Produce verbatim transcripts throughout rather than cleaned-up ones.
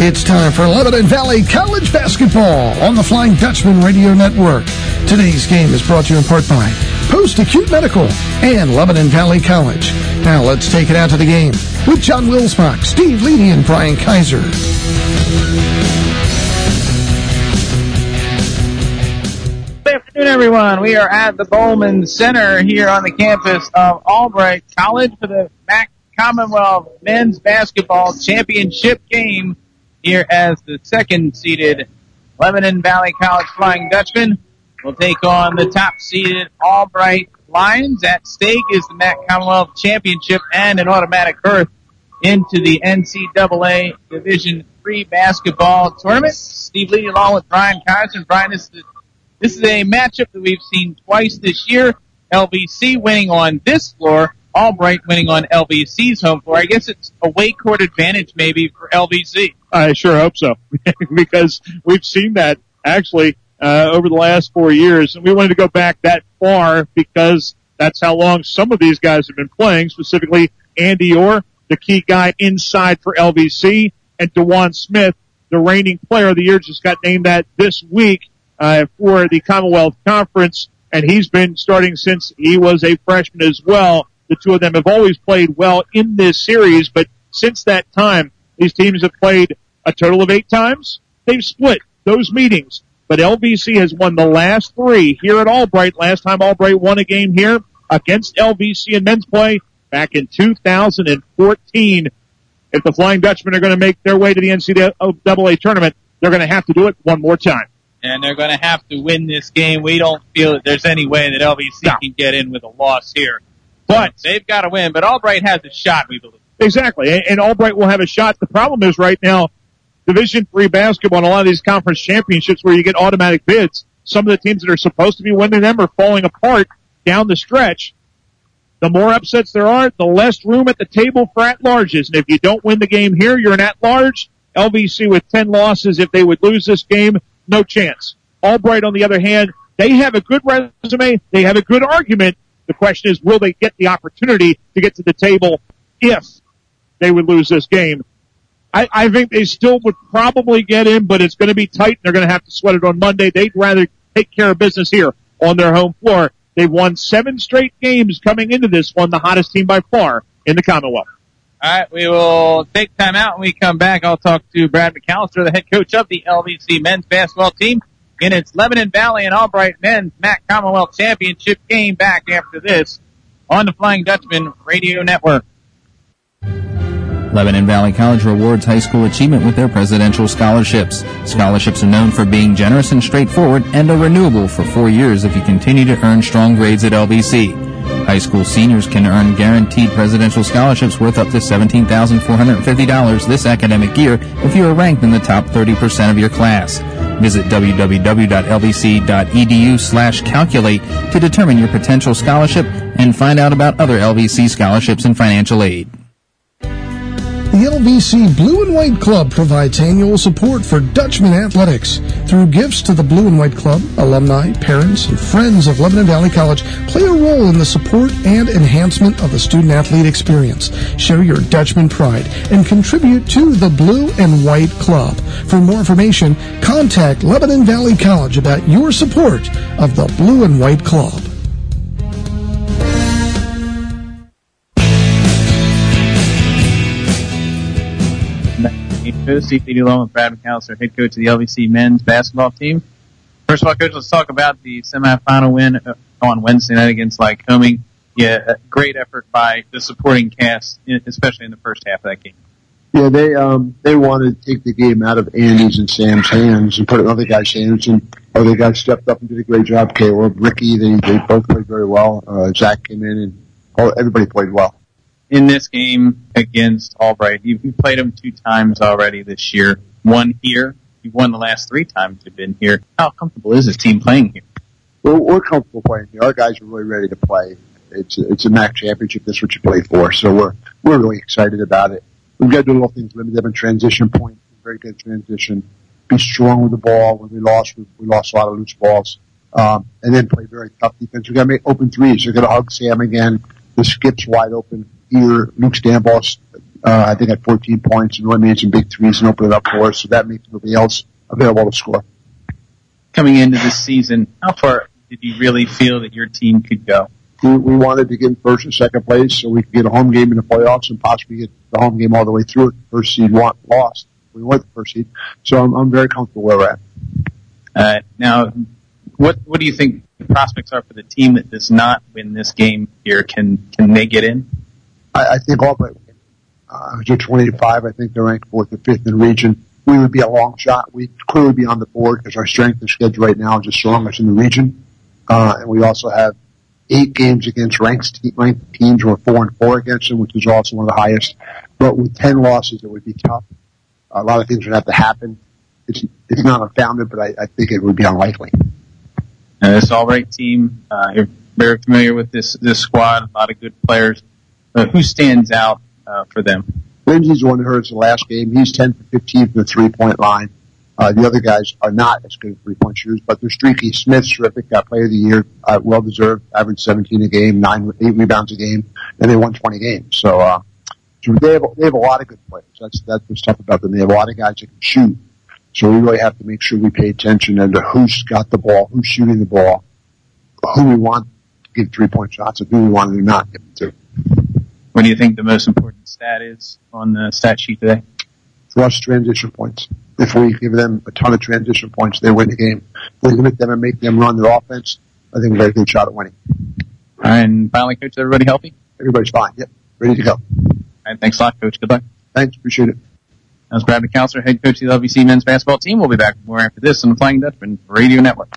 It's time for Lebanon Valley College basketball on the Flying Dutchman Radio Network. Today's game is brought to you in part by Post-Acute Medical and Lebanon Valley College. Now let's take it out to the game with John Wilsbach, Steve Leedy, and Brian Kaiser. Good afternoon, everyone. We are at the Bowman Center here on the campus of Albright College for the M A C Commonwealth Men's Basketball Championship game here as the second-seeded Lebanon Valley College Flying Dutchman will take on the top-seeded Albright Lions. At stake is the M A C Commonwealth Championship and an automatic berth into the N C double A Division three basketball tournament. Steve Leedy along with Brian Kaiser. Brian, this is, this is a matchup that we've seen twice this year. L V C winning on this floor, Albright winning on L V C's home floor. I guess it's a away court advantage maybe for L V C. I sure hope so, because we've seen that actually uh, over the last four years, and we wanted to go back that far because that's how long some of these guys have been playing, specifically Andy Orr, the key guy inside for L V C, and DeJuan Smith, the reigning player of the year, just got named that this week uh, for the Commonwealth Conference, and he's been starting since he was a freshman as well. The two of them have always played well in this series, but since that time, these teams have played a total of eight times. They've split those meetings, but L V C has won the last three here at Albright. Last time Albright won a game here against L V C in men's play back in two thousand fourteen. If the Flying Dutchmen are going to make their way to the N C double A tournament, they're going to have to do it one more time. And they're going to have to win this game. We don't feel that there's any way that L V C no. can get in with a loss here. But they've got to win. But Albright has a shot, we believe. Exactly. And Albright will have a shot. The problem is right now, Division three basketball and a lot of these conference championships where you get automatic bids, some of the teams that are supposed to be winning them are falling apart down the stretch. The more upsets there are, the less room at the table for at-larges. And if you don't win the game here, you're an at-large. L V C with ten losses, if they would lose this game, no chance. Albright, on the other hand, they have a good resume. They have a good argument. The question is, will they get the opportunity to get to the table if they would lose this game? I, I think they still would probably get in, but it's going to be tight. They're going to have to sweat it on Monday. They'd rather take care of business here on their home floor. They've won seven straight games coming into this one, the hottest team by far in the Commonwealth. All right, we will take time out. When we come back, I'll talk to Brad McAllister, the head coach of the L V C men's basketball team. In its Lebanon Valley and Albright men's M A C Commonwealth Championship game back after this on the Flying Dutchman Radio Network. Lebanon Valley College rewards high school achievement with their presidential scholarships. Scholarships are known for being generous and straightforward and are renewable for four years if you continue to earn strong grades at L V C. High school seniors can earn guaranteed presidential scholarships worth up to seventeen thousand four hundred fifty dollars this academic year if you are ranked in the top thirty percent of your class. Visit w w w dot l v c dot e d u slash calculate to determine your potential scholarship and find out about other L V C scholarships and financial aid. The L V C Blue and White Club provides annual support for Dutchman athletics. Through gifts to the Blue and White Club, alumni, parents, and friends of Lebanon Valley College play a role in the support and enhancement of the student-athlete experience. Share your Dutchman pride and contribute to the Blue and White Club. For more information, contact Lebanon Valley College about your support of the Blue and White Club. Steve Leedy along with Brad McAllister, head coach of the L V C men's basketball team. First of all, Coach, let's talk about the semifinal win on Wednesday night against Lycoming. Yeah, a great effort by the supporting cast, especially in the first half of that game. Yeah, they um they wanted to take the game out of Andy's and Sam's hands and put it in other guys' hands, and other guys stepped up and did a great job. Caleb, Ricky, they they both played very well. Uh, Zach came in, and all, everybody played well. In this game against Albright, you've, you've played them two times already this year. One here. You've won the last three times you've been here. How comfortable is this team playing here? Well, we're comfortable playing here. Our guys are really ready to play. It's a, it's a M A C championship. That's what you play for. So we're we're really excited about it. We've got to do little things. Limit them in transition point. Very good transition. Be strong with the ball. When we lost, we, we lost a lot of loose balls. Um, and then play very tough defense. We've got to make open threes. You're going to hug Sam again. The skip's wide open. Here, Luke Stanball's Uh, I think at fourteen points, and really made some big threes and opened it up for us, so that makes everybody else available to score. Coming into this season, how far did you really feel that your team could go? We, we wanted to get in first and second place so we could get a home game in the playoffs and possibly get the home game all the way through it. The first seed want, lost. We weren't the first seed. So I'm, I'm very comfortable where we're at. Uh, now, what what do you think the prospects are for the team that does not win this game here? Can can they get in? I, I think Albright will. Uh, they're twenty-five. I think they're ranked fourth or fifth in the region. We would be a long shot. We'd clearly be on the board because our strength of schedule right now is the strongest in the region. Uh, and we also have eight games against ranked, te- ranked teams. We're four and four against them, which is also one of the highest. But with ten losses, it would be tough. A lot of things would have to happen. It's, it's not unfounded, but I, I think it would be unlikely. And this Albright team, uh, you're very familiar with this, this squad, a lot of good players. Uh, who stands out, uh, for them? Lindsay's the one who hurt us the last game. He's ten for fifteen from the three-point line. Uh, the other guys are not as good at three-point shooters, but they're streaky. Smith's terrific, got player of the year, uh, well-deserved, averaged seventeen a game, nine, eight rebounds a game, and they won twenty games. So, uh, so they have, they have a lot of good players. That's, that's what's tough about them. They have a lot of guys that can shoot. So we really have to make sure we pay attention to who's got the ball, who's shooting the ball, who we want to give three-point shots, and who we want to not give them to. What do you think the most important stat is on the stat sheet today? For us, transition points. If we give them a ton of transition points, they win the game. If we limit them and make them run their offense, I think we got a good shot at winning. All right, and finally, Coach, is everybody healthy? Everybody's fine. Yep, ready to go. All right, thanks a lot, Coach. Good luck. Thanks, appreciate it. That was Bradley Counselor, head coach of the L V C men's basketball team. We'll be back with more after this on the Flying Dutchman Radio Network.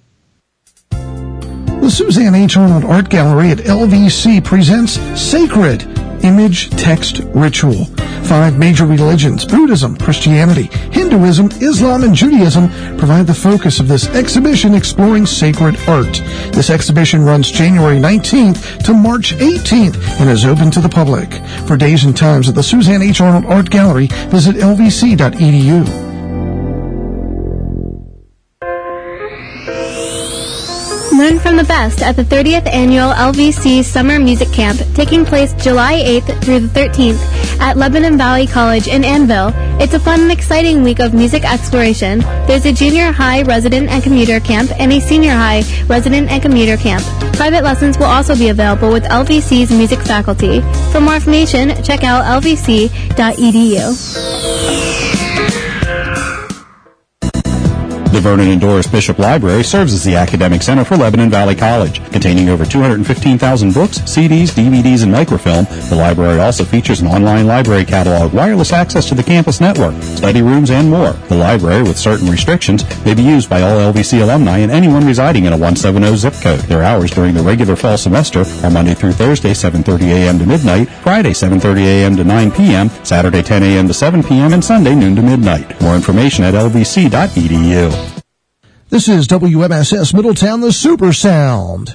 The Suzanne H. Arnold Art Gallery at L V C presents Sacred Image Text Ritual. Five major religions, Buddhism, Christianity, Hinduism, Islam, and Judaism, provide the focus of this exhibition exploring sacred art. This exhibition runs January nineteenth to March eighteenth and is open to the public. For days and times at the Suzanne H. Arnold Art Gallery, visit L V C dot E D U. Learn from the best at the thirtieth Annual L V C Summer Music Camp, taking place July eighth through the thirteenth at Lebanon Valley College in Annville. It's a fun and exciting week of music exploration. There's a junior high resident and commuter camp and a senior high resident and commuter camp. Private lessons will also be available with L V C's music faculty. For more information, check out L V C dot E D U. The Vernon and Doris Bishop Library serves as the academic center for Lebanon Valley College. Containing over two hundred fifteen thousand books, C Ds, D V Ds, and microfilm, the library also features an online library catalog, wireless access to the campus network, study rooms, and more. The library, with certain restrictions, may be used by all L V C alumni and anyone residing in a one seventy zip code. Their hours during the regular fall semester are Monday through Thursday, seven thirty a.m. to midnight, Friday, seven thirty a.m. to nine p.m., Saturday, ten a.m. to seven p.m., and Sunday, noon to midnight. More information at L V C dot E D U. This is W M S S Middletown, the Super Sound.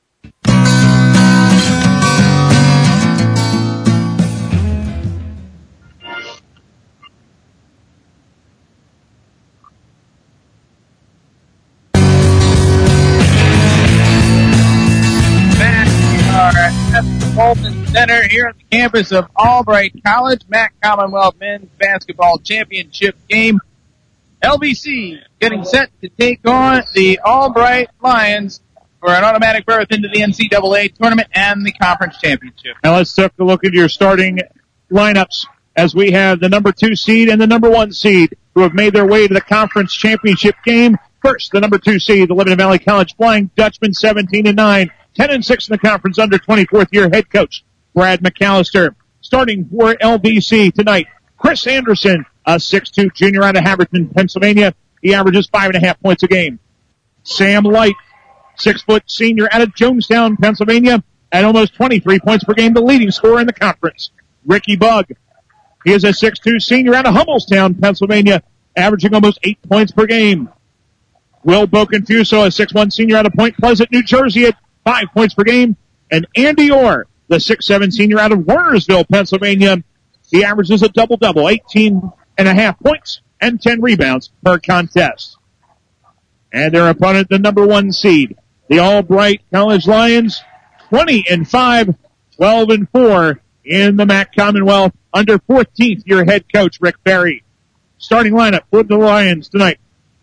Back we are at the Coleman Center here at the campus of Albright College. Mac Commonwealth Men's Basketball Championship game. L V C getting set to take on the Albright Lions for an automatic berth into the N C double A tournament and the conference championship. Now let's take a look at your starting lineups as we have the number two seed and the number one seed who have made their way to the conference championship game. First, the number two seed, the Lebanon Valley College Flying Dutchman, seventeen and nine, ten and six in the conference under twenty-fourth year head coach Brad McAllister. Starting for L V C tonight, Chris Anderson, a six two junior out of Haverton, Pennsylvania. He averages five and a half points a game. Sam Light, six foot senior out of Jonestown, Pennsylvania, at almost twenty-three points per game, the leading scorer in the conference. Ricky Bugg, he is a six two senior out of Hummelstown, Pennsylvania, averaging almost eight points per game. Will Boconfuso, a six one senior out of Point Pleasant, New Jersey, at five points per game. And Andy Orr, the six seven senior out of Wernersville, Pennsylvania, he averages a double-double, eighteen and a half points and ten rebounds per contest. And their opponent, the number one seed, the Albright College Lions, twenty and five, twelve and four in the M A C Commonwealth under fourteenth year head coach Rick Barry. Starting lineup for the Lions tonight.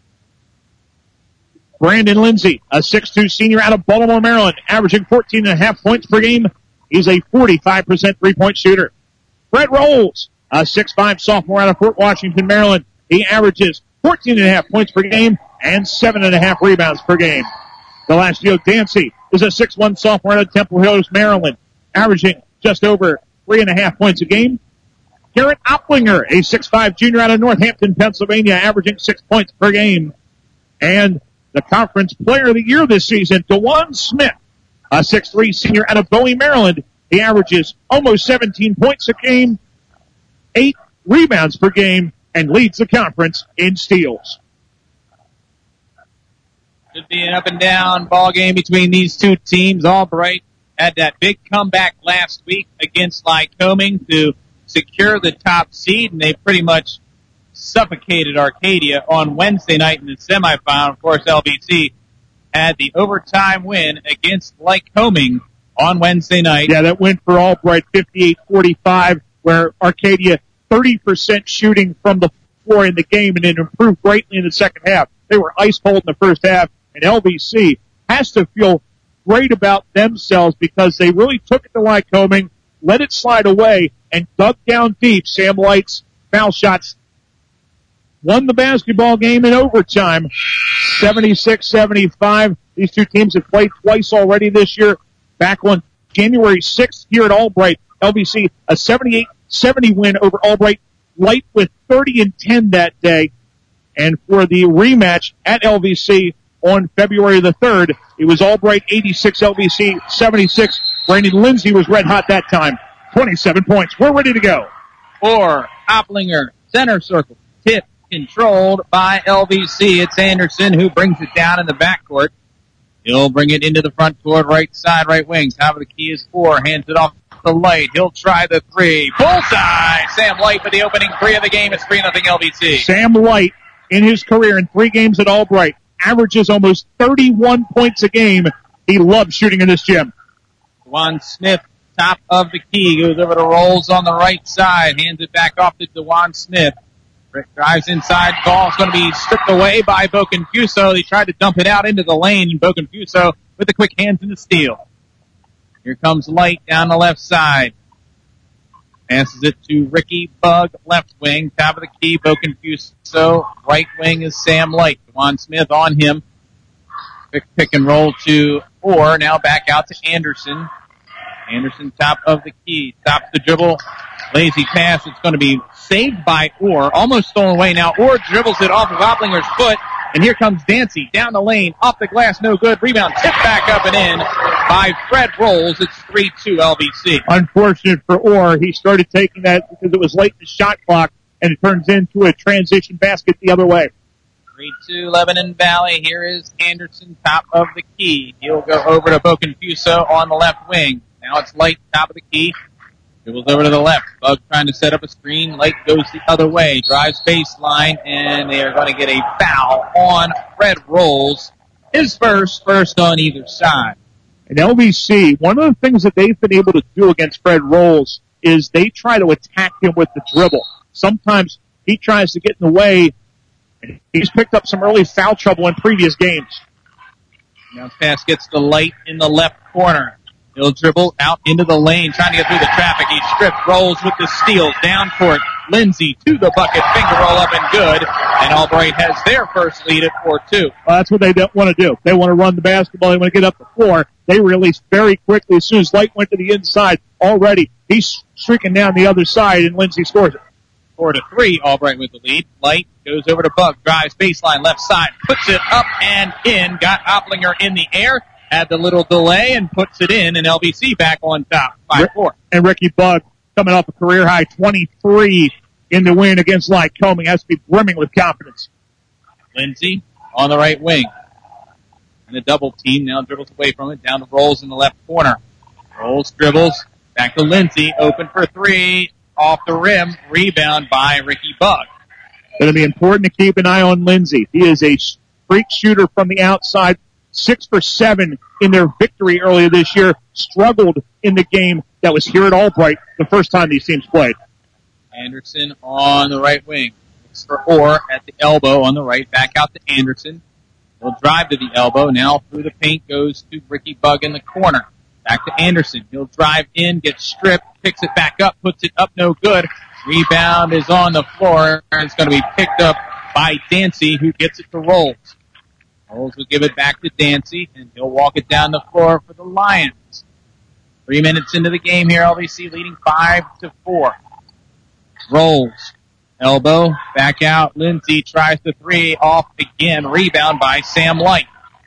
Brandon Lindsay, a six two senior out of Baltimore, Maryland, averaging fourteen and a half points per game. He's a forty-five percent three-point shooter. Fred Rolls, a six five sophomore out of Fort Washington, Maryland. He averages fourteen and a half points per game and seven and a half rebounds per game. Delasio Dancy is a six one sophomore out of Temple Hills, Maryland, averaging just over three and a half points a game. Garrett Opplinger, a six five junior out of Northampton, Pennsylvania, averaging six points per game. And the conference player of the year this season, DeJuan Smith, a six three senior out of Bowie, Maryland. He averages almost seventeen points a game, eight rebounds per game, and leads the conference in steals. Should be an up and down ball game between these two teams. Albright had that big comeback last week against Lycoming to secure the top seed, and they pretty much suffocated Arcadia on Wednesday night in the semifinal. Of course, L B C had the overtime win against Lycoming on Wednesday night. Yeah, that win for Albright, fifty-eight forty-five, where Arcadia thirty percent shooting from the floor in the game, and it improved greatly in the second half. They were ice cold in the first half, and L B C has to feel great about themselves because they really took it to Lycoming, let it slide away, and dug down deep. Sam Light's foul shots won the basketball game in overtime, seventy-six seventy-five. These two teams have played twice already this year. Back on January sixth here at Albright, L B C, a seventy-eight seventy win over Albright. Light with thirty and ten that day. And for the rematch at L B C on February the third, it was Albright eighty-six, L B C seventy-six. Brandon Lindsay was red hot that time. twenty-seven points. We're ready to go. For Opplinger, center circle, tip controlled by L B C. It's Anderson who brings it down in the backcourt. He'll bring it into the front court, right side, right wing. Top of the key is four. Hands it off to Light. He'll try the three. Bullseye! Sam Light for the opening three of the game. It's three nothing L B C. Sam Light, in his career in three games at Albright, averages almost thirty-one points a game. He loves shooting in this gym. DeJuan Smith, top of the key, goes over to Rolls on the right side. Hands it back off to DeJuan Smith. Rick drives inside. Ball's going to be stripped away by Boconfuso. He tried to dump it out into the lane, and Boconfuso with the quick hands and the steal. Here comes Light down the left side. Passes it to Ricky Bug, left wing. Top of the key, Boconfuso. Right wing is Sam Light. DeJuan Smith on him. Quick pick and roll to Orr. Now back out to Anderson. Anderson, top of the key. Stops the dribble. Lazy pass. It's going to be saved by Orr. Almost stolen away now. Orr dribbles it off of Opplinger's foot. And here comes Dancy down the lane. Off the glass. No good. Rebound. Tipped back up and in by Fred Rolls. It's three two L B C. Unfortunate for Orr. He started taking that because it was late in the shot clock. And it turns into a transition basket the other way. three two Lebanon Valley. Here is Anderson, top of the key. He'll go over to Boconfuso on the left wing. Now it's Light, top of the key. Dribbles over to the left. Bug trying to set up a screen. Light goes the other way. Drives baseline, and they are going to get a foul on Fred Rolls. His first, first on either side. And L B C, one of the things that they've been able to do against Fred Rolls is they try to attack him with the dribble. Sometimes he tries to get in the way. He's picked up some early foul trouble in previous games. Now pass gets the Light in the left corner. He'll dribble out into the lane, trying to get through the traffic. He stripped, Rolls with the steal, down court. Lindsay to the bucket, finger roll up and good. And Albright has their first lead at four two. Well, that's what they don't want to do. They want to run the basketball. They want to get up the floor. They released very quickly as soon as Light went to the inside. Already, he's streaking down the other side, and Lindsay scores it. Four to three, Albright with the lead. Light goes over to Bug, drives baseline, left side, puts it up and in. Got Opplinger in the air. Had the little delay and puts it in, and L B C back on top, five four. And Ricky Bug coming off a career-high twenty-three in the win against Lycoming. Has to be brimming with confidence. Lindsay on the right wing. And the double team now dribbles away from it, down to Rolls in the left corner. Rolls dribbles, back to Lindsay, open for three, off the rim, rebound by Ricky Bug. Going to be important to keep an eye on Lindsay. He is a freak shooter from the outside. Six for seven in their victory earlier this year. Struggled in the game that was here at Albright the first time these teams played. Anderson on the right wing. Looks for Orr at the elbow on the right. Back out to Anderson. He'll drive to the elbow. Now through the paint goes to Ricky Bugg in the corner. Back to Anderson. He'll drive in, gets stripped, picks it back up, puts it up, no good. Rebound is on the floor, and it's going to be picked up by Dancy, who gets it to Rolls. Rolls will give it back to Dancy, and he'll walk it down the floor for the Lions. Three minutes into the game here, L V C leading five to four. Rolls. Elbow, back out. Lindsay tries the three, off again. Rebound by Sam Light.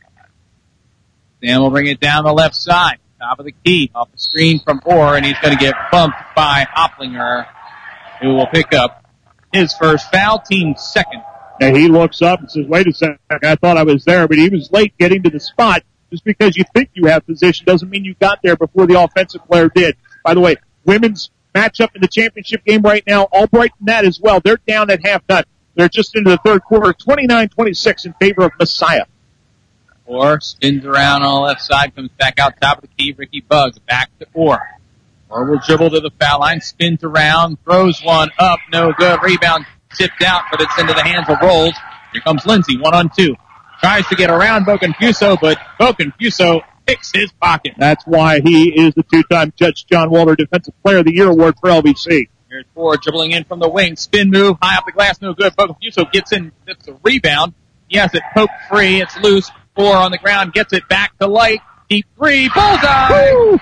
Sam will bring it down the left side. Top of the key, off the screen from Orr, and he's going to get bumped by Opplinger, who will pick up his first foul, team second. And he looks up and says, wait a second, I thought I was there, but he was late getting to the spot. Just because you think you have position doesn't mean you got there before the offensive player did. By the way, women's matchup in the championship game right now, Albright in that as well. They're down at halftime. They're just into the third quarter, twenty-nine twenty-six in favor of Messiah. Orr spins around on the left side, comes back out top of the key. Ricky Bugg back to Orr. Orr will dribble to the foul line, spins around, throws one up, no good. Rebound tipped out, but it's into the hands of Rolls. Here comes Lindsay, one on two. Tries to get around Boconfuso, but Boconfuso picks his pocket. That's why he is the two-time Judge John Walter Defensive Player of the Year award for L V C. Here's Ford dribbling in from the wing. Spin move, high up the glass, no good. Boconfuso gets in, it's a rebound. He has it poked free, it's loose. Four on the ground, gets it back to Light. Deep three, bullseye! Woo!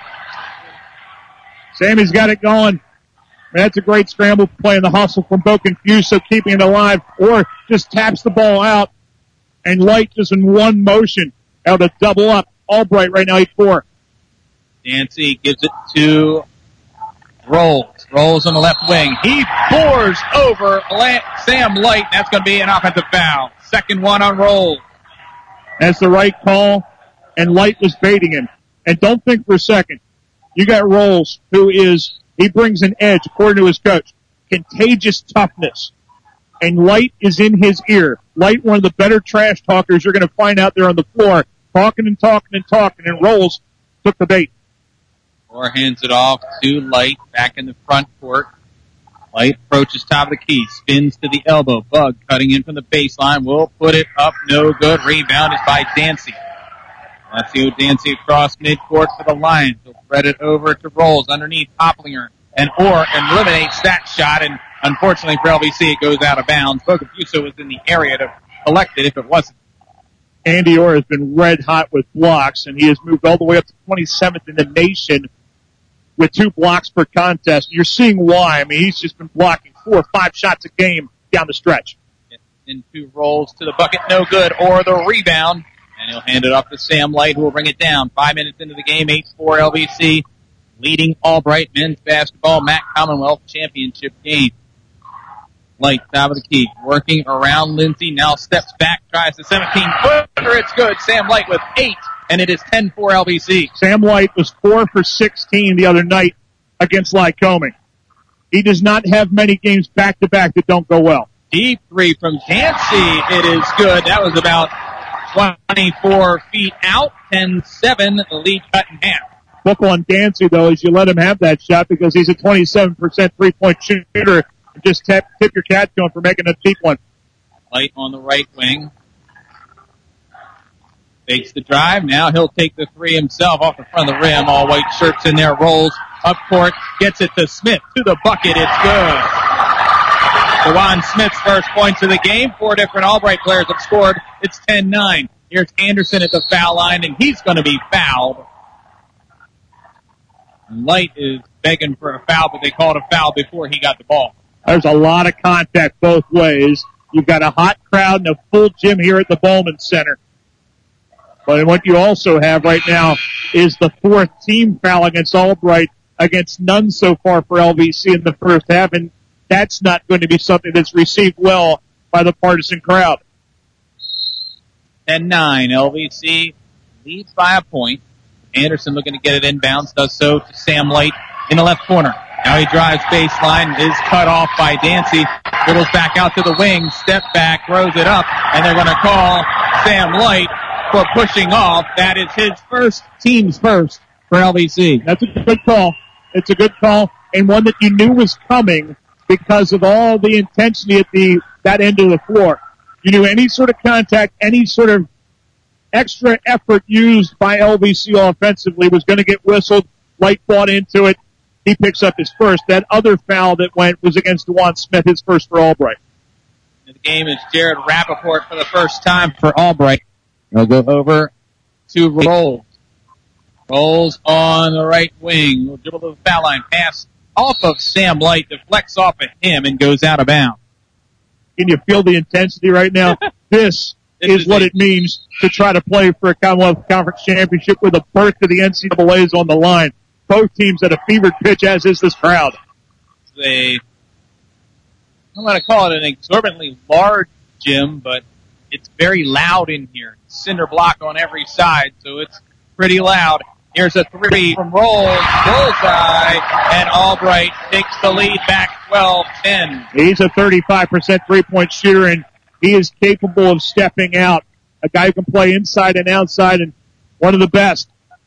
Sammy's got it going. That's a great scramble play in the hustle from Boconfuso, keeping it alive, or just taps the ball out. And Light just in one motion, out to double up. Albright right now, eight four. Dancy gives it to Rolls. Rolls on the left wing. He pours over Sam Light. That's going to be an offensive foul. Second one on Rolls. That's the right call, and Light was baiting him. And don't think for a second. You got Rolls, who is, he brings an edge, according to his coach. Contagious toughness. And Light is in his ear. Light, one of the better trash talkers you're going to find out there on the floor. Talking and talking and talking, and Rolls took the bait. Orr hands it off to Light, back in the front court. Light approaches top of the key, spins to the elbow. Bugg cutting in from the baseline, will put it up, no good. Rebound is by Dancy. Alessio Dancy across midcourt for the Lions. He'll thread it over to Rolls underneath Opplinger. And Orr eliminates that shot, and unfortunately for L V C, it goes out of bounds. Boconfuso was in the area to collect it if it wasn't. Andy Orr has been red hot with blocks, and he has moved all the way up to twenty-seventh in the nation with two blocks per contest. You're seeing why. I mean, he's just been blocking four or five shots a game down the stretch. Into Rolls to the bucket, no good, or the rebound. And he'll hand it off to Sam Light, who will bring it down. Five minutes into the game, eight four L V C, leading Albright men's basketball M A C Commonwealth Championship game. Light, top of the key, working around Lindsay, now steps back, tries the seventeen-footer, it's good. Sam Light with eight, and it is ten four L V C. Sam Light was four for sixteen the other night against Lycoming. He does not have many games back-to-back that don't go well. Deep three from Dancy, it is good. That was about twenty-four feet out, ten seven, the lead cut in half. Book on Dancy, though, is you let him have that shot because he's a twenty-seven percent three-point shooter. Just tip, tip your cat to him for making a cheap one. Light on the right wing. Fakes the drive. Now he'll take the three himself off the front of the rim. All white shirts in there. Rolls up court. Gets it to Smith. To the bucket. It's good. DeJuan Smith's first points of the game. Four different Albright players have scored. It's ten nine. Here's Anderson at the foul line, and he's going to be fouled. Light is begging for a foul, but they called a foul before he got the ball. There's a lot of contact both ways. You've got a hot crowd and a full gym here at the Bowman Center. But what you also have right now is the fourth team foul against Albright, against none so far for L V C in the first half, and that's not going to be something that's received well by the partisan crowd. ten nine, L V C leads by a point. Anderson looking to get it inbounds, does so to Sam Light in the left corner. Now he drives baseline, is cut off by Dancy, dribbles back out to the wing, step back, throws it up, and they're going to call Sam Light for pushing off. That is his first, team's first for L V C. That's a good call. It's a good call, and one that you knew was coming because of all the intensity at the that end of the floor. You knew any sort of contact, any sort of extra effort used by L V C offensively was going to get whistled. Light bought into it. He picks up his first. That other foul that went was against DeJuan Smith, his first for Albright. In the game is Jared Rappaport for the first time for Albright. He'll go over to Rolls. Rolls on the right wing. Will dribble to the foul line. Pass off of Sam Light. Deflects off of him and goes out of bounds. Can you feel the intensity right now? This is what it means to try to play for a Commonwealth Conference championship with a berth to the N C double A's on the line. Both teams at a fevered pitch, as is this crowd. They, I'm going to call it an exorbitantly large gym, but it's very loud in here. Cinder block on every side, so it's pretty loud. Here's a three from Rolls, bullseye, and Albright takes the lead back twelve ten. He's a thirty-five percent three-point shooter, and he is capable of stepping out. A guy who can play inside and outside, and one of the best.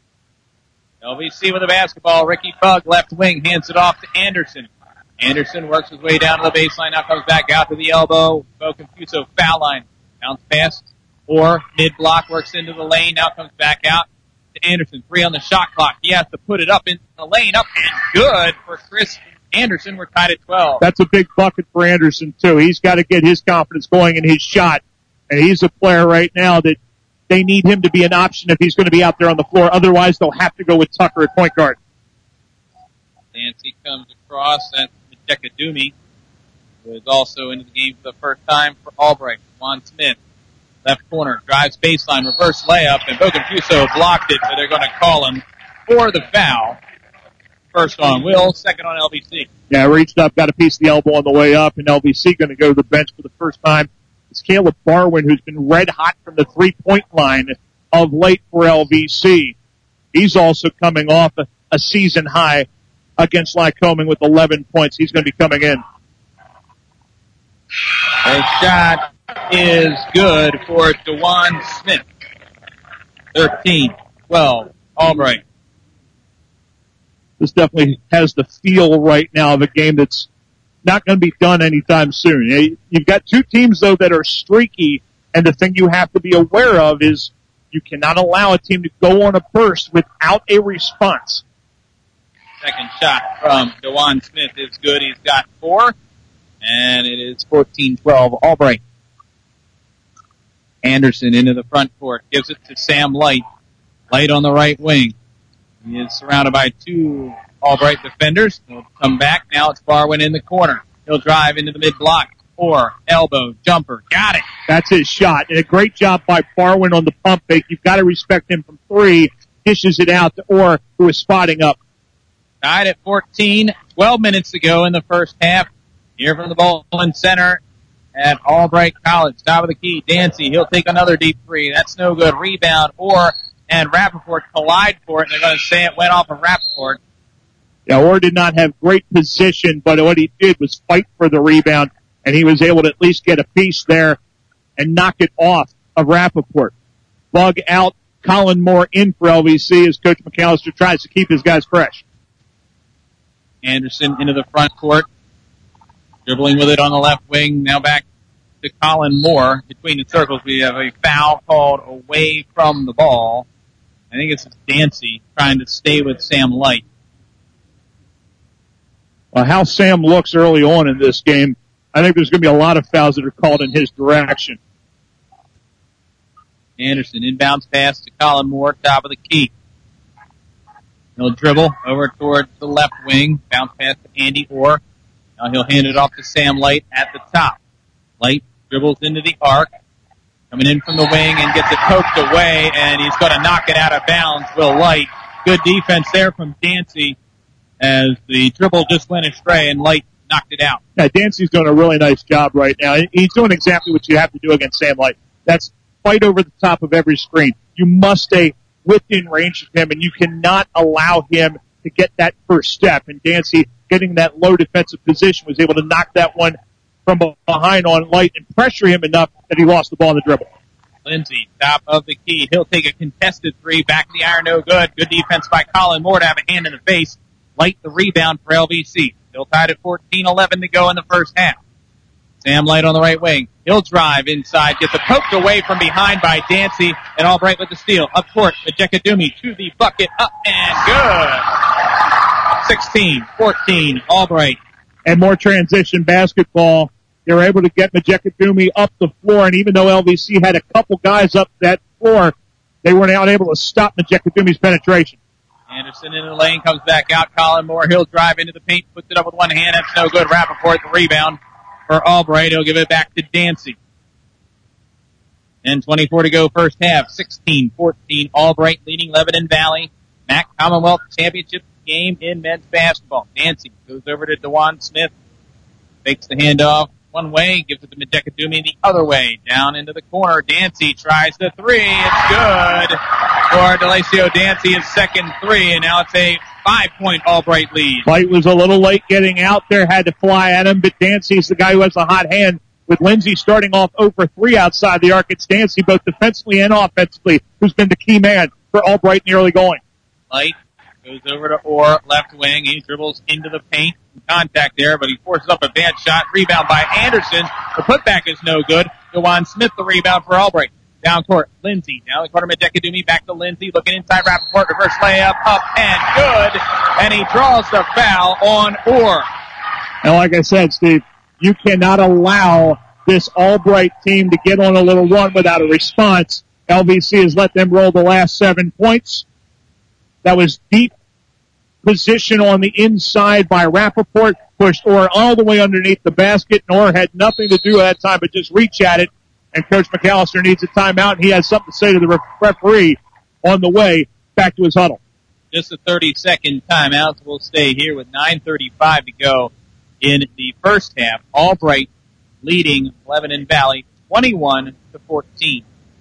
L V C with the basketball. Ricky Bug, left wing, hands it off to Anderson. Anderson works his way down to the baseline, now comes back out to the elbow. Bo Confuso, foul line. Bounce pass, or mid-block, works into the lane, now comes back out to Anderson. Three on the shot clock. He has to put it up in the lane, up and good for Chris Anderson. We're tied at twelve. That's a big bucket for Anderson, too. He's got to get his confidence going in his shot. And he's a player right now that they need him to be an option if he's going to be out there on the floor. Otherwise, they'll have to go with Tucker at point guard. Nancy comes across. That's Decadumi, who is also into the game for the first time for Albright. Juan Smith, left corner, drives baseline, reverse layup, and Bo Confuso blocked it, so they're going to call him for the foul. First on Will, second on L V C. Yeah, reached up, got a piece of the elbow on the way up, and L V C going to go to the bench for the first time. It's Caleb Barwin, who's been red hot from the three-point line of late for L V C. He's also coming off a, a season high against Lycoming with eleven points. He's going to be coming in. The shot is good for DeJuan Smith. thirteen twelve, Albright. This definitely has the feel right now of a game that's not going to be done anytime soon. You've got two teams, though, that are streaky, and the thing you have to be aware of is you cannot allow a team to go on a burst without a response. Second shot from DeJuan Smith is good. He's got four, and it is fourteen twelve, Albright. Anderson into the front court, gives it to Sam Light. Light on the right wing. He is surrounded by two Albright defenders. He'll come back. Now it's Barwin in the corner. He'll drive into the mid-block. Or elbow, jumper. Got it. That's his shot. And a great job by Barwin on the pump fake. You've got to respect him from three. Dishes it out to Orr, who is spotting up. Tied at fourteen. twelve minutes to go in the first half. Here from the Bowman Center at Albright College. Top of the key. Dancy. He'll take another deep three. That's no good. Rebound. Orr and Rappaport collide for it. And they're going to say it went off of Rappaport. Yeah, Orr did not have great position, but what he did was fight for the rebound, and he was able to at least get a piece there and knock it off of Rappaport. Bug out, Colin Moore in for L V C as Coach McAllister tries to keep his guys fresh. Anderson into the front court, dribbling with it on the left wing, now back to Colin Moore. Between the circles, we have a foul called away from the ball. I think it's Dancy trying to stay with Sam Light. Well, how Sam looks early on in this game, I think there's going to be a lot of fouls that are called in his direction. Anderson inbounds pass to Colin Moore, top of the key. He'll dribble over towards the left wing, bounce pass to Andy Orr. Now he'll hand it off to Sam Light at the top. Light dribbles into the arc, coming in from the wing and gets it poked away, and he's going to knock it out of bounds. Will Light. Good defense there from Dancy as the dribble just went astray and Light knocked it out. Yeah, Dancy's doing a really nice job right now. He's doing exactly what you have to do against Sam Light. That's fight over the top of every screen. You must stay within range of him, and you cannot allow him to get that first step. And Dancy, getting that low defensive position, was able to knock that one from behind on Light and pressure him enough that he lost the ball in the dribble. Lindsay, top of the key. He'll take a contested three. Back of the iron, no good. Good defense by Colin Moore to have a hand in the face. Light the rebound for L V C. Still tied at fourteen eleven to go in the first half. Sam Light on the right wing. He'll drive inside, gets it poked away from behind by Dancy, and Albright with the steal. Up court, Majekadumi to the bucket, up and good. sixteen fourteen, Albright. And more transition basketball. They were able to get Majekadumi up the floor, and even though L V C had a couple guys up that floor, they were not able to stop Majekadumi's penetration. Anderson in the lane, comes back out. Colin Moore, he'll drive into the paint, puts it up with one hand. That's no good. Rappaport, the rebound for Albright. He'll give it back to Dancy. ten twenty-four to go first half. sixteen fourteen, Albright leading Lebanon Valley. M A C Commonwealth Championship game in men's basketball. Dancy goes over to DeJuan Smith. Fakes the handoff one way, gives it to Majekadumi the other way. Down into the corner. Dancy tries the three. It's good for DeLacio Dancy, his second three, and now it's a five-point Albright lead. Light was a little late getting out there, had to fly at him, but Dancy's the guy who has a hot hand. With Lindsay starting off over three outside the arc, it's Dancy both defensively and offensively who's been the key man for Albright in the early going. Light goes over to Orr, left wing. He dribbles into the paint. Contact there, but he forces up a bad shot. Rebound by Anderson. The putback is no good. DeJuan Smith, the rebound for Albright. Down court, Lindsay. Down the corner, Majekadumi. Back to Lindsay. Looking inside, Rappaport. Reverse layup. Up and good. And he draws the foul on Orr. And like I said, Steve, you cannot allow this Albright team to get on a little run without a response. L V C has let them roll the last seven points. That was deep position on the inside by Rappaport, pushed Orr all the way underneath the basket, and Orr had nothing to do at that time but just reach at it, and Coach McAllister needs a timeout, and he has something to say to the referee on the way back to his huddle. Just a thirty-second timeout, so we'll stay here with nine thirty-five to go in the first half. Albright leading Lebanon Valley twenty-one to fourteen.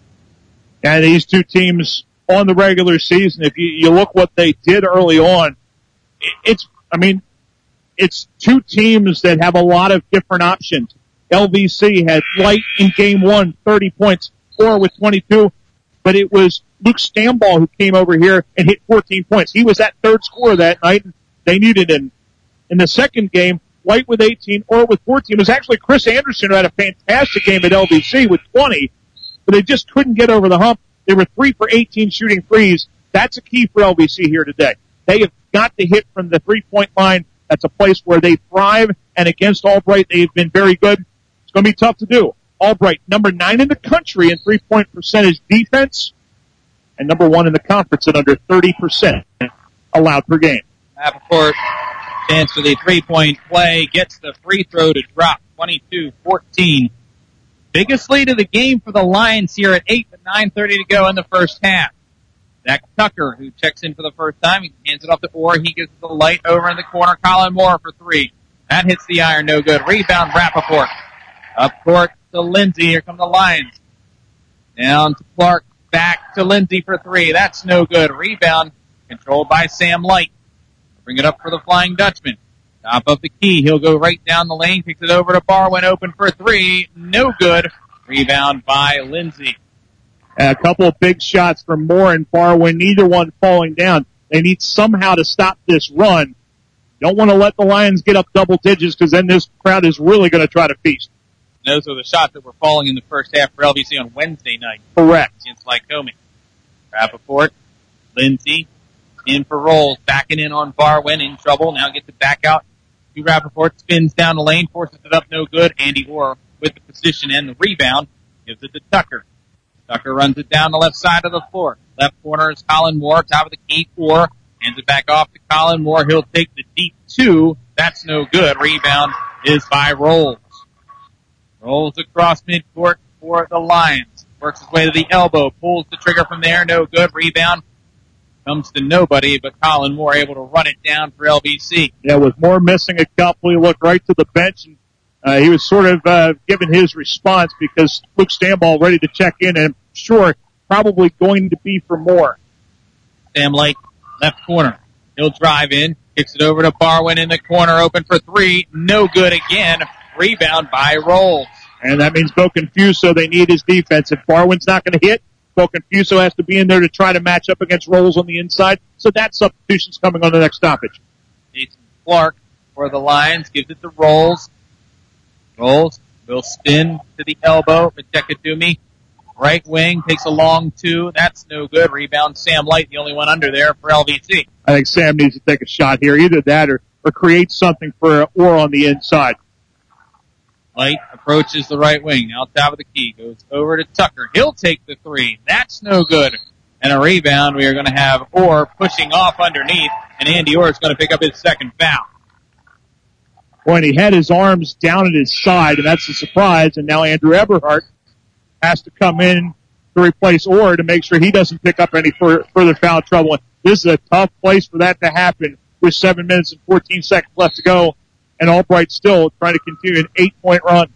And these two teams on the regular season, if you, you look what they did early on, it's, I mean, it's two teams that have a lot of different options. L V C had Light in game one, thirty points, Orr with twenty-two, but it was Luke Stamball who came over here and hit fourteen points. He was that third scorer that night, and they needed him. In the second game, Light with eighteen, Orr with fourteen. It was actually Chris Anderson who had a fantastic game at L V C with twenty, but they just couldn't get over the hump. They were three for eighteen shooting threes. That's a key for L V C here today. They have got to hit from the three-point line. That's a place where they thrive, and against Albright, they've been very good. It's going to be tough to do. Albright, number nine in the country in three-point percentage defense, and number one in the conference at under thirty percent allowed per game. Rappaport stands for the three-point play, gets the free throw to drop, twenty-two fourteen. Biggest lead of the game for the Lions here at eight with nine thirty to go in the first half. Zach Tucker, who checks in for the first time, he hands it off to Orr. He gives the Light over in the corner. Colin Moore for three. That hits the iron, no good. Rebound, Rappaport. Up court to Lindsay. Here come the Lions. Down to Clark. Back to Lindsay for three. That's no good. Rebound controlled by Sam Light. Bring it up for the Flying Dutchman. Top of the key. He'll go right down the lane. Kicks it over to Barwin. Open for three. No good. Rebound by Lindsay. A couple of big shots from Moore and Barwin, neither one falling down. They need somehow to stop this run. Don't want to let the Lions get up double digits because then this crowd is really going to try to feast. Those are the shots that were falling in the first half for L V C on Wednesday night. Correct. Against Lycoming. Rappaport, Lindsay, in for rolls, backing in on Barwin, in trouble. Now gets it back out to Rappaport, spins down the lane, forces it up, no good. Andy Orr with the position and the rebound, gives it to Tucker. Tucker runs it down the left side of the floor. Left corner is Colin Moore, top of the key, Orr, hands it back off to Colin Moore. He'll take the deep two. That's no good. Rebound is by Rolls. Rolls across midcourt for the Lions. Works his way to the elbow, pulls the trigger from there, no good. Rebound comes to nobody, but Colin Moore able to run it down for L B C. Yeah, with Moore missing a couple, he looked right to the bench, and uh, he was sort of uh, giving his response because Luke Stamball ready to check in, and I'm sure probably going to be for Moore. Sam Light, left corner. He'll drive in, kicks it over to Barwin in the corner, open for three, no good again. Rebound by Rolls. And that means Bo Confuso, they need his defense. If Barwin's not going to hit, Bo Confuso has to be in there to try to match up against Rolls on the inside. So that substitution's coming on the next stoppage. Jason Clark for the Lions. Gives it to Rolls. Rolls will spin to the elbow. Majekadumi, right wing, takes a long two. That's no good. Rebound, Sam Light, the only one under there for L V C. I think Sam needs to take a shot here. Either that or, or create something for Orr on the inside. Light approaches the right wing. Now top of the key. Goes over to Tucker. He'll take the three. That's no good. And a rebound. We are going to have Orr pushing off underneath. And Andy Orr is going to pick up his second foul. When he had his arms down at his side, and that's a surprise. And now Andrew Eberhardt has to come in to replace Orr to make sure he doesn't pick up any fur- further foul trouble. This is a tough place for that to happen with seven minutes and fourteen seconds left to go. And Albright still trying to continue an eight-point run.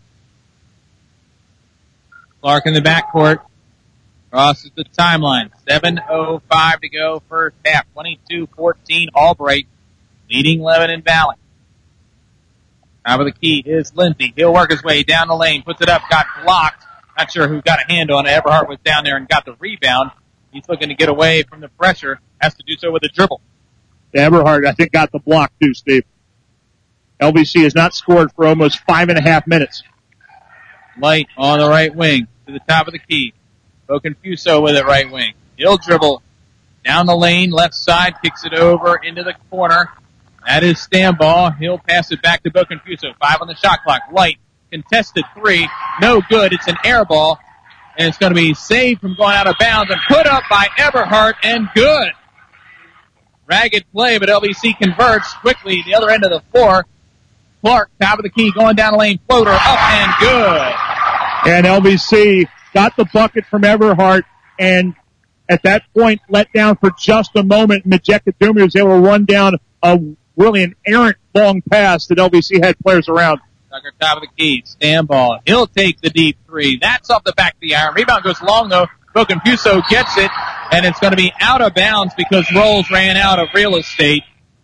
Clark in the backcourt. Crosses the timeline. seven oh five to go first half. twenty-two fourteen Albright leading Lebanon Valley. Top of the key is Lindsey. He'll work his way down the lane. Puts it up. Got blocked. Not sure who got a hand on it. Eberhardt was down there and got the rebound. He's looking to get away from the pressure. Has to do so with a dribble. Eberhardt, I think, got the block too, Steve. L B C has not scored for almost five and a half minutes. Light on the right wing to the top of the key. Boconfuso with it right wing. He'll dribble down the lane, left side, kicks it over into the corner. That is Stambaugh. He'll pass it back to Boconfuso. Five on the shot clock. Light, contested three. No good. It's an air ball. And it's going to be saved from going out of bounds and put up by Eberhardt and good. Ragged play, but L B C converts quickly the other end of the floor. Clark, top of the key, going down the lane, floater, up and good. And L B C got the bucket from Eberhardt, and at that point, let down for just a moment. Majekadumi was able to run down a really an errant long pass that L B C had players around. Tucker, top of the key, Stambaugh. He'll take the deep three. That's off the back of the iron. Rebound goes long, though. Boconfuso gets it, and it's going to be out of bounds because Rolls ran out of real estate.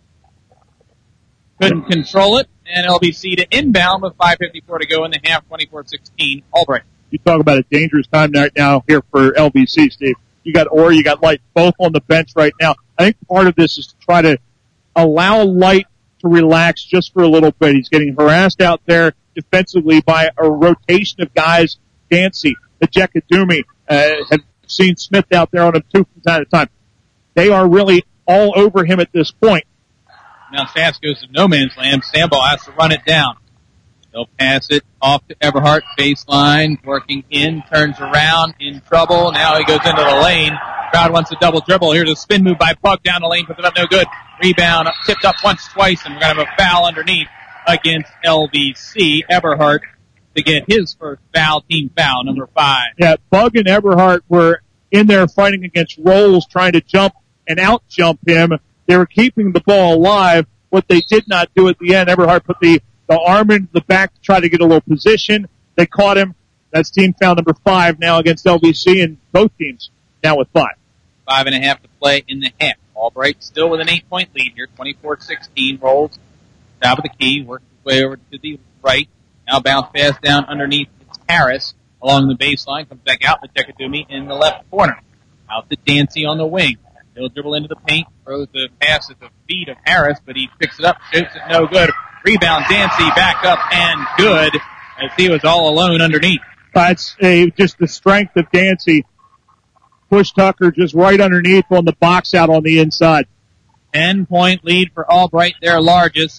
Couldn't control it, and L B C to inbound with five fifty-four to go in the half, twenty-four sixteen. Albright. You talk about a dangerous time right now here for L B C, Steve. You got Orr, you got Light, both on the bench right now. I think part of this is to try to allow Light to relax just for a little bit. He's getting harassed out there defensively by a rotation of guys. Dancy, Majekadumi, uh, have seen Smith out there on him two from time to time. They are really all over him at this point. Now Sass goes to no man's land. Stambaugh has to run it down. They'll pass it off to Eberhardt. Baseline, working in, turns around, in trouble. Now he goes into the lane. Crowd wants a double dribble. Here's a spin move by Puck down the lane, puts it up no good. Rebound, tipped up once, twice, and we're going to have a foul underneath against L V C. Eberhardt to get his first foul, team foul, number five. Yeah, Bug and Eberhardt were in there fighting against Rolls, trying to jump and out-jump him. They were keeping the ball alive. What they did not do at the end, Eberhardt put the, the arm into the back to try to get a little position. They caught him. That's team foul number five now against L V C, and both teams now with five. Five and a half to play in the half. Albright still with an eight-point lead here, twenty-four sixteen. Rolls top of the key, works his way over to the right. Now bounce pass down underneath. It's Harris along the baseline. Comes back out to Tekadumi in the left corner. Out to Dancy on the wing. He'll dribble into the paint, throws the pass at the feet of Harris, but he picks it up, shoots it, no good. Rebound, Dancy back up and good, as he was all alone underneath. That's a, just the strength of Dancy. Push Tucker just right underneath on the box out on the inside. Ten-point lead for Albright, their largest.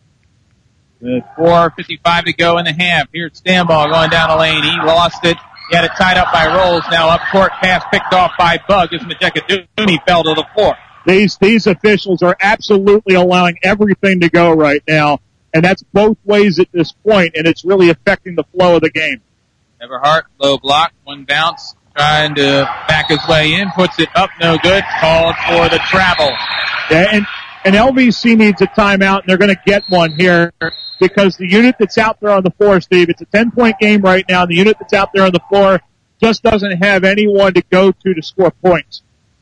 With four fifty-five to go in the half. Here's Stambaugh going down the lane. He lost it. He had it tied up by Rolls. Now up court pass picked off by Bug as Majekadumi fell to the floor. These, these officials are absolutely allowing everything to go right now. And that's both ways at this point, and it's really affecting the flow of the game. Eberhardt, low block, one bounce, trying to back his way in, puts it up, no good, called for the travel. Yeah, and, and L V C needs a timeout, and they're going to get one here because the unit that's out there on the floor, Steve, it's a ten-point game right now, and the unit that's out there on the floor just doesn't have anyone to go to to score points.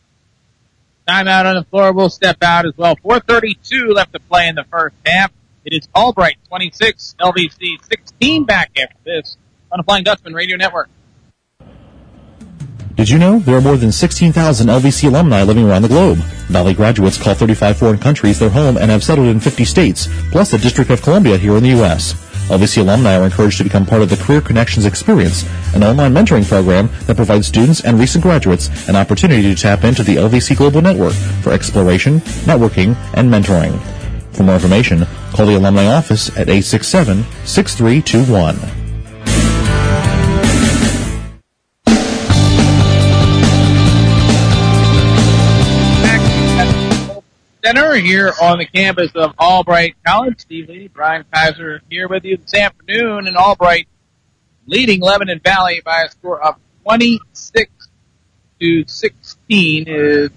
Timeout on the floor will step out as well. four thirty-two left to play in the first half. It is Albright twenty-six, L V C sixteen back after this on the Flying Dutchman Radio Network. Did you know there are more than sixteen thousand L V C alumni living around the globe? Valley graduates call thirty-five foreign countries their home and have settled in fifty states, plus the District of Columbia here in the U S L V C alumni are encouraged to become part of the Career Connections Experience, an online mentoring program that provides students and recent graduates an opportunity to tap into the L V C Global Network for exploration, networking, and mentoring. For more information, call the alumni office at eight six seven, six three two one. Center here on the campus of Albright College. Steve Lee, Brian Kaiser here with you this afternoon, and Albright leading Lebanon Valley by a score of twenty-six to sixteen is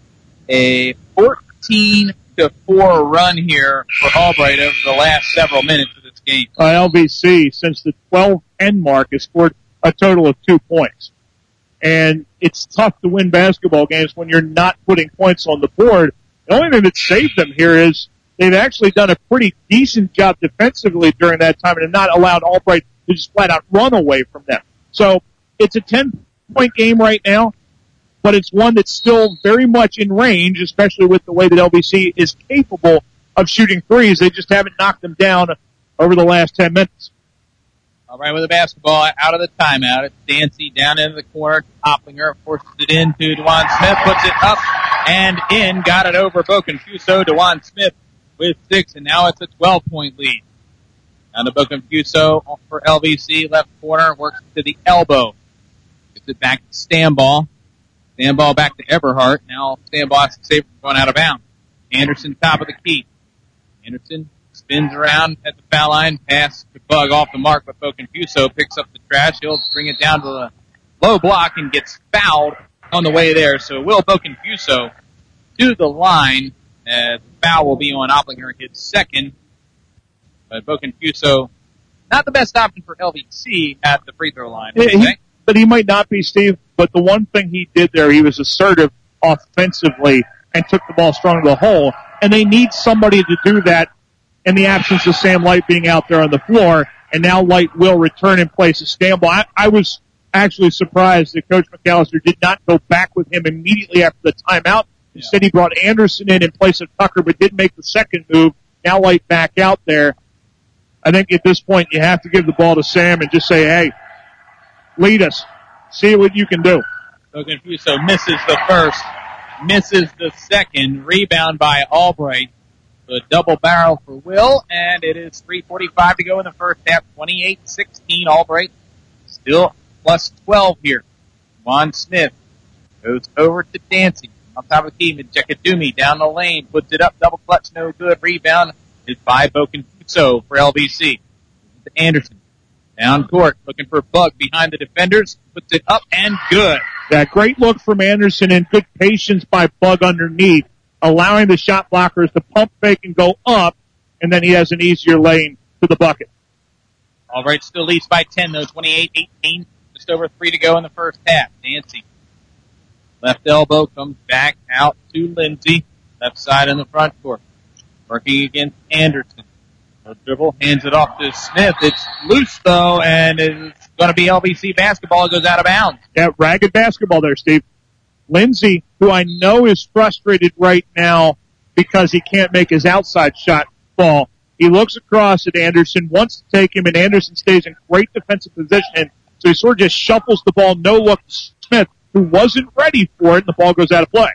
a fourteen to four run here for Albright over the last several minutes of this game. Uh, L V C, since the twelve ten mark, has scored a total of two points. And it's tough to win basketball games when you're not putting points on the board. The only thing that saved them here is they've actually done a pretty decent job defensively during that time and have not allowed Albright to just flat out run away from them. So it's a ten-point game right now, but it's one that's still very much in range, especially with the way that L V C is capable of shooting threes. They just haven't knocked them down over the last ten minutes. All right, with the basketball out of the timeout, it's Dancy down into the corner. Opplinger forces it into Dewan Smith, puts it up and in, got it over Boconfuso. Dewan Smith with six, and now it's a twelve-point lead. Down to Boconfuso for L V C, left corner, works to the elbow. Gets it back to Stambaugh. Stambaugh back to Eberhardt. Now Stambaugh has to save from going out of bounds. Anderson, top of the key. Anderson spins around at the foul line, pass to Bug off the mark, but Boconfuso picks up the trash. He'll bring it down to the low block and gets fouled on the way there. So Will Boconfuso to the line. Uh, the foul will be on Opplinger, his second. But Boconfuso, not the best option for L V C at the free throw line. Yeah, he, but he might not be, Steve. But the one thing he did there, he was assertive offensively and took the ball strong to the hole. And they need somebody to do that in the absence of Sam Light being out there on the floor. And now Light will return in place of Stambaugh. I, I was actually surprised that Coach McAllister did not go back with him immediately after the timeout. Instead, he brought Anderson in in place of Tucker, but didn't make the second move. Now Light back out there. I think at this point you have to give the ball to Sam and just say, hey, lead us. See what you can do. Boconfuso misses the first, misses the second. Rebound by Albright. A double barrel for Will, and it is three forty-five to go in the first half. twenty-eight sixteen. Albright still plus twelve here. Juan Smith goes over to Dancy. On top of the key, Jekadumi down the lane, puts it up, double clutch, no good. Rebound is by Boconfuso for L V C. To Anderson. Down court, looking for Bug behind the defenders, puts it up and good. Yeah, great look from Anderson and good patience by Bug underneath, allowing the shot blockers to pump fake and go up, and then he has an easier lane to the bucket. All right, still leads by ten though, twenty-eight eighteen, just over three to go in the first half. Dancy. Left elbow comes back out to Lindsay, left side in the front court. Working against Anderson. No dribble, hands it off to Smith. It's loose though, and it's going to be L V C basketball. It goes out of bounds. Yeah, ragged basketball there, Steve. Lindsay, who I know is frustrated right now because he can't make his outside shot fall. He looks across at Anderson, wants to take him, and Anderson stays in great defensive position. So he sort of just shuffles the ball, no look to Smith, who wasn't ready for it, and the ball goes out of play.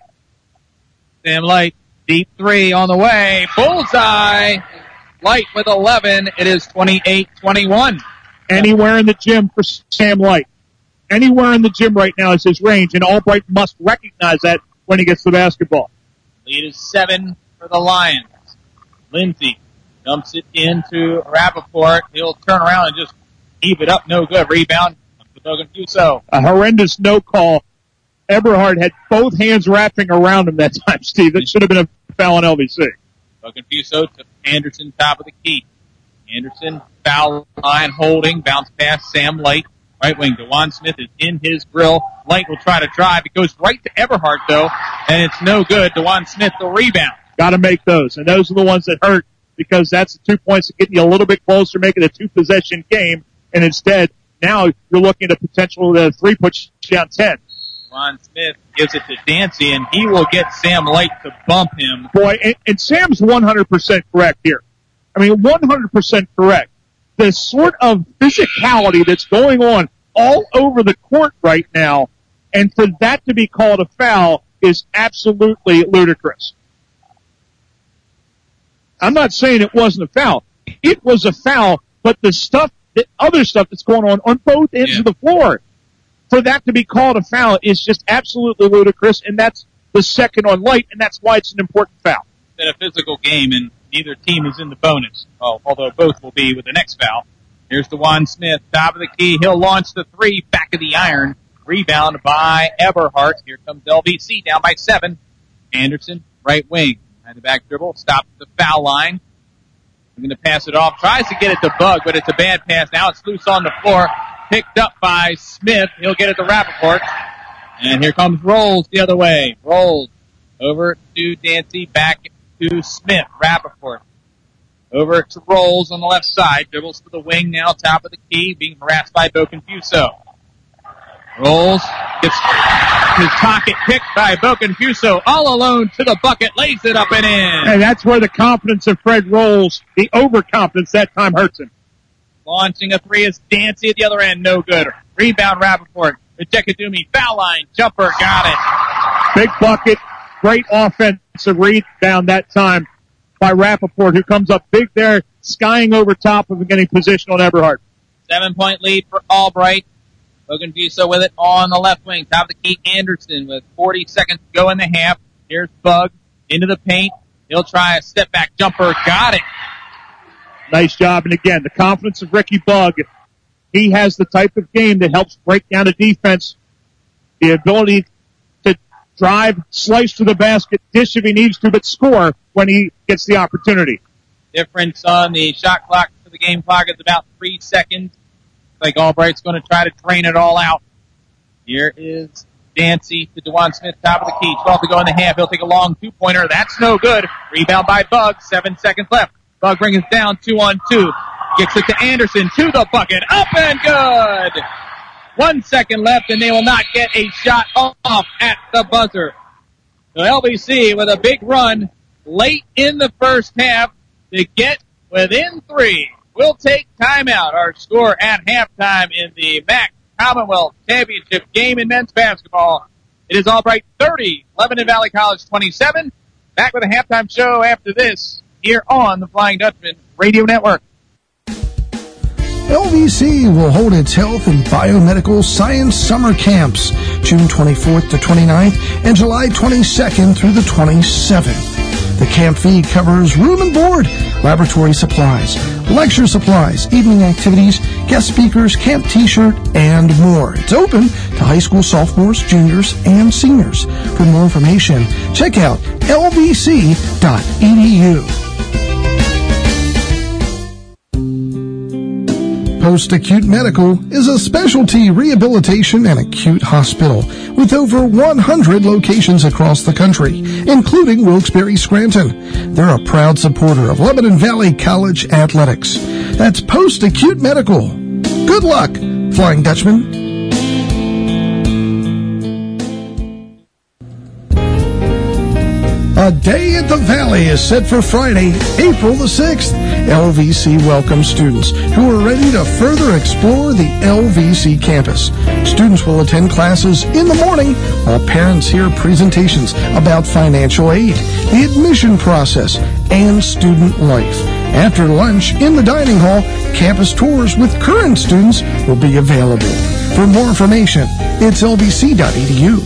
Sam Light, deep three on the way. Bullseye. Light with eleven. It is twenty-eight twenty-one. Anywhere in the gym for Sam Light. Anywhere in the gym right now is his range, and Albright must recognize that when he gets the basketball. Lead is seven for the Lions. Lindsay dumps it into Rappaport. He'll turn around and just heave it up. No good. Rebound to Boconfuso. A horrendous no call. Eberhard had both hands wrapping around him that time, Steve. That should have been a foul on L V C. Boconfuso to Anderson, top of the key. Anderson, foul line holding, bounce pass, Sam Light. Right wing, Dewan Smith is in his grill. Light will try to drive. It goes right to Eberhard, though, and it's no good. Dewan Smith, the rebound. Got to make those, and those are the ones that hurt because that's the two points that get you a little bit closer, making a two-possession game, and instead, now you're looking at a potential uh, three put you down ten. Ron Smith gives it to Dancy, and he will get Sam Light to bump him. Boy, and, and Sam's one hundred percent correct here. I mean, one hundred percent correct. The sort of physicality that's going on all over the court right now, and for that to be called a foul is absolutely ludicrous. I'm not saying it wasn't a foul. It was a foul, but the stuff, the other stuff that's going on on both ends Yeah. of the floor, for that to be called a foul is just absolutely ludicrous, and that's the second on Light, and that's why it's an important foul. It's been a physical game, and neither team is in the bonus, well, although both will be with the next foul. Here's DeJuan Smith, top of the key. He'll launch the three, back of the iron. Rebound by Eberhardt. Here comes L V C, down by seven. Anderson, right wing. Behind the back dribble, stops at the foul line. I'm going to pass it off. Tries to get it to Bug, but it's a bad pass. Now it's loose on the floor. Picked up by Smith. He'll get it to Rappaport. And here comes Rolls the other way. Rolls over to Dancy, back to Smith. Rappaport. Over to Rolls on the left side. Dribbles to the wing now, top of the key, being harassed by Bo Confuso. Rolls, gets his pocket picked by Bo Confuso, all alone to the bucket, lays it up and in. And that's where the confidence of Fred Rolls, the overconfidence that time hurts him. Launching a three is Dancy at the other end, no good. Rebound Rappaport. Ejekadumi, foul line, jumper, got it. Big bucket, great offensive rebound that time by Rappaport, who comes up big there, skying over top of him, getting position on Eberhardt. Seven point lead for Albright. Logan Fuso with it on the left wing. Top of the key, Anderson with forty seconds to go in the half. Here's Bug into the paint. He'll try a step back jumper. Got it. Nice job. And again, the confidence of Ricky Bug. He has the type of game that helps break down a defense. The ability to drive, slice to the basket, dish if he needs to, but score when he gets the opportunity. Difference on the shot clock for the game clock is about three seconds. Like Albright's going to try to drain it all out. Here is Dancy to DeJuan Smith, top of the key. twelve to go in the half. He'll take a long two-pointer. That's no good. Rebound by Bug. Seven seconds left. Bug brings it down two on two. Gets it to Anderson to the bucket. Up and good. One second left, and they will not get a shot off at the buzzer. So L B C with a big run late in the first half to get within three. We'll take timeout. Our score at halftime in the M A C Commonwealth Championship game in men's basketball. It is Albright thirty, Lebanon Valley College twenty-seven. Back with a halftime show after this here on the Flying Dutchman Radio Network. L V C will hold its health and biomedical science summer camps June twenty-fourth to twenty-ninth and July twenty-second through the twenty-seventh. The camp fee covers room and board, laboratory supplies, lecture supplies, evening activities, guest speakers, camp t-shirt, and more. It's open to high school sophomores, juniors, and seniors. For more information, check out L V C dot E D U. Post-Acute Medical is a specialty rehabilitation and acute hospital with over one hundred locations across the country, including Wilkes-Barre Scranton. They're a proud supporter of Lebanon Valley College athletics. That's Post-Acute Medical. Good luck, Flying Dutchman. A Day at the Valley is set for Friday, April the sixth. L V C welcomes students who are ready to further explore the L V C campus. Students will attend classes in the morning while parents hear presentations about financial aid, the admission process, and student life. After lunch, in the dining hall, campus tours with current students will be available. For more information, it's L V C dot E D U.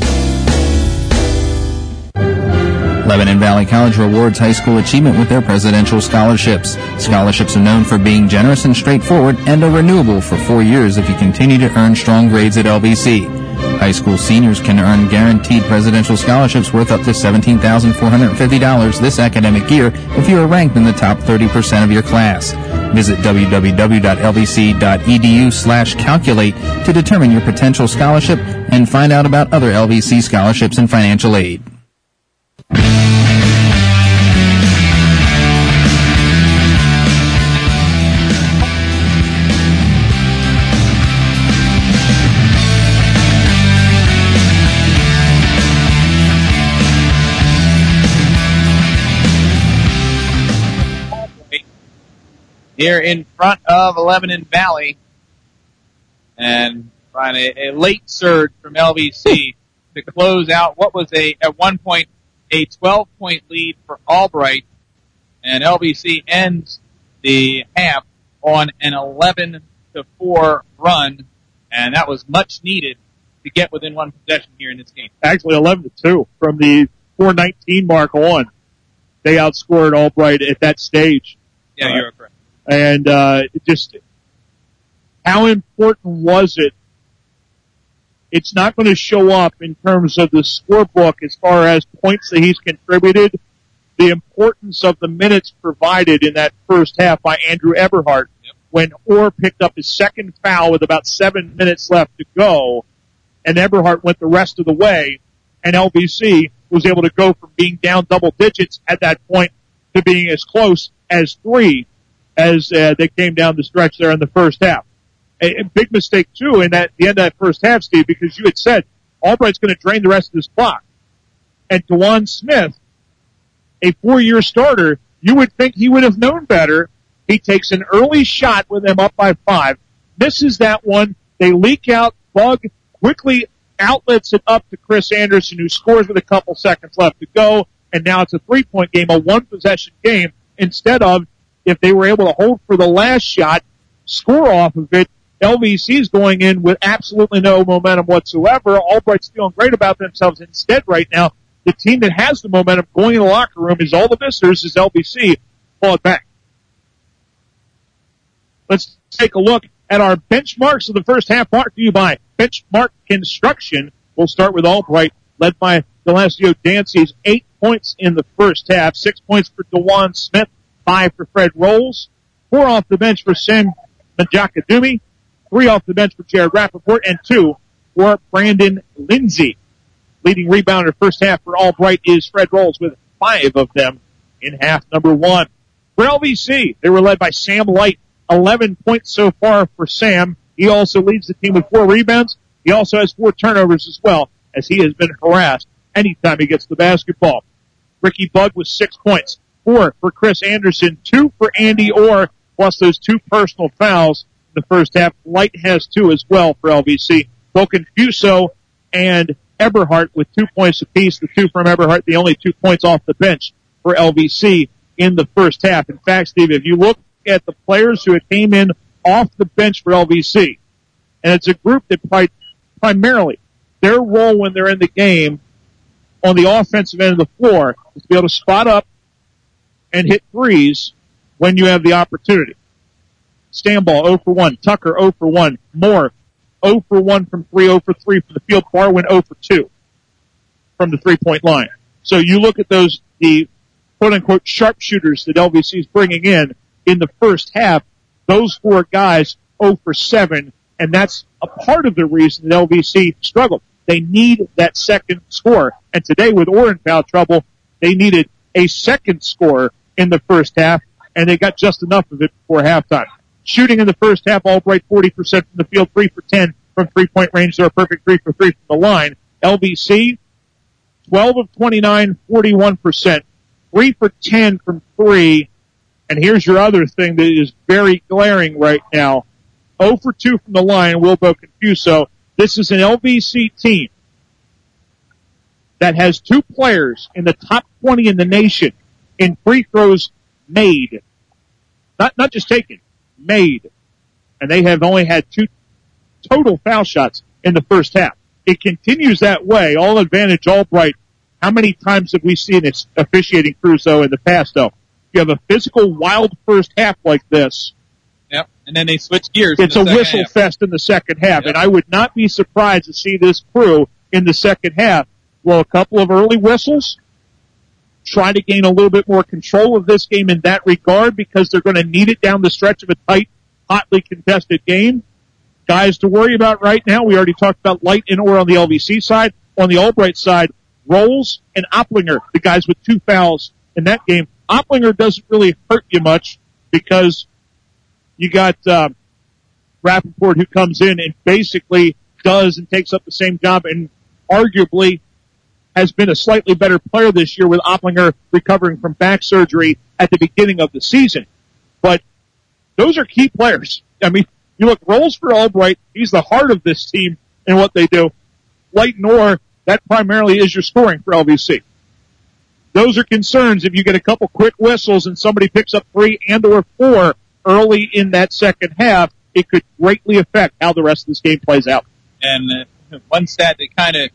Lebanon Valley College rewards high school achievement with their presidential scholarships. Scholarships are known for being generous and straightforward and are renewable for four years if you continue to earn strong grades at L V C. High school seniors can earn guaranteed presidential scholarships worth up to seventeen thousand four hundred fifty dollars this academic year if you are ranked in the top thirty percent of your class. Visit w w w dot l v c dot e d u slash calculate to determine your potential scholarship and find out about other L V C scholarships and financial aid. here in front of Lebanon Valley. And find a, a late surge from L V C to close out what was a, at one point, a twelve-point lead for Albright. And L V C ends the half on an eleven to four run. And that was much needed to get within one possession here in this game. Actually, eleven to two from the four nineteen mark on. They outscored Albright at that stage. Yeah, you're correct. And, uh, just, how important was it? It's not going to show up in terms of the scorebook as far as points that he's contributed. The importance of the minutes provided in that first half by Andrew Eberhardt. Yep. When Orr picked up his second foul with about seven minutes left to go, and Eberhardt went the rest of the way, and L V C was able to go from being down double digits at that point to being as close as three as uh, they came down the stretch there in the first half. A, a big mistake, too, in that the end of that first half, Steve, because you had said Albright's going to drain the rest of this clock. And DeJuan Smith, a four-year starter, you would think he would have known better. He takes an early shot with them up by five, misses that one. They leak out. Bug quickly outlets it up to Chris Anderson, who scores with a couple seconds left to go. And now it's a three-point game, a one-possession game, instead of, if they were able to hold for the last shot, score off of it. L V C is going in with absolutely no momentum whatsoever. Albright's feeling great about themselves. Instead, right now, the team that has the momentum going in the locker room is all the visitors, is L V C. Pull it back. Let's take a look at our benchmarks of the first half, brought to you by Benchmark Construction. We'll start with Albright, led by Delasio Dancy's eight points in the first half, six points for DeJuan Smith, five for Fred Rolls, four off the bench for Sam Majakadumi, three off the bench for Jared Rappaport, and two for Brandon Lindsay. Leading rebounder first half for Albright is Fred Rolls with five of them in half number one. For L V C, they were led by Sam Light, eleven points so far for Sam. He also leads the team with four rebounds. He also has four turnovers as well, as he has been harassed anytime he gets the basketball. Ricky Bug with six points, four for Chris Anderson, two for Andy Orr, plus those two personal fouls in the first half. Light has two as well for L V C. Boconfuso and Eberhardt with two points apiece. The two from Eberhardt, the only two points off the bench for L V C in the first half. In fact, Steve, if you look at the players who came in off the bench for L V C, and it's a group that pri- primarily their role when they're in the game on the offensive end of the floor is to be able to spot up and hit threes when you have the opportunity. Stamball zero for one, Tucker zero for one, Moore zero for one from three, zero for three from the field, Barwin zero for two from the three-point line. So you look at those, the quote-unquote sharpshooters that L V C is bringing in in the first half, those four guys zero for seven, and that's a part of the reason that L V C struggled. They need that second score. And today with Orr in foul trouble, they needed a second score in the first half, and they got just enough of it before halftime. Shooting in the first half, Albright forty percent from the field, three for ten from three-point range. They're a perfect three for three from the line. L V C, twelve of twenty-nine, forty-one percent, three for ten from three. And here's your other thing that is very glaring right now. zero for two from the line, Will Boconfuso. This is an L V C team that has two players in the top twenty in the nation in free throws made. Not, not just taken, made. And they have only had two total foul shots in the first half. It continues that way. All advantage, Albright. How many times have we seen it officiating crews, though, in the past, though? You have a physical, wild first half like this. Yep, and then they switch gears. It's a whistle half. fest in the second half, yep. And I would not be surprised to see this crew in the second half. Well, a couple of early whistles, try to gain a little bit more control of this game in that regard because they're going to need it down the stretch of a tight, hotly contested game. Guys to worry about right now, we already talked about Light and Orr on the L V C side. On the Albright side, Rolls and Opplinger, the guys with two fouls in that game. Opplinger doesn't really hurt you much because you got uh, Rappaport who comes in and basically does and takes up the same job and arguably has been a slightly better player this year with Opplinger recovering from back surgery at the beginning of the season. But those are key players. I mean, you look, Rolls for Albright, he's the heart of this team and what they do. Light Nor, that primarily is your scoring for L V C. Those are concerns if you get a couple quick whistles and somebody picks up three and or four early in that second half, it could greatly affect how the rest of this game plays out. And uh, one stat that kind of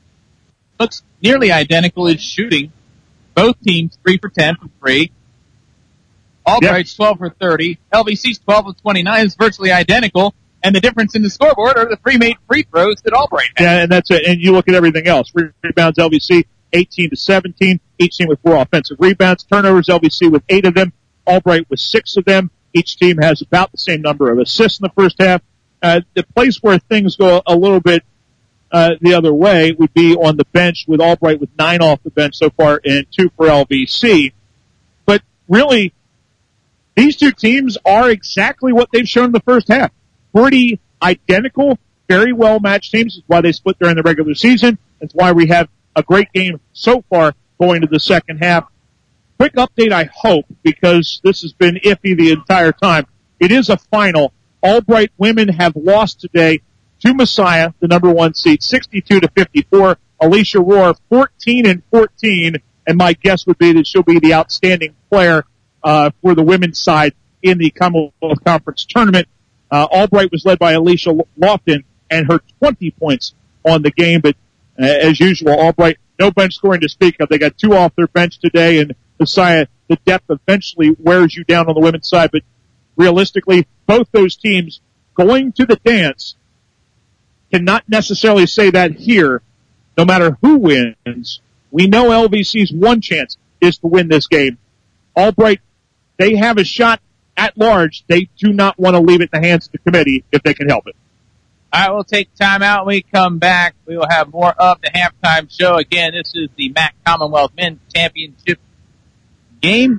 looks nearly identical is shooting. Both teams three for ten from three. Albright's yep. twelve for thirty. L V C's twelve for twenty-nine. It's virtually identical. And the difference in the scoreboard are the three made free throws that Albright had. Yeah, and that's it. And you look at everything else. Rebounds, L V C, eighteen to seventeen. Each team with four offensive rebounds. Turnovers, L V C with eight of them. Albright with six of them. Each team has about the same number of assists in the first half. Uh, the place where things go a little bit uh, the other way would be on the bench, with Albright with nine off the bench so far and two for L V C. But really, these two teams are exactly what they've shown in the first half. Pretty identical, very well matched teams. That's why they split during the regular season. That's why we have a great game so far going to the second half. Quick update, I hope, because this has been iffy the entire time. It is a final. Albright women have lost today to Messiah, the number one seed, sixty-two to fifty-four. Alicia Rohr, fourteen and fourteen, and my guess would be that she'll be the outstanding player uh for the women's side in the Commonwealth Conference tournament. Uh, Albright was led by Alicia Lofton and her twenty points on the game, but uh, as usual, Albright, no bench scoring to speak of. They got two off their bench today, and Messiah, the depth eventually wears you down on the women's side, but realistically, both those teams going to the dance cannot necessarily say that here, no matter who wins. We know L V C's one chance is to win this game. Albright, they have a shot at large. They do not want to leave it in the hands of the committee if they can help it. All right, we'll take time out. When we come back, we will have more of the halftime show. Again, this is the M A C Commonwealth Men's Championship game.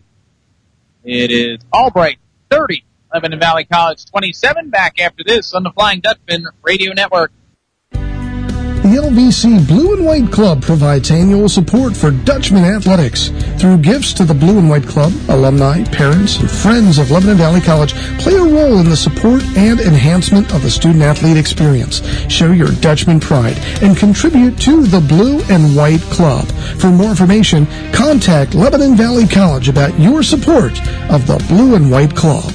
It is Albright thirty, Lebanon Valley College twenty-seven. Back after this on the Flying Dutchman Radio Network. The L V C Blue and White Club provides annual support for Dutchman athletics. Through gifts to the Blue and White Club, alumni, parents, and friends of Lebanon Valley College play a role in the support and enhancement of the student-athlete experience. Show your Dutchman pride and contribute to the Blue and White Club. For more information, contact Lebanon Valley College about your support of the Blue and White Club.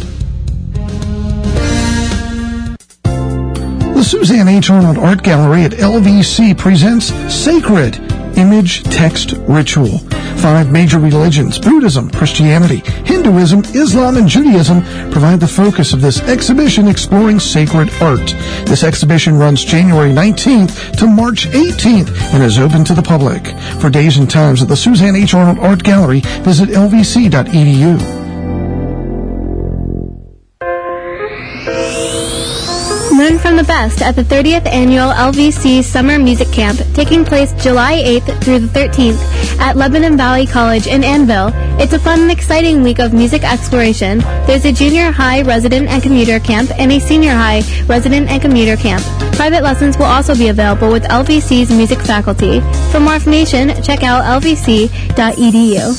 The Suzanne H. Arnold Art Gallery at L V C presents Sacred Image Text Ritual. Five major religions, Buddhism, Christianity, Hinduism, Islam, and Judaism, provide the focus of this exhibition exploring sacred art. This exhibition runs January nineteenth to March eighteenth and is open to the public. For days and times at the Suzanne H. Arnold Art Gallery, visit L V C dot E D U. Learn from the best at the thirtieth Annual L V C Summer Music Camp, taking place July eighth through the thirteenth at Lebanon Valley College in Annville. It's a fun and exciting week of music exploration. There's a junior high resident and commuter camp and a senior high resident and commuter camp. Private lessons will also be available with L V C's music faculty. For more information, check out L V C dot E D U.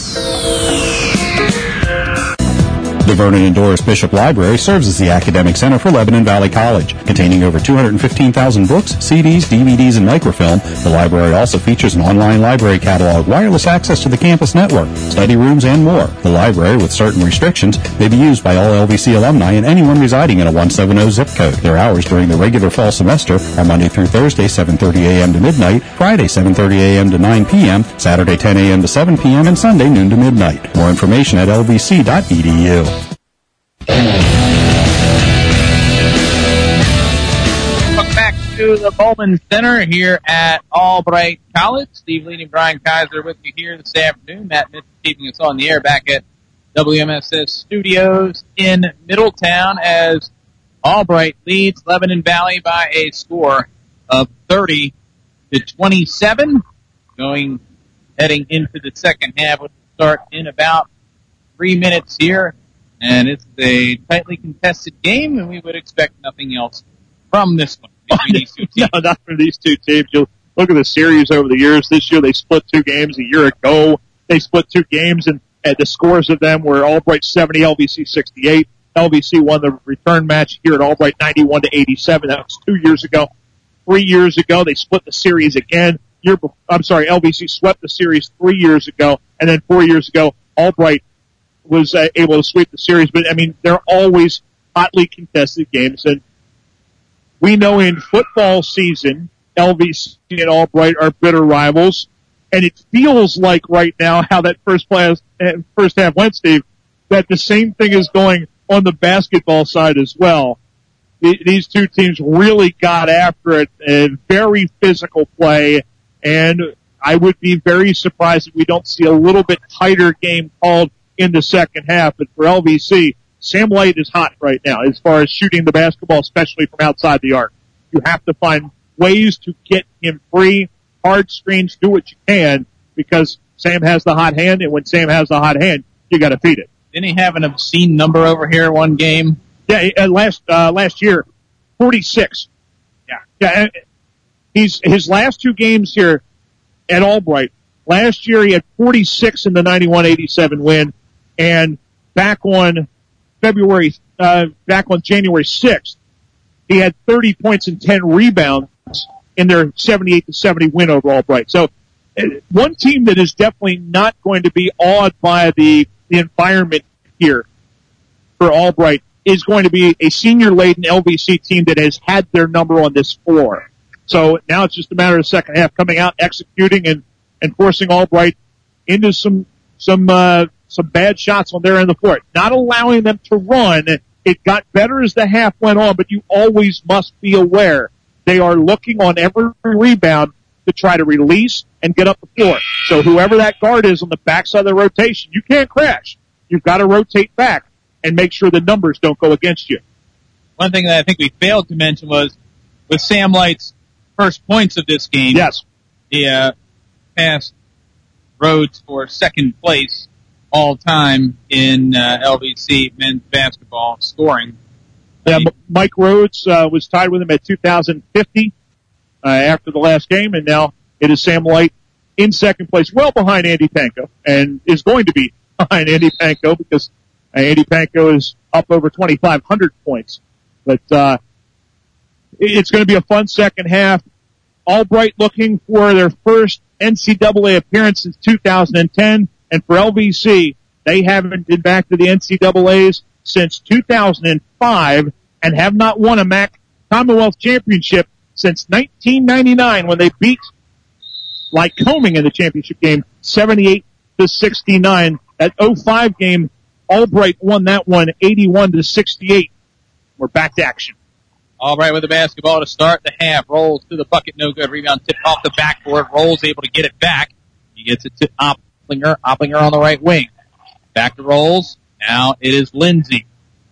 The Vernon and Doris Bishop Library serves as the academic center for Lebanon Valley College. Containing over two hundred fifteen thousand books, C Ds, D V Ds, and microfilm, the library also features an online library catalog, wireless access to the campus network, study rooms, and more. The library, with certain restrictions, may be used by all L V C alumni and anyone residing in a one seventy zip code. Their hours during the regular fall semester are Monday through Thursday, seven thirty a.m. to midnight, Friday, seven thirty a.m. to nine p.m., Saturday, ten a.m. to seven p.m., and Sunday, noon to midnight. More information at L V C dot E D U. Welcome back to the Bowman Center here at Albright College. Steve Lee and Brian Kaiser with you here this afternoon. Matt Mitchell keeping us on the air back at W M S S Studios in Middletown as Albright leads Lebanon Valley by a score of thirty to twenty-seven. Going, heading into the second half, which will start in about three minutes here. And it's a tightly contested game, and we would expect nothing else from this one between these two teams. No, not from these two teams. You'll look at the series over the years. This year they split two games. A year ago they split two games, and, and the scores of them were Albright seventy, L V C sixty-eight. L V C won the return match here at Albright ninety-one to eighty-seven. That was two years ago. Three years ago, they split the series again. Year before, I'm sorry, L V C swept the series three years ago, and then four years ago, Albright was uh, able to sweep the series. But, I mean, they're always hotly contested games, and we know in football season, L V C and Albright are bitter rivals, and it feels like right now how that first class, first half went, Steve, that the same thing is going on the basketball side as well. These two teams really got after it, a very physical play, and I would be very surprised if we don't see a little bit tighter game called in the second half. But for L V C, Sam Light is hot right now as far as shooting the basketball, especially from outside the arc. You have to find ways to get him free, hard screens, do what you can, because Sam has the hot hand, and when Sam has the hot hand, you got to feed it. Didn't he have an obscene number over here one game? Yeah, uh, last uh, last year, forty-six. Yeah, yeah. He's his last two games here at Albright. Last year he had forty-six in the ninety-one eighty-seven win, and back on February, uh, back on January sixth, he had thirty points and ten rebounds in their seventy-eight to seventy win over Albright. So, uh, one team that is definitely not going to be awed by the the environment here for Albright is going to be a senior-laden L V C team that has had their number on this floor. So now it's just a matter of the second half coming out, executing, and, and forcing Albright into some some uh, some bad shots on their end of the floor. Not allowing them to run. It got better as the half went on, but you always must be aware they are looking on every rebound to try to release and get up the floor. So whoever that guard is on the backside of the rotation, you can't crash. You've got to rotate back and make sure the numbers don't go against you. One thing that I think we failed to mention was with Sam Light's first points of this game. Yes. He uh, passed Rhodes for second place all time in uh, L V C men's basketball scoring. Yeah, M- Mike Rhodes uh, was tied with him at two thousand fifty uh, after the last game, and now it is Sam Light in second place, well behind Andy Panko, and is going to be behind Andy Panko because uh, Andy Panko is up over twenty-five hundred points. But uh, it's going to be a fun second half. Albright looking for their first N C double A appearance since two thousand ten, and for L V C, they haven't been back to the N C double A's since two thousand five and have not won a M A C Commonwealth Championship since nineteen ninety-nine when they beat Lycoming in the championship game seventy-eight to sixty-nine. That oh five game, Albright won that one eighty-one to sixty-eight. We're back to action. Albright with the basketball to start the half. Rolls to the bucket, no good. Rebound tipped off the backboard. Rolls able to get it back. He gets it to Opplinger. Opplinger on the right wing. Back to Rolls. Now it is Lindsay.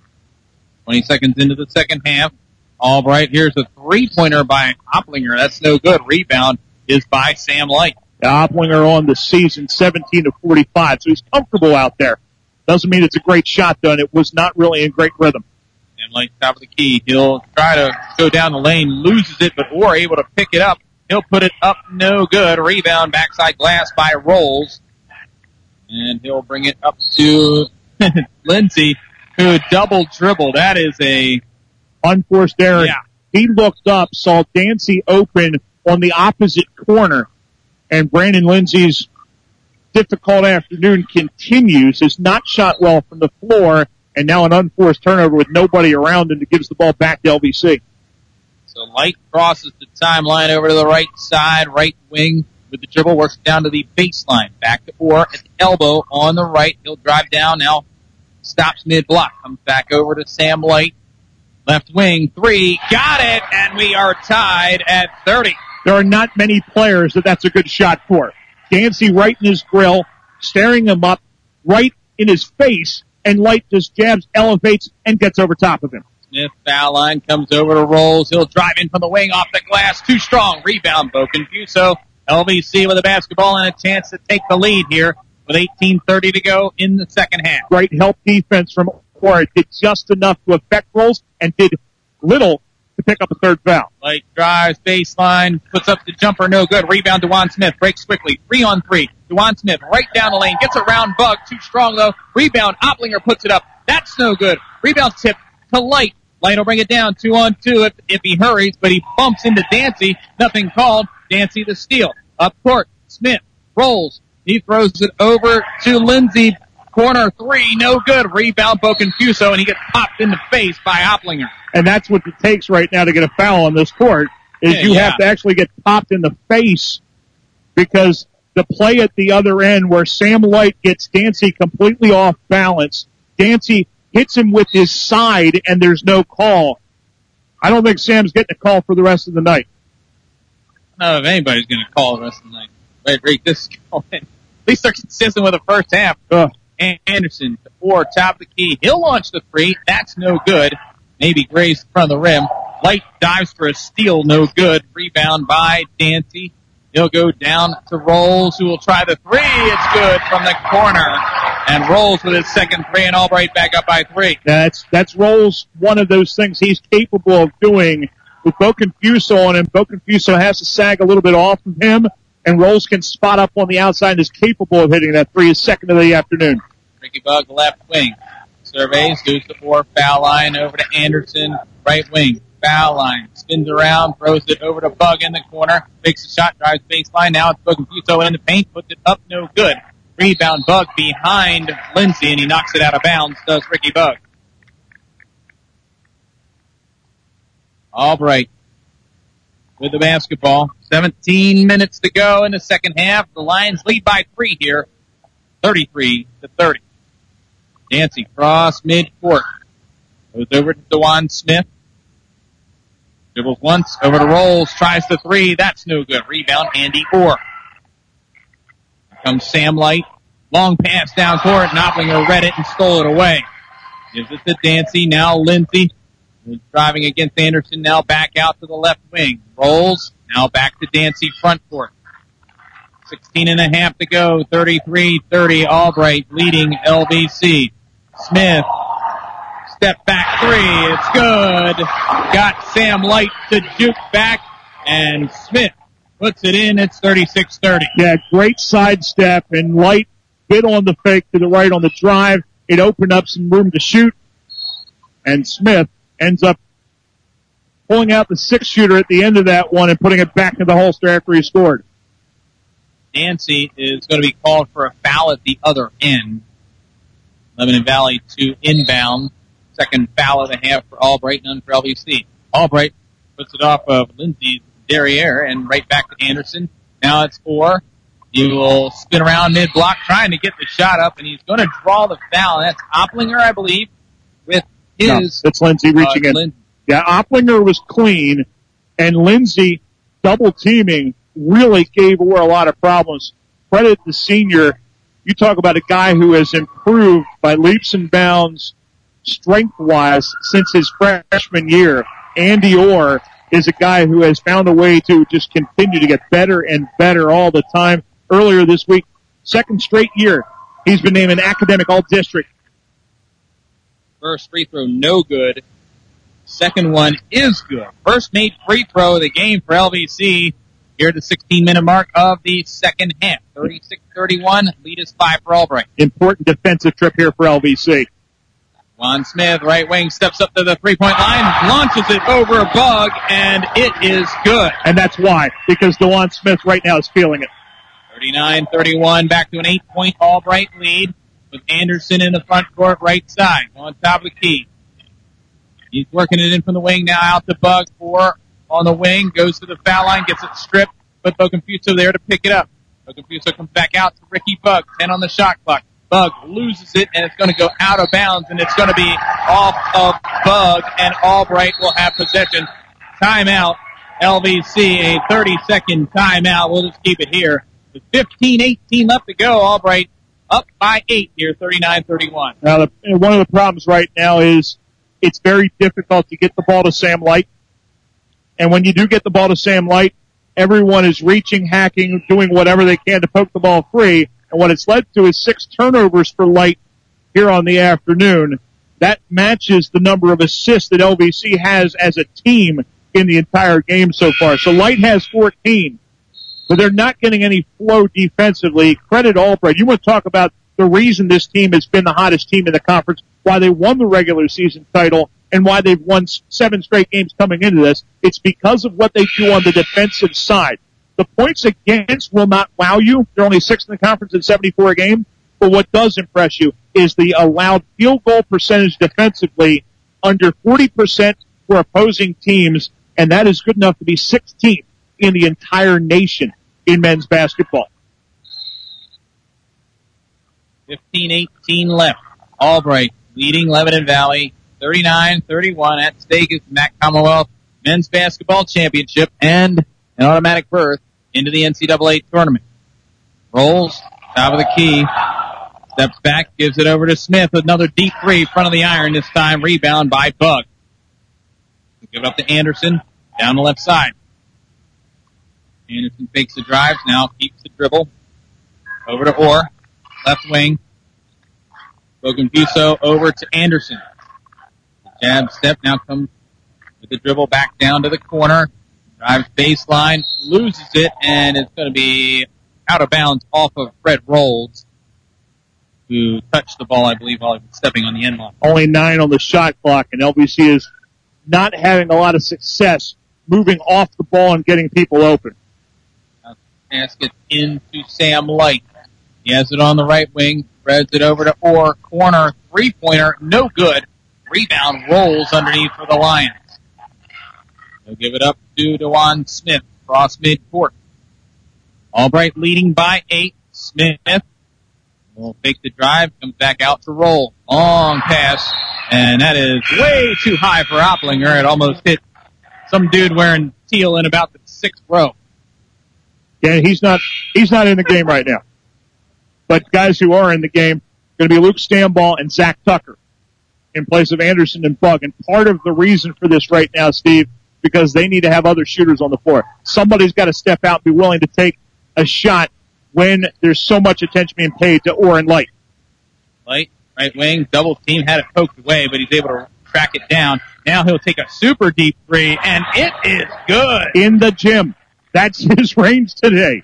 twenty seconds into the second half. Albright, here's a three-pointer by Opplinger. That's no good. Rebound is by Sam Light. Opplinger on the season, seventeen to forty-five, so he's comfortable out there. Doesn't mean it's a great shot, though, and it was not really in great rhythm. Sam Light, top of the key. He'll try to go down the lane, loses it, but Orr able to pick it up. He'll put it up, no good. Rebound, backside glass by Rolls. And he'll bring it up to Lindsay, who double dribble. That is a unforced error. Yeah. He looked up, saw Dancy open on the opposite corner, and Brandon Lindsay's difficult afternoon continues. Has not shot well from the floor, and now an unforced turnover with nobody around him that gives the ball back to L V C. So Light crosses the timeline over to the right side, right wing with the dribble, works down to the baseline. Back to Orr at the elbow on the right. He'll drive down now, stops mid-block, comes back over to Sam Light. Left wing, three, got it, and we are tied at thirty. There are not many players that that's a good shot for. Dancy right in his grill, staring him up, right in his face, and Light just jabs, elevates, and gets over top of him. Smith, foul line, comes over to Rolls. He'll drive in from the wing, off the glass, too strong. Rebound, Bo Confuso. L V C with a basketball and a chance to take the lead here with eighteen thirty to go in the second half. Great help defense from Orr. It did just enough to affect Rolls and did little to pick up a third foul. Light drives, baseline, puts up the jumper, no good. Rebound, DeJuan Smith, breaks quickly. Three on three. DeJuan Smith right down the lane, gets around Bug, too strong though. Rebound, Opplinger puts it up. That's no good. Rebound tip to Light. Light will bring it down, two on two if, if he hurries, but he bumps into Dancy. Nothing called. Dancy the steal. Up court, Smith rolls. He throws it over to Lindsey. Corner three, no good. Rebound, Boconfuso, and he gets popped in the face by Opplinger. And that's what it takes right now to get a foul on this court, is Yeah, you yeah. have to actually get popped in the face, because the play at the other end where Sam Light gets Dancy completely off balance, Dancy hits him with his side and there's no call. I don't think Sam's getting a call for the rest of the night. I don't know if anybody's going to call the rest of the night. Wait, wait, this is going. At least they're consistent with the first half. Ugh. Anderson to four, top of the key. He'll launch the three. That's no good. Maybe grazed in front of the rim. Light dives for a steal. No good. Rebound by Dancy. He'll go down to Rolls, who will try the three. It's good from the corner. And Rolls with his second three, and Albright back up by three. That's, that's Rolls, one of those things he's capable of doing with Boconfuso on him. Boconfuso has to sag a little bit off of him, and Rolls can spot up on the outside and is capable of hitting that three, his second of the afternoon. Ricky Bug, left wing. Surveys, goes to four, foul line, over to Anderson, right wing. Foul line, spins around, throws it over to Bug in the corner, makes a shot, drives baseline. Now it's Boconfuso in the paint, puts it up, no good. Rebound, Bug behind Lindsey, and he knocks it out of bounds, does Ricky Bug. Albright with the basketball. seventeen minutes to go in the second half. The Lions lead by three here, thirty-three to thirty. Dancy cross midcourt. Goes over to DeJuan Smith. Dribbles once, over to Rolls, tries the three. That's no good. Rebound, Andy Orr. Here comes Sam Light. Long pass down court. Opplinger read it and stole it away. Gives it to Dancy. Now Lindsey. He's driving against Anderson. Now back out to the left wing. Rolls. Now back to Dancy front court. sixteen and a half to go. thirty-three thirty. Albright leading L B C. Smith. Step back three. It's good. Got Sam Light to juke back. And Smith puts it in. It's thirty-six thirty. Yeah, great sidestep, and Light bit on the fake to the right on the drive. It opened up some room to shoot, and Smith ends up pulling out the six shooter at the end of that one and putting it back in the holster after he scored. Dancy is going to be called for a foul at the other end. Lebanon Valley to inbound. Second foul of the half for Albright, none for L B C. Albright puts it off of Lindsey's derriere and right back to Anderson. Now it's four. He will spin around mid-block trying to get the shot up, and he's going to draw the foul. And that's Opplinger, I believe, with his... No, it's Lindsey reaching uh, in. Lin- Yeah, Opplinger was clean, and Lindsey double teaming really gave Orr a lot of problems. Credit the senior. You talk about a guy who has improved by leaps and bounds strength-wise since his freshman year. Andy Orr is a guy who has found a way to just continue to get better and better all the time. Earlier this week, second straight year, he's been named an academic all-district. First free throw, no good. Second one is good. First made free throw of the game for L V C here at the sixteen-minute mark of the second half. thirty-six thirty-one, lead is five for Albright. Important defensive trip here for L V C. Juan Smith, right wing, steps up to the three-point line, launches it over a Bug, and it is good. And that's why, because DeJuan Smith right now is feeling it. thirty-nine thirty-one, back to an eight-point Albright lead with Anderson in the front court right side on top of the key. He's working it in from the wing now out to Bug. Four on the wing, goes to the foul line, gets it stripped, but Boconfuso there to pick it up. Boconfuso comes back out to Ricky Bug, ten on the shot clock. Bug loses it, and it's going to go out of bounds, and it's going to be off of Bug, and Albright will have possession. Timeout, L V C, a thirty-second timeout. We'll just keep it here. With fifteen eighteen left to go, Albright up by eight here, thirty-nine thirty-one. Now, the, one of the problems right now is it's very difficult to get the ball to Sam Light. And when you do get the ball to Sam Light, everyone is reaching, hacking, doing whatever they can to poke the ball free. And what it's led to is six turnovers for Light here on the afternoon. That matches the number of assists that L V C has as a team. in the entire game so far. So Light has fourteen, but they're not getting any flow defensively. Credit Albright. You want to talk about the reason this team has been the hottest team in the conference, why they won the regular season title, and why they've won seven straight games coming into this. It's because of what they do on the defensive side. The points against will not wow you. They're only sixth in the conference at seventy-four a game. But what does impress you is the allowed field goal percentage defensively under forty percent for opposing teams, and that is good enough to be sixteenth in the entire nation in men's basketball. fifteen eighteen left. Albright leading Lebanon Valley thirty-nine thirty-one. At stake is the MAC Commonwealth Men's Basketball Championship and an automatic berth into the N C double A tournament. Rolls, top of the key, steps back, gives it over to Smith. Another deep three, front of the iron this time. Rebound by Bug. Give it up to Anderson, down the left side. Anderson fakes the drives, now keeps the dribble. Over to Orr, left wing. Bogunfuso over to Anderson. The jab step now comes with the dribble back down to the corner. Drives baseline, loses it, and it's going to be out of bounds off of Fred Rolls, who touched the ball, I believe, while he was stepping on the end line. Only nine on the shot clock, and L B C is not having a lot of success moving off the ball and getting people open. Now, pass gets into Sam Light. He has it on the right wing, spreads it over to Orr, corner, three-pointer, no good. Rebound rolls underneath for the Lions. They'll give it up to DeJuan Smith, cross midcourt. Albright leading by eight. Smith will fake the drive, comes back out to roll. Long pass, and that is way too high for Opplinger. It almost hit some dude wearing teal in about the sixth row. Yeah, he's not, he's not in the game right now. But guys who are in the game are going to be Luke Stamball and Zach Tucker in place of Anderson and Bug. And part of the reason for this right now, Steve, because they need to have other shooters on the floor. Somebody's got to step out and be willing to take a shot when there's so much attention being paid to Orr and Light. Light, right wing, double team, had it poked away, but he's able to track it down. Now he'll take a super deep three, and it is good. In the gym. That's his range today.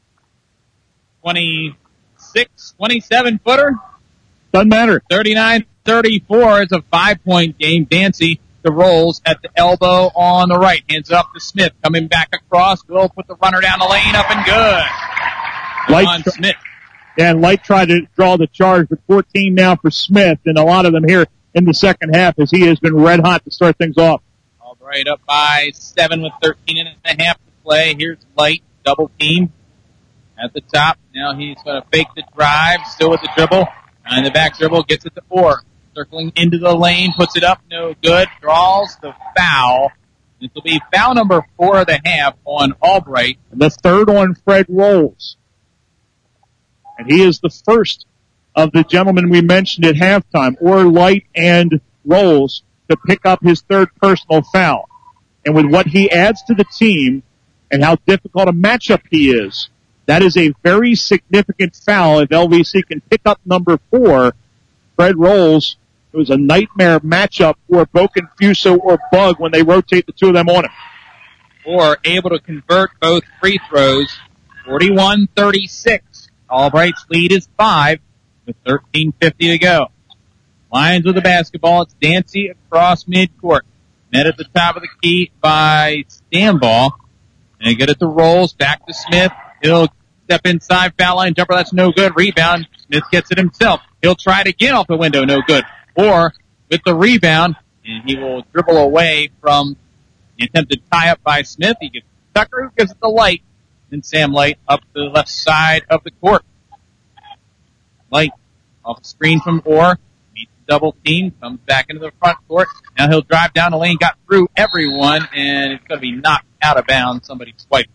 twenty-six, twenty-seven footer. Doesn't matter. thirty-nine thirty-four. It's a five-point game. Dancy, the rolls at the elbow on the right. Hands up to Smith. Coming back across. Will put the runner down the lane. Up and good. Light, on Smith. And Light tried to draw the charge, but fourteen now for Smith, and a lot of them here in the second half as he has been red hot to start things off. All right, up by seven with thirteen and a half to play. Here's Light, double team at the top. Now he's going to fake the drive, still with the dribble. And the back dribble, gets it to Orr. Circling into the lane, puts it up, no good. Draws the foul. This will be foul number four of the half on Albright. And the third on Fred Rolls. And he is the first of the gentlemen we mentioned at halftime, Orr, Light, and Rolls, to pick up his third personal foul. And with what he adds to the team and how difficult a matchup he is, that is a very significant foul. If L V C can pick up number four, Fred Rolls, it was a nightmare matchup for Bogunfuso or Bug when they rotate the two of them on him. Orr able to convert both free throws, forty-one thirty-six. Albright's lead is five with thirteen fifty to go. Lions with the basketball. It's Dancy across midcourt. Net at the top of the key by Stamball. And they get it to Rolls. Back to Smith. He'll step inside, foul line jumper. That's no good. Rebound. Smith gets it himself. He'll try it again off the window. No good. Or with the rebound, and he will dribble away from the attempted tie-up by Smith. He gets Tucker, who gives it the Light. And Sam Light up to the left side of the court. Light off the screen from Orr. Meets the double team. Comes back into the front court. Now he'll drive down the lane. Got through everyone. And it's going to be knocked out of bounds. Somebody swiped.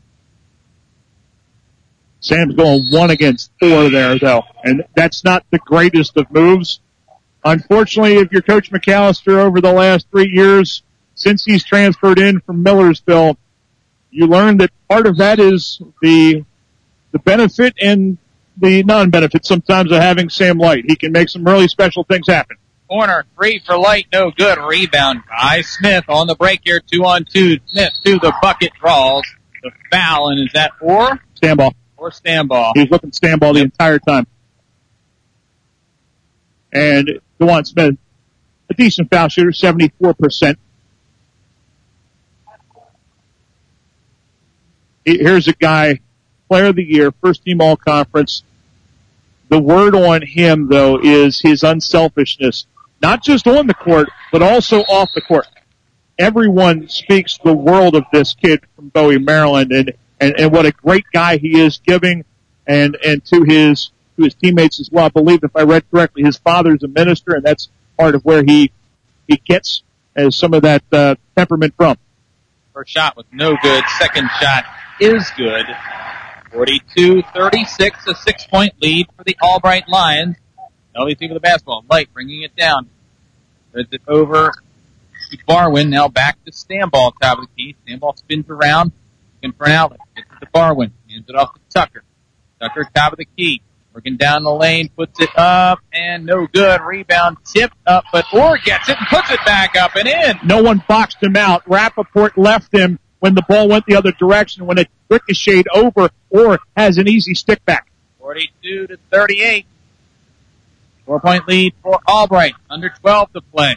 Sam's going one against four there, though. And that's not the greatest of moves. Unfortunately, if you're Coach McAllister over the last three years, since he's transferred in from Millersville, you learn that part of that is the the benefit and the non-benefit sometimes of having Sam Light. He can make some really special things happen. corner, three for Light, no good. Rebound by Smith on the break here, two on two. Smith to the bucket, draws the foul, and is that Orr? Stand ball. Or stand ball. He's looking stand ball the entire time. And DeJuan Smith, a decent foul shooter, seventy-four percent. Here's a guy, player of the year, first team all conference. The word on him, though, is his unselfishness, not just on the court, but also off the court. Everyone speaks the world of this kid from Bowie, Maryland, and, and, and what a great guy he is, giving and, and to his, to his teammates as well. I believe, if I read correctly, his father's a minister, and that's part of where he, he gets uh, some of that, uh, temperament from. First shot was no good. Second shot is good. forty-two thirty-six, a six-point lead for the Albright Lions. L V C with the basketball. Light bringing it down. Spreads it over to Barwin. Now back to Stanball, top of the key. Stanball spins around, looking for an outlet. Gets it to Barwin. Hands it off to Tucker. Tucker, top of the key. Working down the lane, puts it up, and no good. Rebound tipped up, but Orr gets it and puts it back up and in. No one boxed him out. Rappaport left him when the ball went the other direction. When it ricocheted over, Orr has an easy stick back. forty-two to thirty-eight. Four-point lead for Albright. Under twelve to play.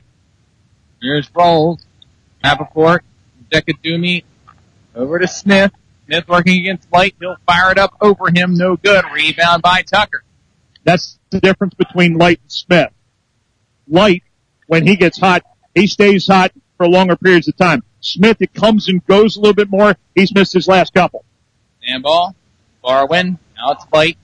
Here's Rolls. Rappaport. Dekadumi. Over to Smith. Smith working against Light. He'll fire it up over him. No good. Rebound by Tucker. That's the difference between Light and Smith. Light, when he gets hot, he stays hot for longer periods of time. Smith, it comes and goes a little bit more. He's missed his last couple. Handball. Barwin. Now it's Light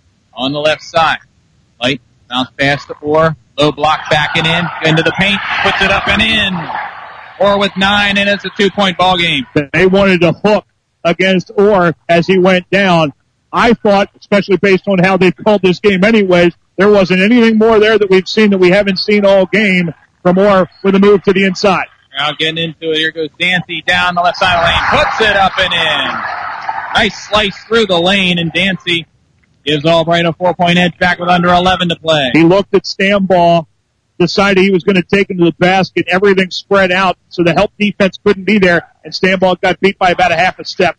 on the left side. Light bounce pass to Orr. Low block backing in. Into the paint. Puts it up and in. Orr with nine, and it's a two-point ball game. They wanted to hook against Orr as he went down. I thought, especially based on how they've called this game anyways, there wasn't anything more there that we've seen that we haven't seen all game from Orr with a move to the inside. Now getting into it. Here goes Dancy down the left side of the lane. Puts it up and in. Nice slice through the lane, and Dancy gives Albright a four-point edge back with under eleven to play. He looked at Stanball, decided he was going to take him to the basket. Everything spread out, so the help defense couldn't be there, and Stanball got beat by about a half a step.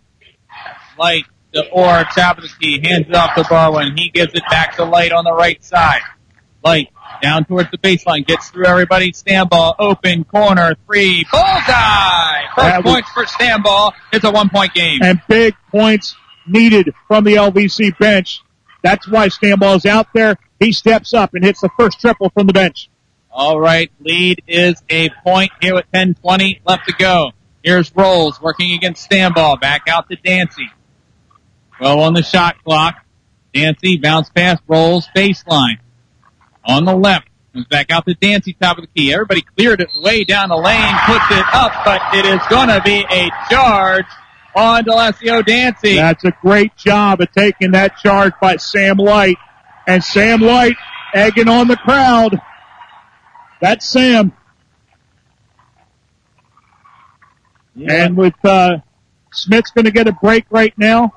Light to Orr, top of the key, hands it off to Barwin. He gives it back to Light on the right side. Light down towards the baseline, gets through everybody. Stanball, open corner, three, bullseye! First points for Stanball. It's a one-point game. And big points needed from the L V C bench. That's why Stanball's out there. He steps up and hits the first triple from the bench. All right, lead is a point here with ten twenty left to go. Here's Rolls working against Stanball. Back out to Dancy. Well on the shot clock. Dancy bounce pass, Rolls baseline. On the left. Comes back out to Dancy, top of the key. Everybody cleared it way down the lane, puts it up, but it is going to be a charge on D'Alessio Dancy. That's a great job of taking that charge by Sam Light. And Sam Light egging on the crowd. That's Sam. Yeah. And with, uh, Smith's gonna get a break right now.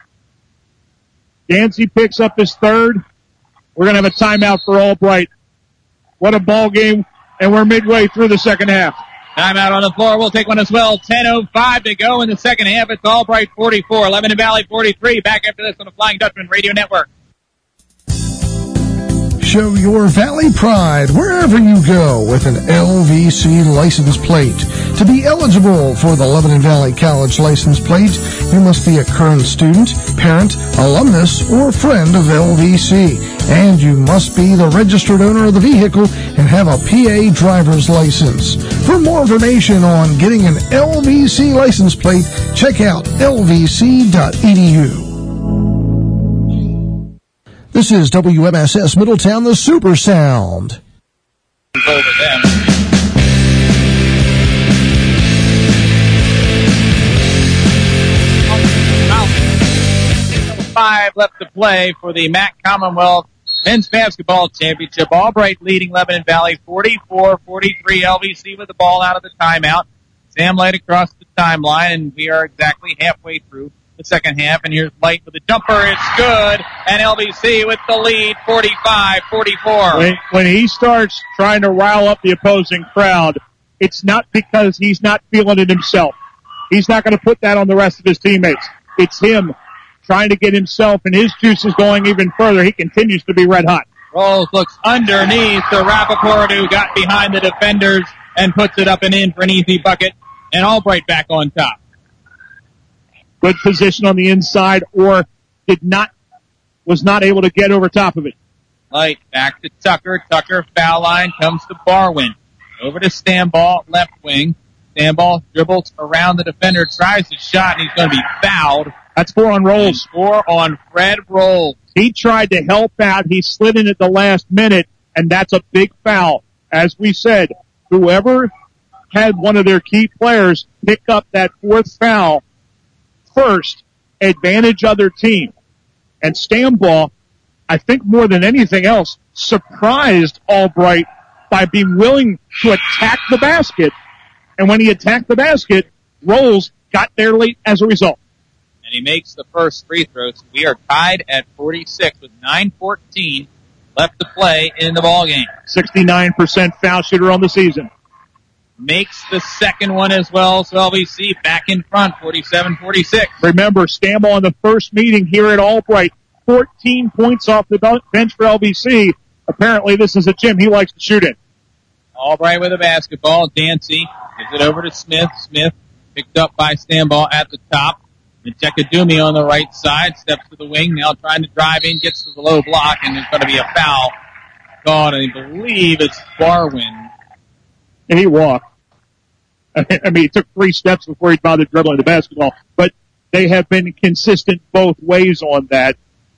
Dancy picks up his third. We're gonna have a timeout for Albright. What a ball game, and we're midway through the second half. Timeout on the floor. We'll take one as well. ten oh five to go in the second half. It's Albright forty-four, Lebanon Valley forty-three. Back after this on the Flying Dutchman Radio Network. Show your Valley pride wherever you go with an L V C license plate. To be eligible for the Lebanon Valley College license plate, you must be a current student, parent, alumnus, or friend of L V C. And you must be the registered owner of the vehicle and have a P A driver's license. For more information on getting an L V C license plate, check out L V C dot E D U. This is W M S S Middletown, the Super Sound. Over them. Five left to play for the M A C Commonwealth Men's Basketball Championship. Albright leading Lebanon Valley forty-four forty-three. L V C with the ball out of the timeout. Sam Light across the timeline, and we are exactly halfway through the second half. And here's Light with the jumper. It's good. And L B C with the lead, forty-five forty-four. When, when he starts trying to rile up the opposing crowd, it's not because he's not feeling it himself. He's not going to put that on the rest of his teammates. It's him trying to get himself and his juices going even further. He continues to be red hot. Rolls looks underneath to Rappaport, who got behind the defenders and puts it up and in for an easy bucket. And Albright back on top. Good position on the inside, or did not, was not able to get over top of it. Light back to Tucker. Tucker foul line comes to Barwin. Over to Stambaugh, left wing. Stambaugh dribbles around the defender, tries the shot, and he's going to be fouled. That's four on Rolls. Four on Fred Rolls. He tried to help out. He slid in at the last minute, and that's a big foul. As we said, whoever had one of their key players pick up that fourth foul first, advantage other team. And Stambaugh, I think more than anything else, surprised Albright by being willing to attack the basket. And when he attacked the basket, Rolls got there late as a result. And he makes the first free throw. So we are tied at forty-six with nine fourteen left to play in the ballgame. sixty-nine percent foul shooter on the season. Makes the second one as well. So L B C back in front, forty-seven forty-six. Remember, Stambaugh in the first meeting here at Albright, fourteen points off the bench for L B C. Apparently this is a gym he likes to shoot in. Albright with a basketball. Dancy gives it over to Smith. Smith picked up by Stambaugh at the top. Mechekadumi on the right side, steps to the wing, now trying to drive in, gets to the low block, and there's going to be a foul called, and I believe it's Barwin. And he walked. I mean, he took three steps before he bothered dribbling the basketball, but they have been consistent both ways on that.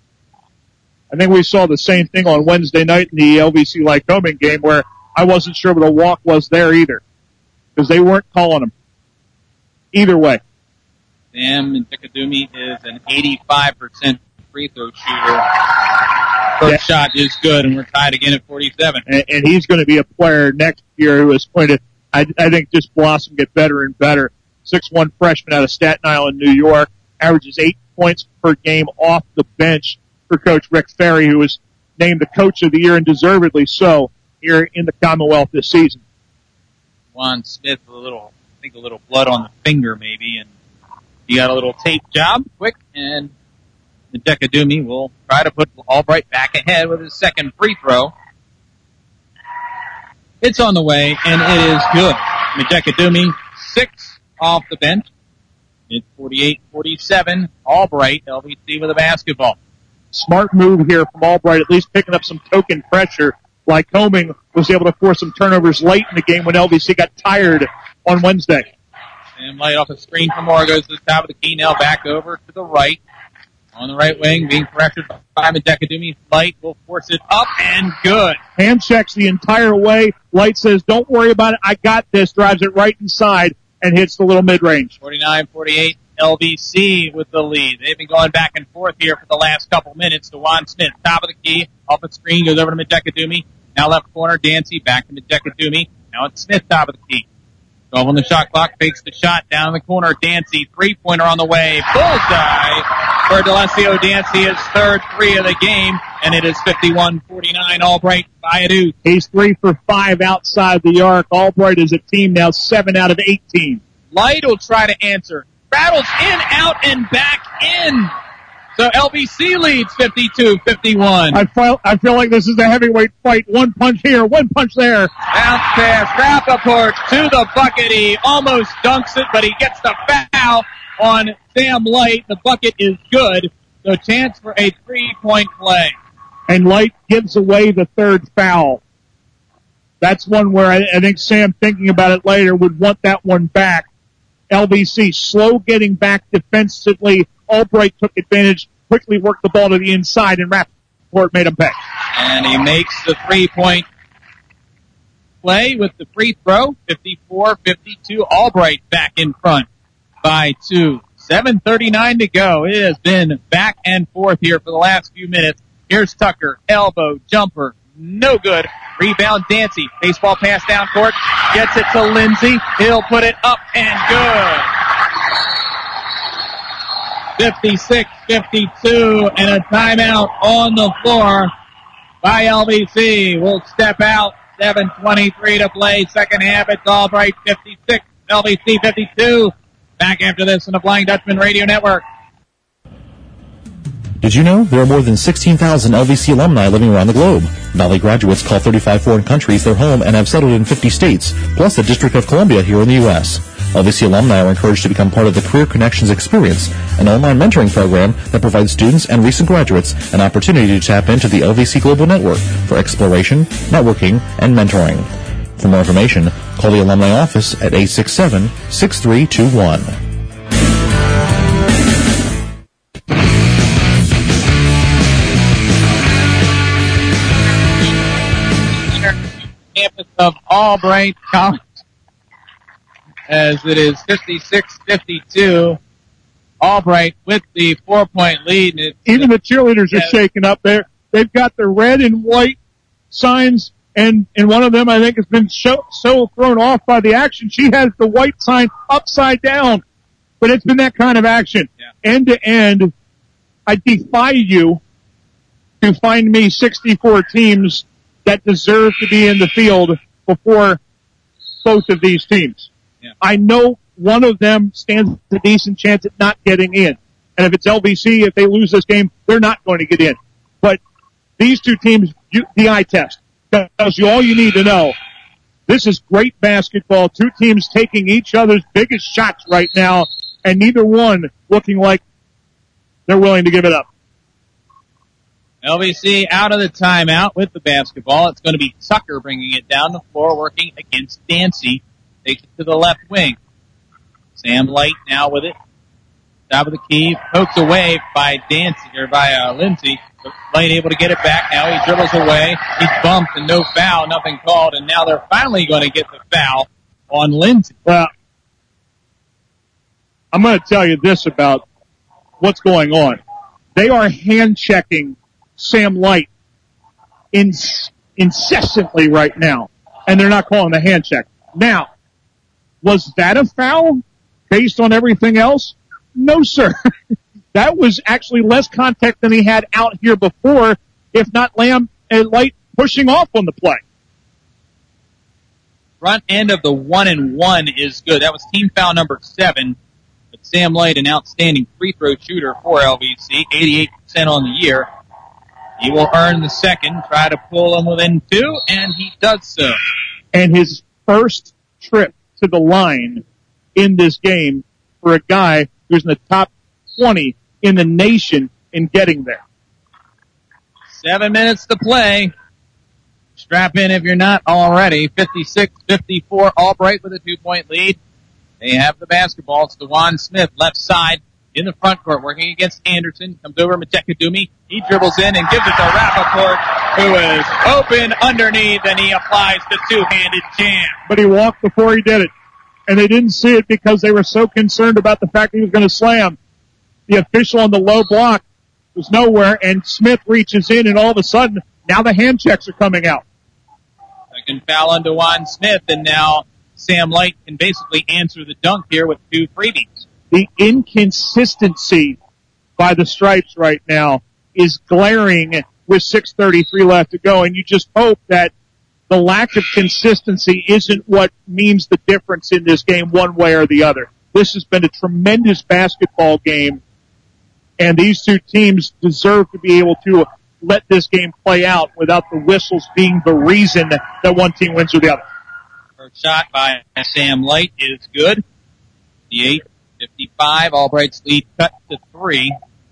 I think we saw the same thing on Wednesday night in the L V C Lycoming game where I wasn't sure what a walk was there either, because they weren't calling him. Either way. Sam Mechekadumi is an eighty-five percent free throw shooter. First yeah. shot is good, and we're tied again at forty-seven. And, and he's going to be a player next year who is going to, I, I think, just blossom, get better and better. six one freshman out of Staten Island, New York, averages eight points per game off the bench for Coach Rick Ferry, who was named the Coach of the Year, and deservedly so, here in the Commonwealth this season. Juan Smith with a little, I think a little blood on the finger maybe, and he got a little tape job, quick, and Mechekadumi will try to put Albright back ahead with his second free throw. It's on the way, and it is good. Mechekadumi, six off the bench. It's forty-eight forty-seven. Albright, L B C with a basketball. Smart move here from Albright, at least picking up some token pressure. Lycoming was able to force some turnovers late in the game when L B C got tired on Wednesday. And Light off a screen from Moore goes to the top of the key. Now back over to the right. On the right wing, being pressured by Mechekadumi. Light will force it up and good. Hand checks the entire way. Light says, don't worry about it. I got this. Drives it right inside and hits the little mid-range. forty-nine forty-eight. L B C with the lead. They've been going back and forth here for the last couple minutes. To Juan Smith, top of the key. Off the screen, goes over to Mechekadumi. Now left corner, Dancy back to Mechekadumi. Now it's Smith, top of the key. twelve on the shot clock, fakes the shot down in the corner. Dancy, three-pointer on the way. Bullseye for D'Alessio Dancy, his third three of the game, and it is fifty-one forty-nine. Albright by a deuce. He's three for five outside the arc. Albright is a team now seven out of eighteen. Light will try to answer. Rattles in, out, and back in. So L B C leads fifty-two fifty-one. I feel, I feel like this is a heavyweight fight. One punch here, one punch there. Bounce pass, Rappaport to the bucket. He almost dunks it, but he gets the foul on Sam Light. The bucket is good. So chance for a three-point play. And Light gives away the third foul. That's one where I, I think Sam, thinking about it later, would want that one back. L B C slow getting back defensively. Albright took advantage, quickly worked the ball to the inside, and Rappaport made him pay. And he makes the three-point play with the free throw. fifty-four fifty-two. Albright back in front by two. seven thirty-nine to go. It has been back and forth here for the last few minutes. Here's Tucker. Elbow, jumper. No good. Rebound, Dancy. Baseball pass down court. Gets it to Lindsay. He'll put it up and good. fifty-six fifty-two, and a timeout on the floor by L B C. We'll step out. seven twenty-three to play. Second half, it's Albright fifty-six, L B C fifty-two. Back after this on the Flying Dutchman Radio Network. Did you know there are more than sixteen thousand L V C alumni living around the globe? Valley graduates call thirty-five foreign countries their home and have settled in fifty states, plus the District of Columbia here in the U S L V C alumni are encouraged to become part of the Career Connections Experience, an online mentoring program that provides students and recent graduates an opportunity to tap into the L V C Global Network for exploration, networking, and mentoring. For more information, call the alumni office at eight six seven, six three two one. Campus of Albright College, as it is fifty-six fifty-two. Albright with the four-point lead. And even the cheerleaders are shaking up there. They've got the red and white signs, and, and one of them, I think, has been so, so thrown off by the action. She has the white sign upside down. But it's been that kind of action. Yeah. End to end, I defy you to find me sixty-four teams that deserve to be in the field before both of these teams. Yeah. I know one of them stands a decent chance at not getting in. And if it's L V C, if they lose this game, they're not going to get in. But these two teams, you, the eye test, tells you all you need to know. This is great basketball. Two teams taking each other's biggest shots right now, and neither one looking like they're willing to give it up. L V C out of the timeout with the basketball. It's going to be Tucker bringing it down the floor, working against Dancy. Takes it to the left wing. Sam Light now with it. Top of the key, poked away by Dancy, or by uh, Lindsay. Light able to get it back now. He dribbles away. He's bumped and no foul, nothing called, and now they're finally going to get the foul on Lindsay. Well, I'm going to tell you this about what's going on. They are hand-checking Sam Light inc- incessantly right now, and they're not calling the hand check. Now, was that a foul based on everything else? No, sir. That was actually less contact than he had out here before, if not Lamb and Light pushing off on the play. Front end of the one and one is good. That was team foul number seven. But Sam Light, an outstanding free throw shooter for L V C, eighty-eight percent on the year. He will earn the second, try to pull him within two, and he does so. And his first trip to the line in this game for a guy who's in the top twenty in the nation in getting there. Seven minutes to play. Strap in if you're not already. fifty-six fifty-four, Albright with a two-point lead. They have the basketball. It's DeJuan Smith, left side. In the front court, working against Anderson, comes over Machekadumi. He dribbles in and gives it to Rappaport, who is open underneath, and he applies the two-handed jam. But he walked before he did it, and they didn't see it because they were so concerned about the fact that he was going to slam. The official on the low block was nowhere, and Smith reaches in, and all of a sudden, now the hand checks are coming out. Second foul on DeJuan Smith, and now Sam Light can basically answer the dunk here with two freebies. The inconsistency by the Stripes right now is glaring with six thirty-three left to go, and you just hope that the lack of consistency isn't what means the difference in this game one way or the other. This has been a tremendous basketball game, and these two teams deserve to be able to let this game play out without the whistles being the reason that one team wins or the other. First shot by Sam Light is good. The eight fifty-five, Albright's lead cut to three.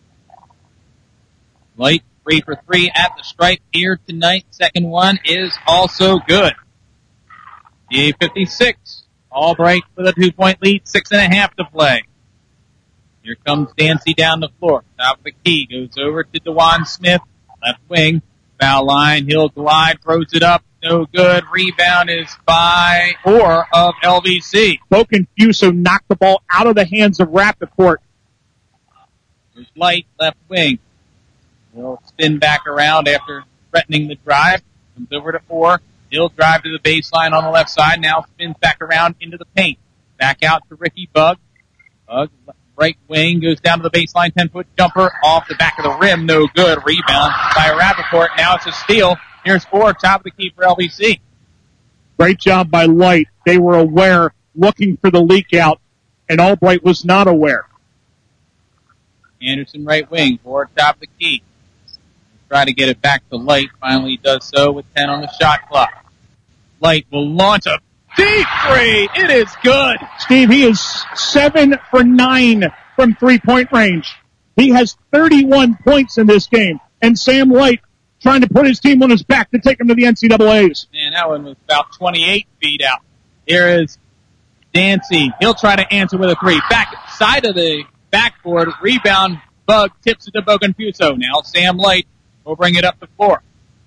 Light three for three at the stripe here tonight. Second one is also good. The eight fifty-six, Albright with a two-point lead, six and a half to play. Here comes Dancy down the floor. Top of the key goes over to DeJuan Smith, left wing, foul line. He'll glide, throws it up. No good. Rebound is by four of L V C. Bo Confuso knocked the ball out of the hands of Rappaport. There's Light, left wing. He'll spin back around after threatening the drive. Comes over to four. He'll drive to the baseline on the left side. Now spins back around into the paint. Back out to Ricky Bug. Bug right wing, goes down to the baseline, ten-foot jumper off the back of the rim, no good. Rebound by Rappaport. Now it's a steal. Here's four, top of the key for L B C. Great job by Light. They were aware, looking for the leak out, and Albright was not aware. Anderson right wing, four, top of the key. Try to get it back to Light. Finally does so with ten on the shot clock. Light will launch a deep three. It is good. Steve, he is seven for nine from three-point range. He has thirty-one points in this game. And Sam Light trying to put his team on his back to take him to the N C double A's. Man, that one was about twenty-eight feet out. Here is Dancy. He'll try to answer with a three. Back side of the backboard. Rebound. Bug tips it to Boconfuso. Now Sam Light will bring it up the floor.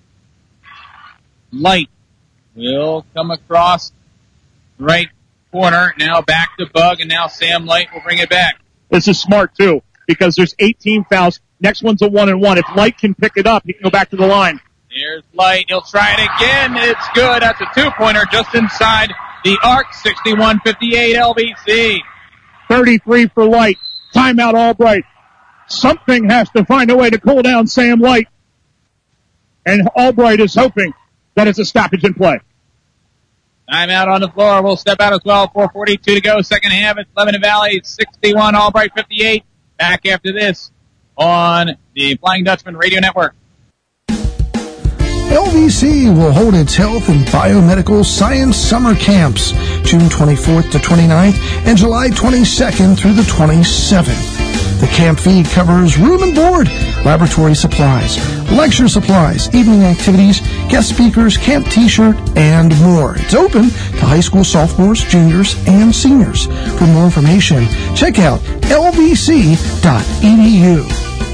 Light will come across right corner. Now back to Bug, and now Sam Light will bring it back. This is smart, too, because there's eighteen fouls. Next one's a one and one. If Light can pick it up, he can go back to the line. Here's Light. He'll try it again. It's good. That's a two-pointer just inside the arc. sixty-one fifty-eight L B C. thirty-three for Light. Timeout Albright. Something has to find a way to cool down Sam Light. And Albright is hoping that it's a stoppage in play. Timeout on the floor. We'll step out as well. four forty-two to go. Second half. It's Lebanon Valley sixty-one. Albright fifty-eight. Back after this on the Flying Dutchman Radio Network. L V C will hold its Health and Biomedical Science Summer Camps June twenty-fourth to twenty-ninth and July twenty-second through the twenty-seventh. The camp fee covers room and board, laboratory supplies, lecture supplies, evening activities, guest speakers, camp t-shirt, and more. It's open to high school sophomores, juniors, and seniors. For more information, check out L V C dot E D U.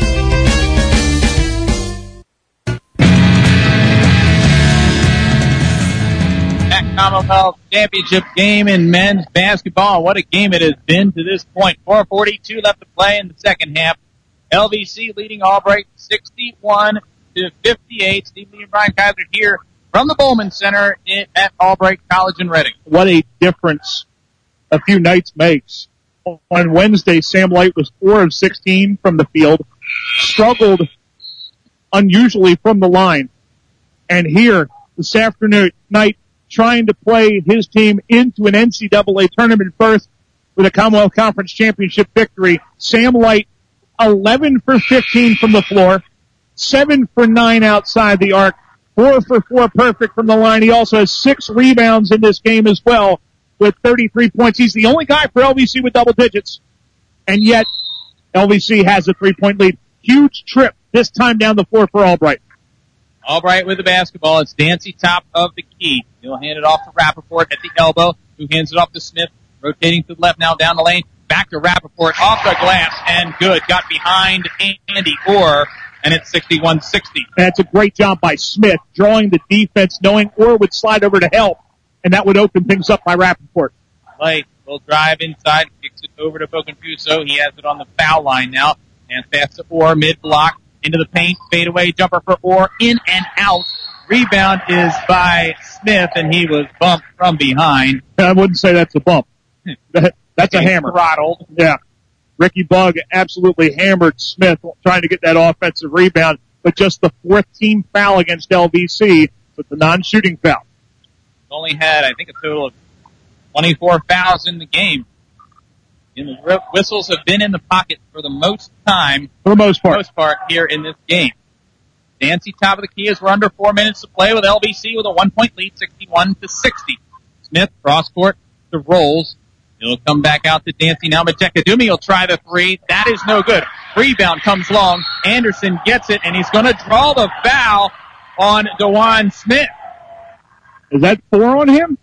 Commonwealth Championship game in men's basketball. What a game it has been to this point. four forty-two left to play in the second half. L V C leading Albright sixty-one to fifty-eight. Steve Lee and Brian Kaiser here from the Bowman Center at Albright College in Reading. What a difference a few nights makes. On Wednesday, Sam Light was four of sixteen from the field, struggled unusually from the line. And here, this afternoon, night, trying to play his team into an N C double A tournament berth with a Commonwealth Conference Championship victory. Sam Light, eleven for fifteen from the floor, seven for nine outside the arc, four for four perfect from the line. He also has six rebounds in this game as well with thirty-three points. He's the only guy for L V C with double digits, and yet L V C has a three-point lead. Huge trip this time down the floor for Albright. Albright with the basketball. It's Dancy top of the key. He'll hand it off to Rappaport at the elbow, who hands it off to Smith, rotating to the left now down the lane. Back to Rappaport, off the glass, and good. Got behind Andy Orr, and it's sixty-one sixty. That's a great job by Smith, drawing the defense, knowing Orr would slide over to help, and that would open things up by Rappaport. Light will drive inside, kicks it over to Boconfuso. He has it on the foul line now, and pass to Orr, mid-block. Into the paint, fade away, jumper for Orr, in and out. Rebound is by Smith, and he was bumped from behind. I wouldn't say that's a bump. That, that's a hammer. Throttled. Yeah. Ricky Bug absolutely hammered Smith trying to get that offensive rebound, but just the fourth team foul against L V C with the non-shooting foul. Only had, I think, a total of twenty-four fouls in the game. And the whistles have been in the pocket for the most time. For the most part. For the most part here in this game. Dancy top of the key as we're under four minutes to play with L V C with a one-point lead, sixty-one to sixty. Smith, cross court to Rolls. He'll come back out to Dancy now. Matekadumi will try the three. That is no good. Rebound comes long. Anderson gets it, and he's going to draw the foul on DeJuan Smith. Is that four on him?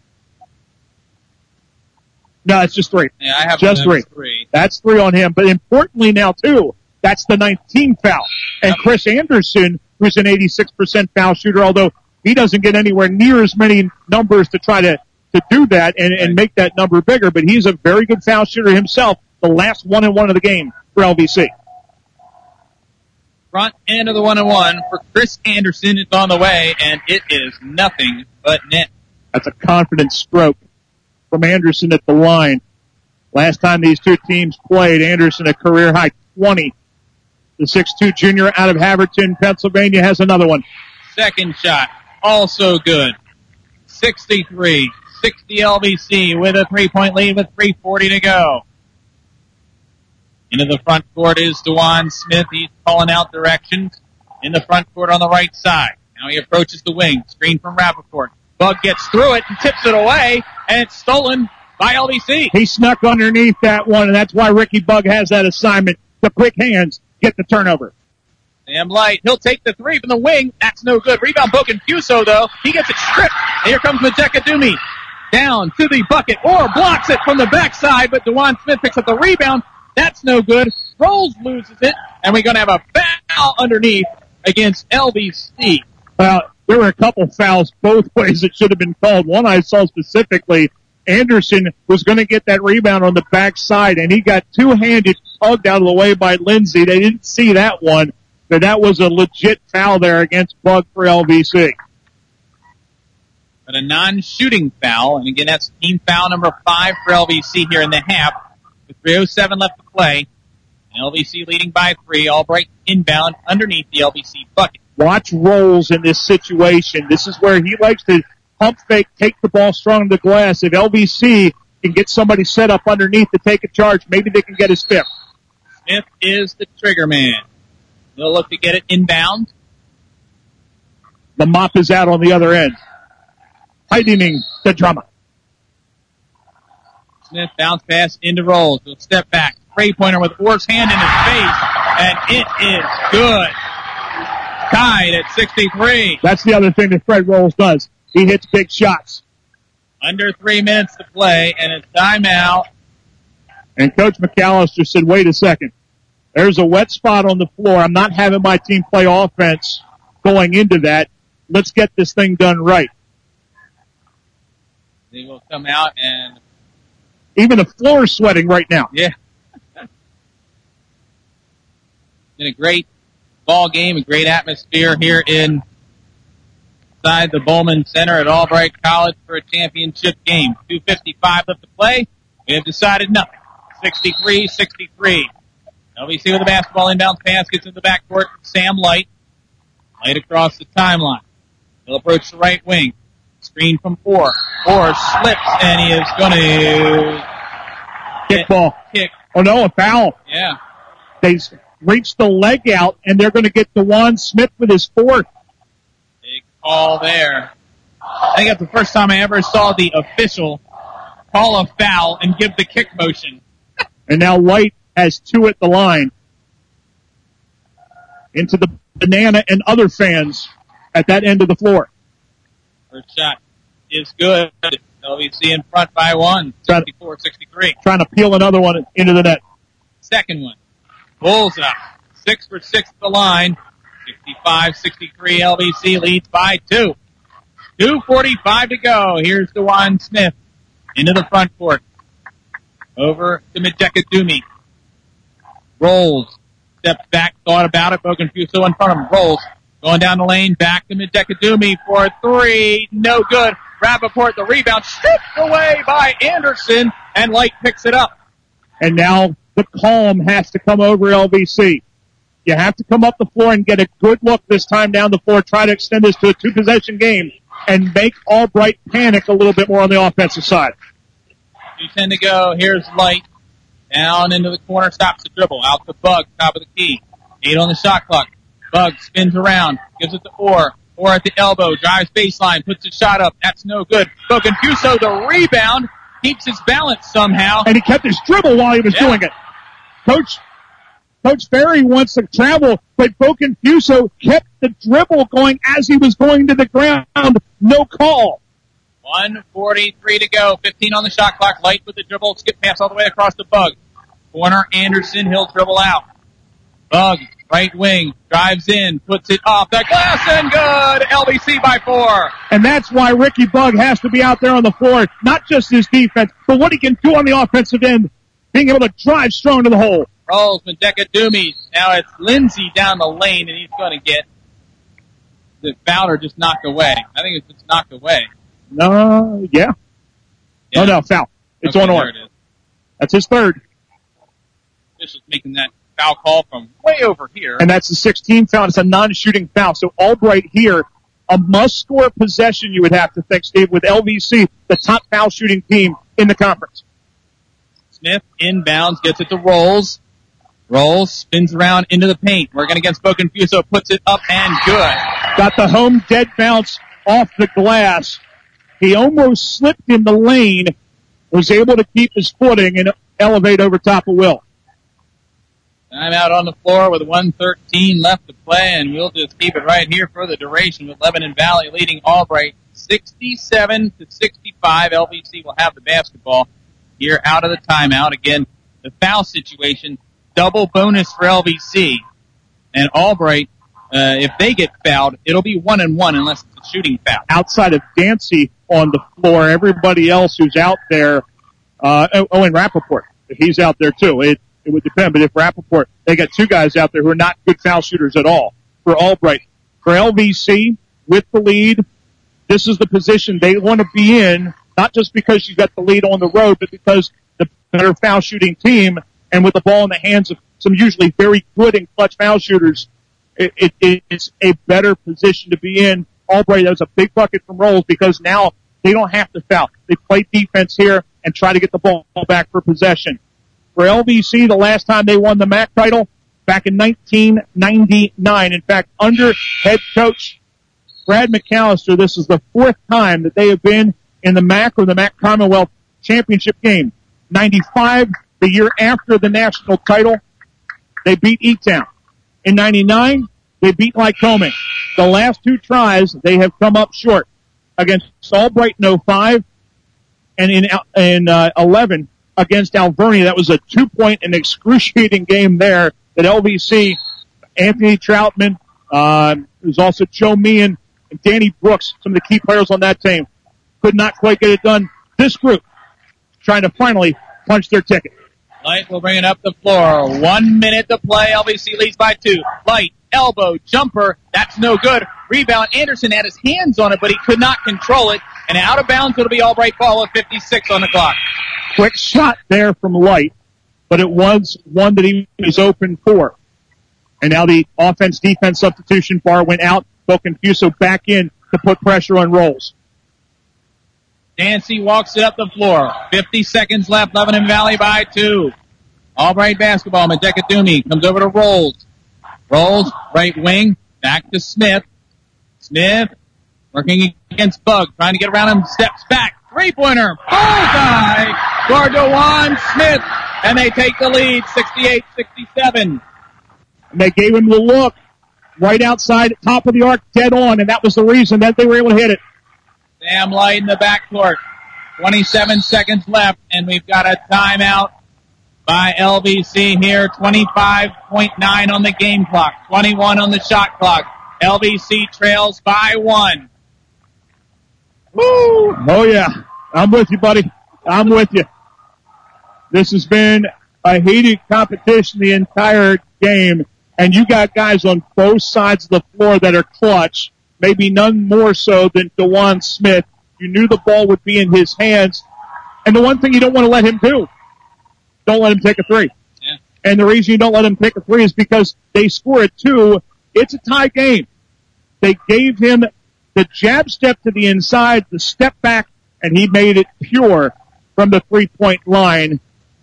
No, it's just three. Yeah, I have just three. three. That's three on him. But importantly now, too, that's the nineteenth foul. And Chris Anderson, who's an eighty-six percent foul shooter, although he doesn't get anywhere near as many numbers to try to, to do that and, and make that number bigger, but he's a very good foul shooter himself, the last one and one of the game for L V C. Front end of the one and one for Chris Anderson. It's on the way, and it is nothing but net. That's a confident stroke from Anderson at the line. Last time these two teams played, Anderson a career high twenty. The six two junior out of Haverton, Pennsylvania has another one. Second shot, also good. sixty-three sixty L B C with a three-point lead with three forty to go. Into the front court is Dewan Smith. He's calling out directions in the front court on the right side. Now he approaches the wing. Screen from Rappaport. Bug gets through it and tips it away, and it's stolen by L B C. He snuck underneath that one, and that's why Ricky Bug has that assignment. The quick hands get the turnover. Sam Light, he'll take the three from the wing. That's no good. Rebound Bokenfuso, though. He gets it stripped. And here comes Majeka Dumi. Down to the bucket, or blocks it from the backside, but Dewan Smith picks up the rebound. That's no good. Rolls loses it, and we're going to have a foul underneath against L B C. Well, there were a couple fouls both ways that should have been called. One I saw specifically, Anderson was going to get that rebound on the backside, and he got two-handed tugged out of the way by Lindsay. They didn't see that one, but that was a legit foul there against Bug for L B C. But a non-shooting foul, and again, that's team foul number five for L B C here in the half. With three oh seven left to play, and L B C leading by three. Albright inbound underneath the L B C bucket. Watch Rolls in this situation. This is where he likes to pump fake, take the ball strong to the glass. If L B C can get somebody set up underneath to take a charge, maybe they can get his fifth. Smith is the trigger man. They'll look to get it inbound. The mop is out on the other end. Tightening the drama. Smith bounce pass into Rolls. He'll step back. Three-pointer with Orr's hand in his face, and it is good. Tied at sixty-three. That's the other thing that Fred Rolls does. He hits big shots. Under three minutes to play, and it's timeout. And Coach McAllister said, wait a second. There's a wet spot on the floor. I'm not having my team play offense going into that. Let's get this thing done right. They will come out and... Even the floor is sweating right now. Yeah. Been a great ball game, a great atmosphere here inside the Bowman Center at Albright College for a championship game. two fifty-five left to play. We have decided nothing. sixty-three sixty-three. L B C with the basketball inbounds pass, gets in the backcourt. Sam Light. Light across the timeline. He'll approach the right wing. Screen from Orr. Orr slips, and he is going to kick ball. Kick. Oh no, a foul. Yeah. They reached the leg out, and they're going to get Dewan Smith with his fourth. Big call there. I think that's the first time I ever saw the official call a foul and give the kick motion. And now Light has two at the line. Into the banana and other fans at that end of the floor. First shot is good. L B C in front by one, sixty-four sixty-three. Trying to peel another one into the net. Second one. Bullseye. Six for six at the line. sixty-five sixty-three. L B C leads by two. two forty-five to go. Here's Dewan Smith into the front court. Over to Majeka Dumi. Rolls. Steps back, thought about it. Bokenfuso in front of him. Rolls. Going down the lane, back to Majeka Dumi for three. No good. Rappaport, the rebound, stripped away by Anderson, and Light picks it up. And now the calm has to come over L B C. You have to come up the floor and get a good look this time down the floor, try to extend this to a two-possession game, and make Albright panic a little bit more on the offensive side. two ten to go. Here's Light. Down into the corner, stops the dribble. Out to Bug, top of the key. Eight on the shot clock. Bug spins around, gives it to Orr. Orr at the elbow, drives baseline, puts a shot up. That's no good. Bokenfuso, the rebound, keeps his balance somehow. And he kept his dribble while he was yeah. doing it. Coach, Coach Ferry wants to travel, but Bokenfuso kept the dribble going as he was going to the ground. No call. one forty-three to go. fifteen on the shot clock. Light with the dribble. Skip pass all the way across the Bug. Corner Anderson. He'll dribble out. Bug, right wing, drives in, puts it off the glass, and good! L B C by four. And that's why Ricky Bug has to be out there on the floor. Not just his defense, but what he can do on the offensive end. Being able to drive strong to the hole. Rolls Majeka Dumi. Now it's Lindsay down the lane, and he's going to get the foul or just knocked away. I think it's just knocked away. No, yeah. yeah. Oh, no, foul. It's okay, on Orr. It That's his third. Officials making that foul call from way over here. And that's the sixteenth foul. It's a non-shooting foul. So Albright here, a must-score possession, you would have to think, Steve, with L V C, the top foul-shooting team in the conference. Smith inbounds, gets it to Rolls. Rolls, spins around into the paint. Working against Boconfuso, puts it up and good. Got the home dead bounce off the glass. He almost slipped in the lane, was able to keep his footing and elevate over top of Will. Time out on the floor with one thirteen left to play, and we'll just keep it right here for the duration with Lebanon Valley leading Albright sixty-seven to sixty-five. L V C will have the basketball here out of the timeout. Again, the foul situation, double bonus for L V C. And Albright, uh, if they get fouled, it'll be one and one unless it's a shooting foul. Outside of Dancy on the floor, everybody else who's out there, uh, oh, oh, and Rappaport, he's out there too. It, it would depend, but if Rappaport, they got two guys out there who are not good foul shooters at all for Albright. For L V C, with the lead, this is the position they want to be in, not just because you got the lead on the road, but because the better foul shooting team, and with the ball in the hands of some usually very good and clutch foul shooters, it, it, it's a better position to be in. Albright has a big bucket from Rolls because now they don't have to foul. They play defense here and try to get the ball back for possession. For L V C, the last time they won the M A C title, back in nineteen ninety-nine. In fact, under head coach Brad McAllister, this is the fourth time that they have been in the M A C or the M A C Commonwealth Championship game. ninety-five, the year after the national title, they beat E-Town. In ninety-nine, they beat Lycoming. The last two tries, they have come up short against Albright in oh five and in, in uh, eleven against Alvernia. That was a two-point and excruciating game there that L V C, Anthony Troutman, uh, there's also Joe Meehan and Danny Brooks, some of the key players on that team, could not quite get it done. This group trying to finally punch their ticket. Light will bring it up the floor. One minute to play. L V C leads by two. Light, elbow, jumper. That's no good. Rebound. Anderson had his hands on it, but he could not control it. And out of bounds, it'll be Albright ball with fifty-six on the clock. Quick shot there from Light, but it was one that he was open for. And now the offense-defense substitution bar went out. Boconfuso back in to put pressure on Rolls. Dancy walks it up the floor. fifty seconds left. Lebanon Valley by two. Albright basketball. Madekadumi comes over to Rolls. Rolls, right wing. Back to Smith. Smith working against Bug. Trying to get around him. Steps back. Three-pointer. Bullseye for DeJuan Smith. And they take the lead. sixty-eight sixty-seven. And they gave him the look right outside, top of the arc, dead on. And that was the reason that they were able to hit it. Sam Light in the backcourt. twenty-seven seconds left, and we've got a timeout by L V C here. twenty-five point nine on the game clock. twenty-one on the shot clock. L V C trails by one. Woo! Oh, yeah. I'm with you, buddy. I'm with you. This has been a heated competition the entire game, and you got guys on both sides of the floor that are clutch. Maybe none more so than DeJuan Smith. You knew the ball would be in his hands. And the one thing you don't want to let him do, don't let him take a three. Yeah. And the reason you don't let him take a three is because they score it two. It's a tie game. They gave him the jab step to the inside, the step back, and he made it pure from the three-point line.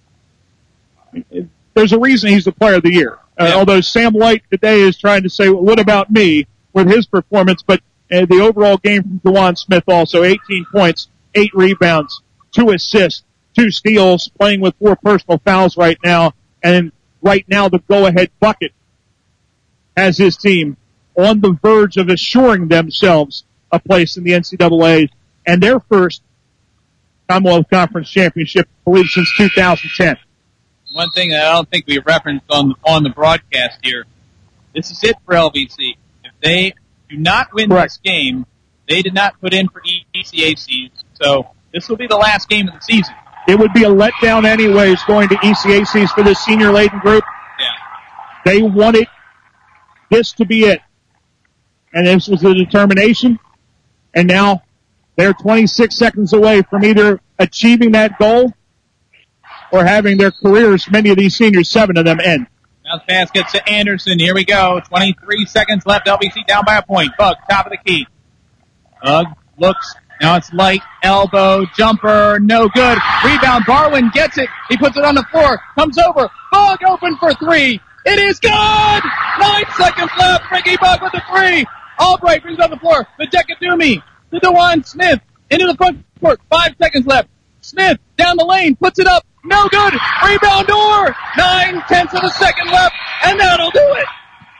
There's a reason he's the player of the year. Uh, Yeah. Although Sam Light today is trying to say, well, what about me? With his performance, but uh, the overall game from DeJuan Smith also, eighteen points, eight rebounds, two assists, two steals, playing with four personal fouls right now, and right now the go-ahead bucket has his team on the verge of assuring themselves a place in the N C double A and their first Commonwealth Conference championship, I believe, since two thousand ten. One thing that I don't think we referenced on, on the broadcast here, this is it for L V C. They do not win Correct. this game. They did not put in for E C A Cs. So this will be the last game of the season. It would be a letdown anyways going to E C A Cs for this senior-laden group. Yeah. They wanted this to be it. And this was the determination. And now they're twenty-six seconds away from either achieving that goal or having their careers, many of these seniors, seven of them, end. Bounce pass gets to Anderson. Here we go. twenty-three seconds left. L B C down by a point. Bug, top of the key. Bug looks. Now it's light. Elbow. Jumper. No good. Rebound. Barwin gets it. He puts it on the floor. Comes over. Bug open for three. It is good! Nine seconds left. Ricky Bug with the three. Albright brings it on the floor. Vijekadumi to DeJuan Smith. Into the front court. Five seconds left. Smith down the lane. Puts it up. No good. Rebound or nine tenths of a second left. And that'll do it.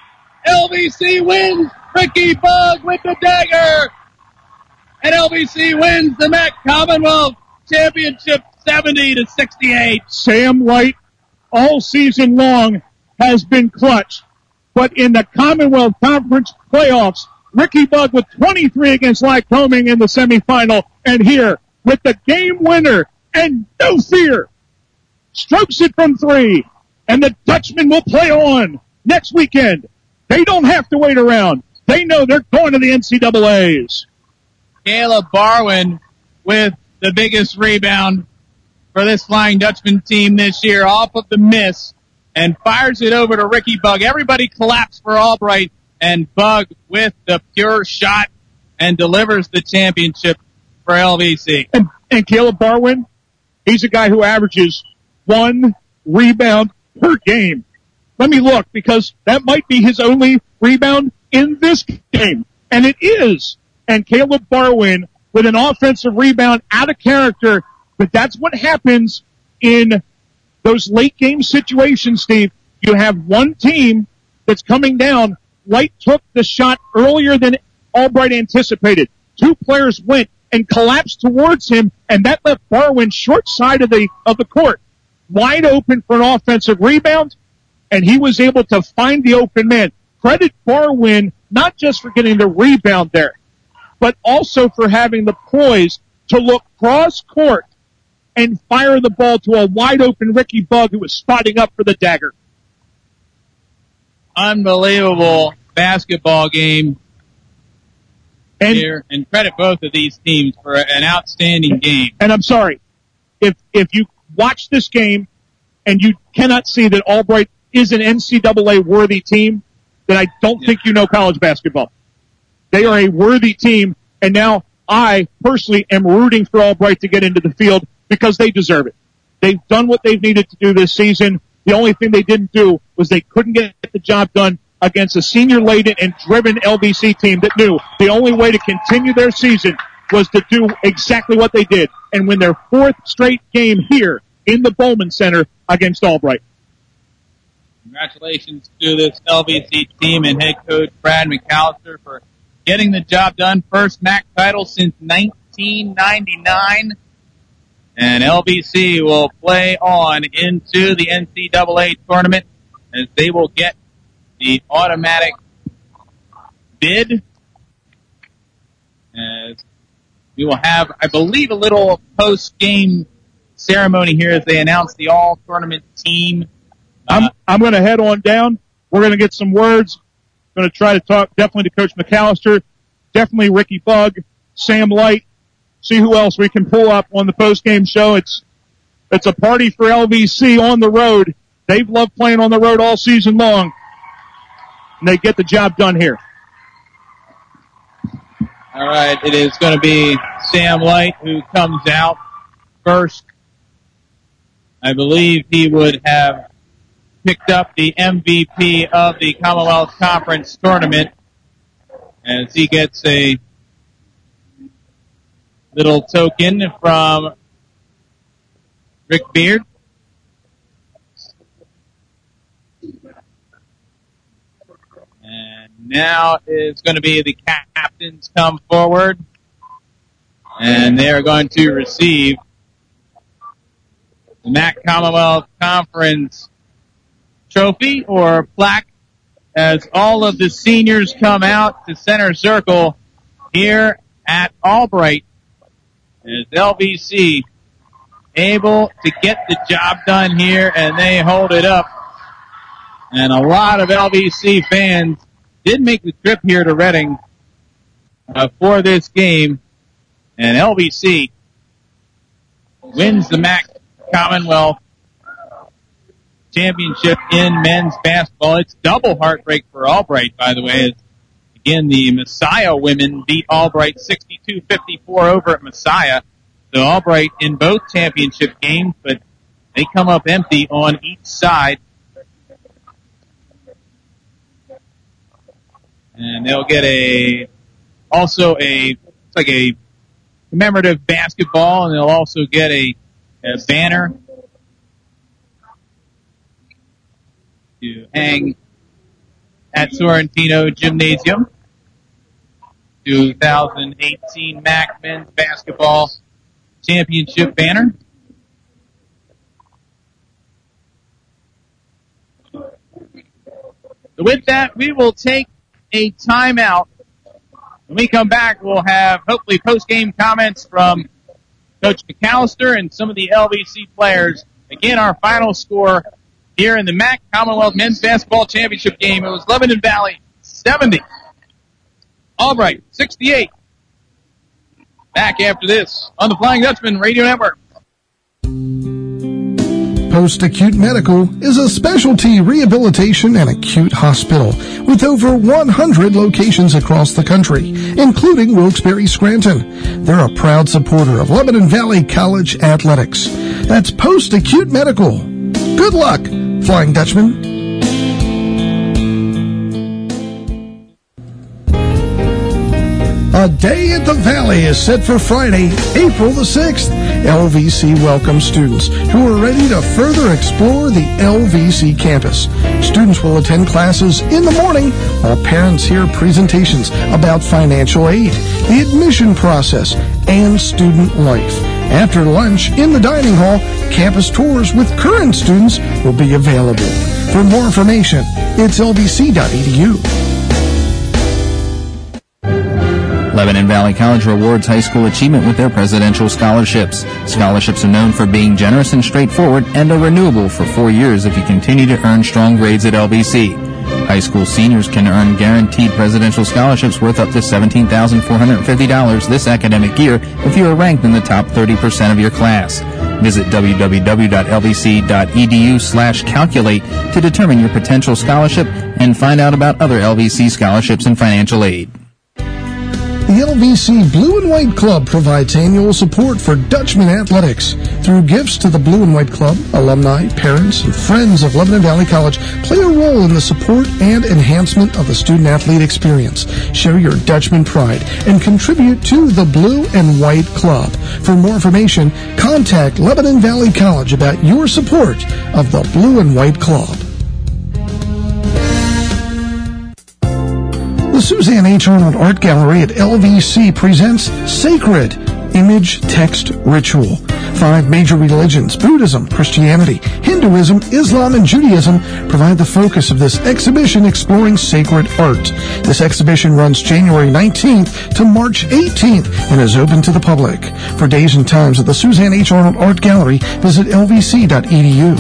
L B C wins. Ricky Bug with the dagger. And L B C wins the M A C Commonwealth Championship seventy to sixty-eight. Sam Light all season long has been clutch. But in the Commonwealth Conference playoffs, Ricky Bug with twenty-three against Lycoming in the semifinal. And here with the game winner and no fear, strokes it from three. And the Dutchmen will play on next weekend. They don't have to wait around. They know they're going to the N C double A's. Caleb Barwin with the biggest rebound for this Flying Dutchman team this year off of the miss and fires it over to Ricky Bug. Everybody collapsed for Albright, and Bug with the pure shot and delivers the championship for L B C. And, and Caleb Barwin, he's a guy who averages one rebound per game. Let me look, because that might be his only rebound in this game. And it is. And Caleb Barwin with an offensive rebound out of character. But that's what happens in those late game situations, Steve. You have one team that's coming down. Light took the shot earlier than Albright anticipated. Two players went and collapsed towards him, and that left Barwin short side of the, of the court, wide open for an offensive rebound, and he was able to find the open man. Credit Barwin not just for getting the rebound there, but also for having the poise to look cross court and fire the ball to a wide open Ricky Bug who was spotting up for the dagger. Unbelievable basketball game and, here, and credit both of these teams for an outstanding game. And I'm sorry, if if you watch this game and you cannot see that Albright is an N C double A worthy team, then I don't yeah. think you know college basketball. They are a worthy team, and now I personally am rooting for Albright to get into the field because they deserve it. They've done what they've needed to do this season. The only thing they didn't do was they couldn't get the job done against a senior-laden and driven L B C team that knew the only way to continue their season was to do exactly what they did and win their fourth straight game here in the Bowman Center against Albright. Congratulations to this L B C team and head coach Brad McAllister for getting the job done. First M A C title since nineteen ninety-nine. And L B C will play on into the N C double A tournament as they will get the automatic bid. As we will have, I believe, a little post-game ceremony here as they announce the all-tournament team. I'm, uh, I'm going to head on down. We're going to get some words. Going to try to talk definitely to Coach McAllister, definitely Ricky Bug, Sam Light, see who else we can pull up on the post-game show. It's, it's a party for L B C on the road. They've loved playing on the road all season long, and they get the job done here. All right, it is going to be Sam Light who comes out first. I believe he would have picked up the M V P of the Commonwealth Conference tournament as he gets a little token from Rick Beard. And now it's going to be the captains come forward, and they are going to receive the M A C Commonwealth Conference trophy or plaque as all of the seniors come out to center circle here at Albright. As L B C able to get the job done here, and they hold it up. And a lot of L B C fans did make the trip here to Reading uh, for this game. And L B C wins the M A C Commonwealth championship in men's basketball. It's double heartbreak for Albright, by the way. It's, again, the Messiah women beat Albright sixty-two fifty-four over at Messiah. So Albright in both championship games, but they come up empty on each side. And they'll get a, also a, it's like a commemorative basketball, and they'll also get a, a banner to hang at Sorrentino Gymnasium. twenty eighteen M A C Men's Basketball Championship banner. So with that, we will take a timeout. When we come back, we'll have hopefully post-game comments from Coach McAllister and some of the L V C players. Again, our final score here in the M A C Commonwealth Men's Basketball Championship game. It was Lebanon Valley seventy. Albright sixty-eight. Back after this on the Flying Dutchman Radio Network. Post-Acute Medical is a specialty rehabilitation and acute hospital with over one hundred locations across the country, including Wilkes-Barre Scranton. They're a proud supporter of Lebanon Valley College athletics. That's Post-Acute Medical. Good luck, Flying Dutchman. A Day at the Valley is set for Friday, April the sixth. L V C welcomes students who are ready to further explore the L V C campus. Students will attend classes in the morning while parents hear presentations about financial aid, the admission process, and student life. After lunch, in the dining hall, campus tours with current students will be available. For more information, it's L V C dot E D U. Lebanon Valley College rewards high school achievement with their presidential scholarships. Scholarships are known for being generous and straightforward and are renewable for four years if you continue to earn strong grades at L B C. High school seniors can earn guaranteed presidential scholarships worth up to seventeen thousand four hundred fifty dollars this academic year if you are ranked in the top thirty percent of your class. Visit w w w dot l v c dot e d u slash calculate to determine your potential scholarship and find out about other L V C scholarships and financial aid. The L V C Blue and White Club provides annual support for Dutchman athletics. Through gifts to the Blue and White Club, alumni, parents, and friends of Lebanon Valley College play a role in the support and enhancement of the student-athlete experience. Show your Dutchman pride and contribute to the Blue and White Club. For more information, contact Lebanon Valley College about your support of the Blue and White Club. The Suzanne H. Arnold Art Gallery at L V C presents Sacred Image Text Ritual. Five major religions, Buddhism, Christianity, Hinduism, Islam, and Judaism, provide the focus of this exhibition exploring sacred art. This exhibition runs January nineteenth to March eighteenth and is open to the public. For days and times at the Suzanne H. Arnold Art Gallery, visit l v c dot e d u.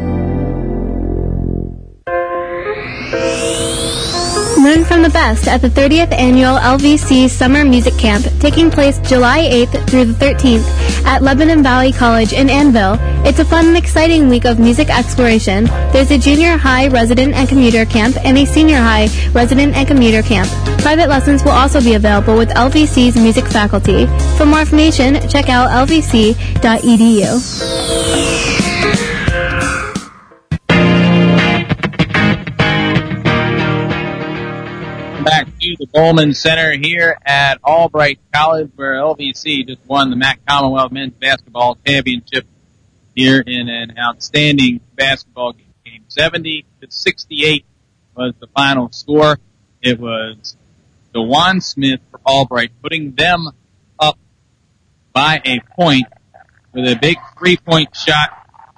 Learn from the best at the thirtieth Annual L V C Summer Music Camp, taking place July eighth through the thirteenth at Lebanon Valley College in Annville. It's a fun and exciting week of music exploration. There's a junior high resident and commuter camp and a senior high resident and commuter camp. Private lessons will also be available with L V C's music faculty. For more information, check out l v c dot e d u. Back to the Bowman Center here at Albright College, where L V C just won the M A C Commonwealth Men's Basketball Championship here in an outstanding basketball game. seventy to sixty-eight was the final score. It was DeJuan Smith for Albright putting them up by a point with a big three-point shot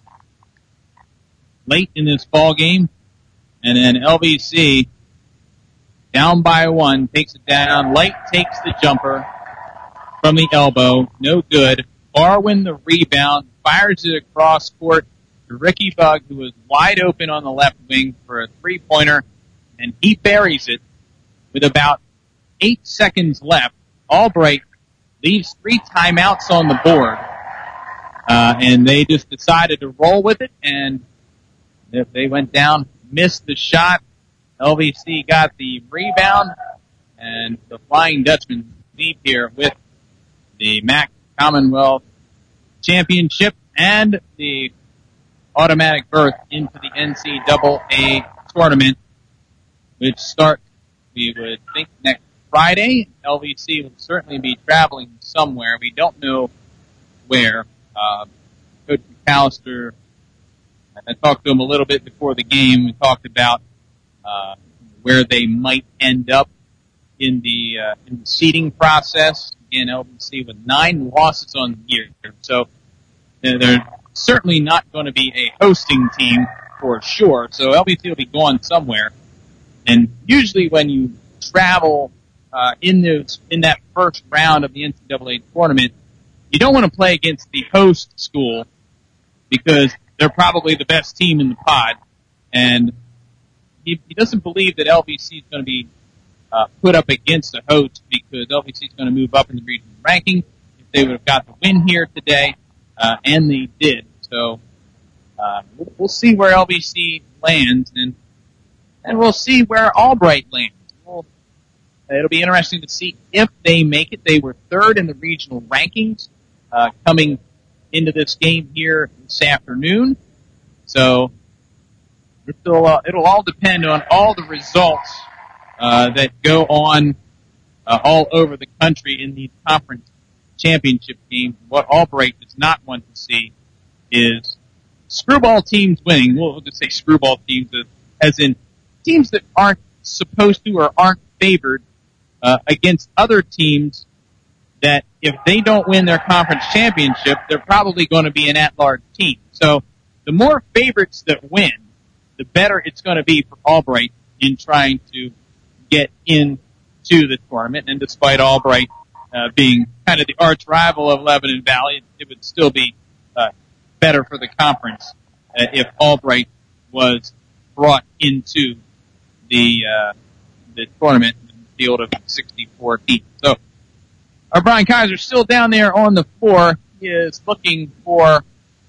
late in this ball game, and then L V C down by one, takes it down. Light takes the jumper from the elbow. No good. Barwin the rebound. Fires it across court to Ricky Bug, who was wide open on the left wing for a three-pointer, and he buries it with about eight seconds left. Albright leaves three timeouts on the board, uh, and they just decided to roll with it and If they went down, missed the shot, L V C got the rebound, and the Flying Dutchman lead here with the M A C Commonwealth Championship and the automatic berth into the N C double A tournament, which starts, we would think, next Friday. L V C will certainly be traveling somewhere. We don't know where. Uh, Coach McAllister, I talked to him a little bit before the game. We talked about uh, where they might end up in the, uh, in the seeding process. Again, L V C with nine losses on the year, so they're certainly not going to be a hosting team for sure. So L V C will be going somewhere. And usually when you travel uh, in those in that first round of the N C double A tournament, you don't want to play against the host school because they're probably the best team in the pod. And he, he doesn't believe that L V C is going to be uh, put up against a host because L V C is going to move up in the regional ranking if they would have got the win here today, uh, and they did. So uh, we'll, we'll see where L V C lands, and and we'll see where Albright lands. We'll, it'll be interesting to see if they make it. They were third in the regional rankings uh, coming into this game here this afternoon. So it'll, uh, it'll all depend on all the results uh, that go on uh, all over the country in these conference championship games. What Albright does not want to see is screwball teams winning. We'll just say screwball teams as in teams that aren't supposed to or aren't favored uh, against other teams that if they don't win their conference championship, they're probably going to be an at-large team. So the more favorites that win, the better it's going to be for Albright in trying to get into the tournament. And despite Albright uh, being kind of the arch rival of Lebanon Valley, it would still be uh, better for the conference uh, if Albright was brought into the uh, the tournament in the field of sixty-four teams. So our Brian Kaiser still down there on the floor. He is looking for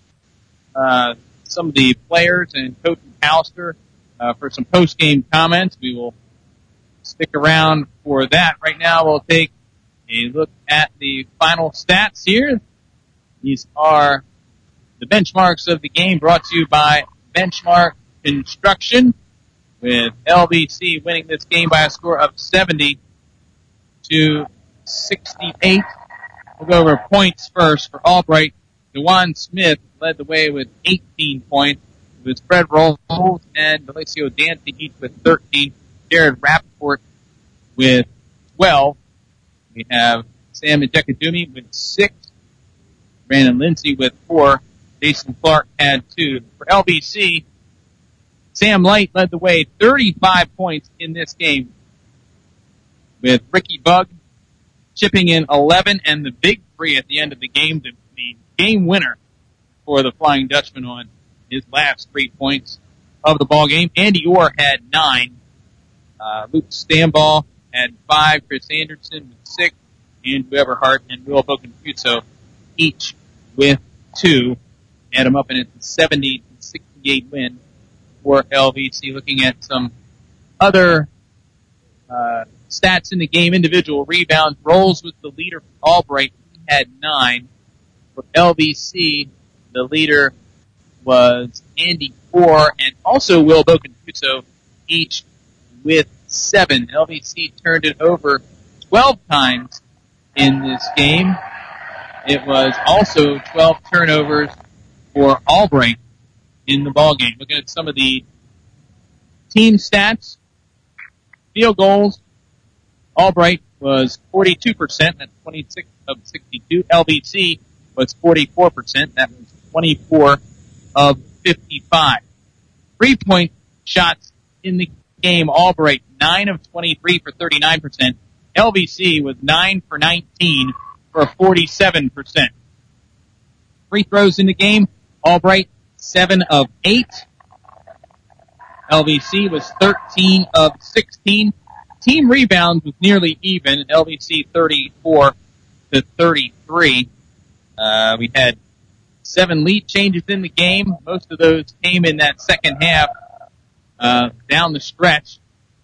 uh, some of the players and Coach McAllister uh, for some post-game comments. We will stick around for that. Right now we'll take a look at the final stats here. These are the benchmarks of the game brought to you by Benchmark Construction, with L V C winning this game by a score of seventy to sixty-eight. We'll go over points first for Albright. DeJuan Smith led the way with eighteen points. It was Fred Rolls and Delacio Dancy each with thirteen. Jared Rappaport with twelve. We have Sam Ejekadumi with six. Brandon Lindsay with four. Jason Clark had two. For L V C, Sam Light led the way, thirty-five points in this game, with Ricky Bug chipping in eleven and the big three at the end of the game, the, the game winner for the Flying Dutchman on his last three points of the ball game. Andy Orr had nine. Uh, Luke Stamball had five. Chris Anderson with six. Andrew Everhart and Will Bocanfuso each with two. Add them up and it's a seventy to sixty-eight win for L V C. Looking at some other uh, stats in the game, individual rebounds. Rolls was the leader for Albright. He had nine. For L V C, the leader was Andy Orr and also Will Bocanfuso, each with seven. L V C turned it over twelve times in this game. It was also twelve turnovers for Albright in the ball game. Looking at some of the team stats, field goals, Albright was forty-two percent, that's twenty-six of sixty-two. L V C was forty-four percent, that was twenty-four of fifty-five. Three-point shots in the game, Albright nine of twenty-three for thirty-nine percent. L V C was nine for nineteen for forty-seven percent. Free throws in the game, Albright seven of eight. L V C was thirteen of sixteen. Team rebounds was nearly even. L V C thirty-four to thirty-three. Uh, we had seven lead changes in the game. Most of those came in that second half, uh, down the stretch.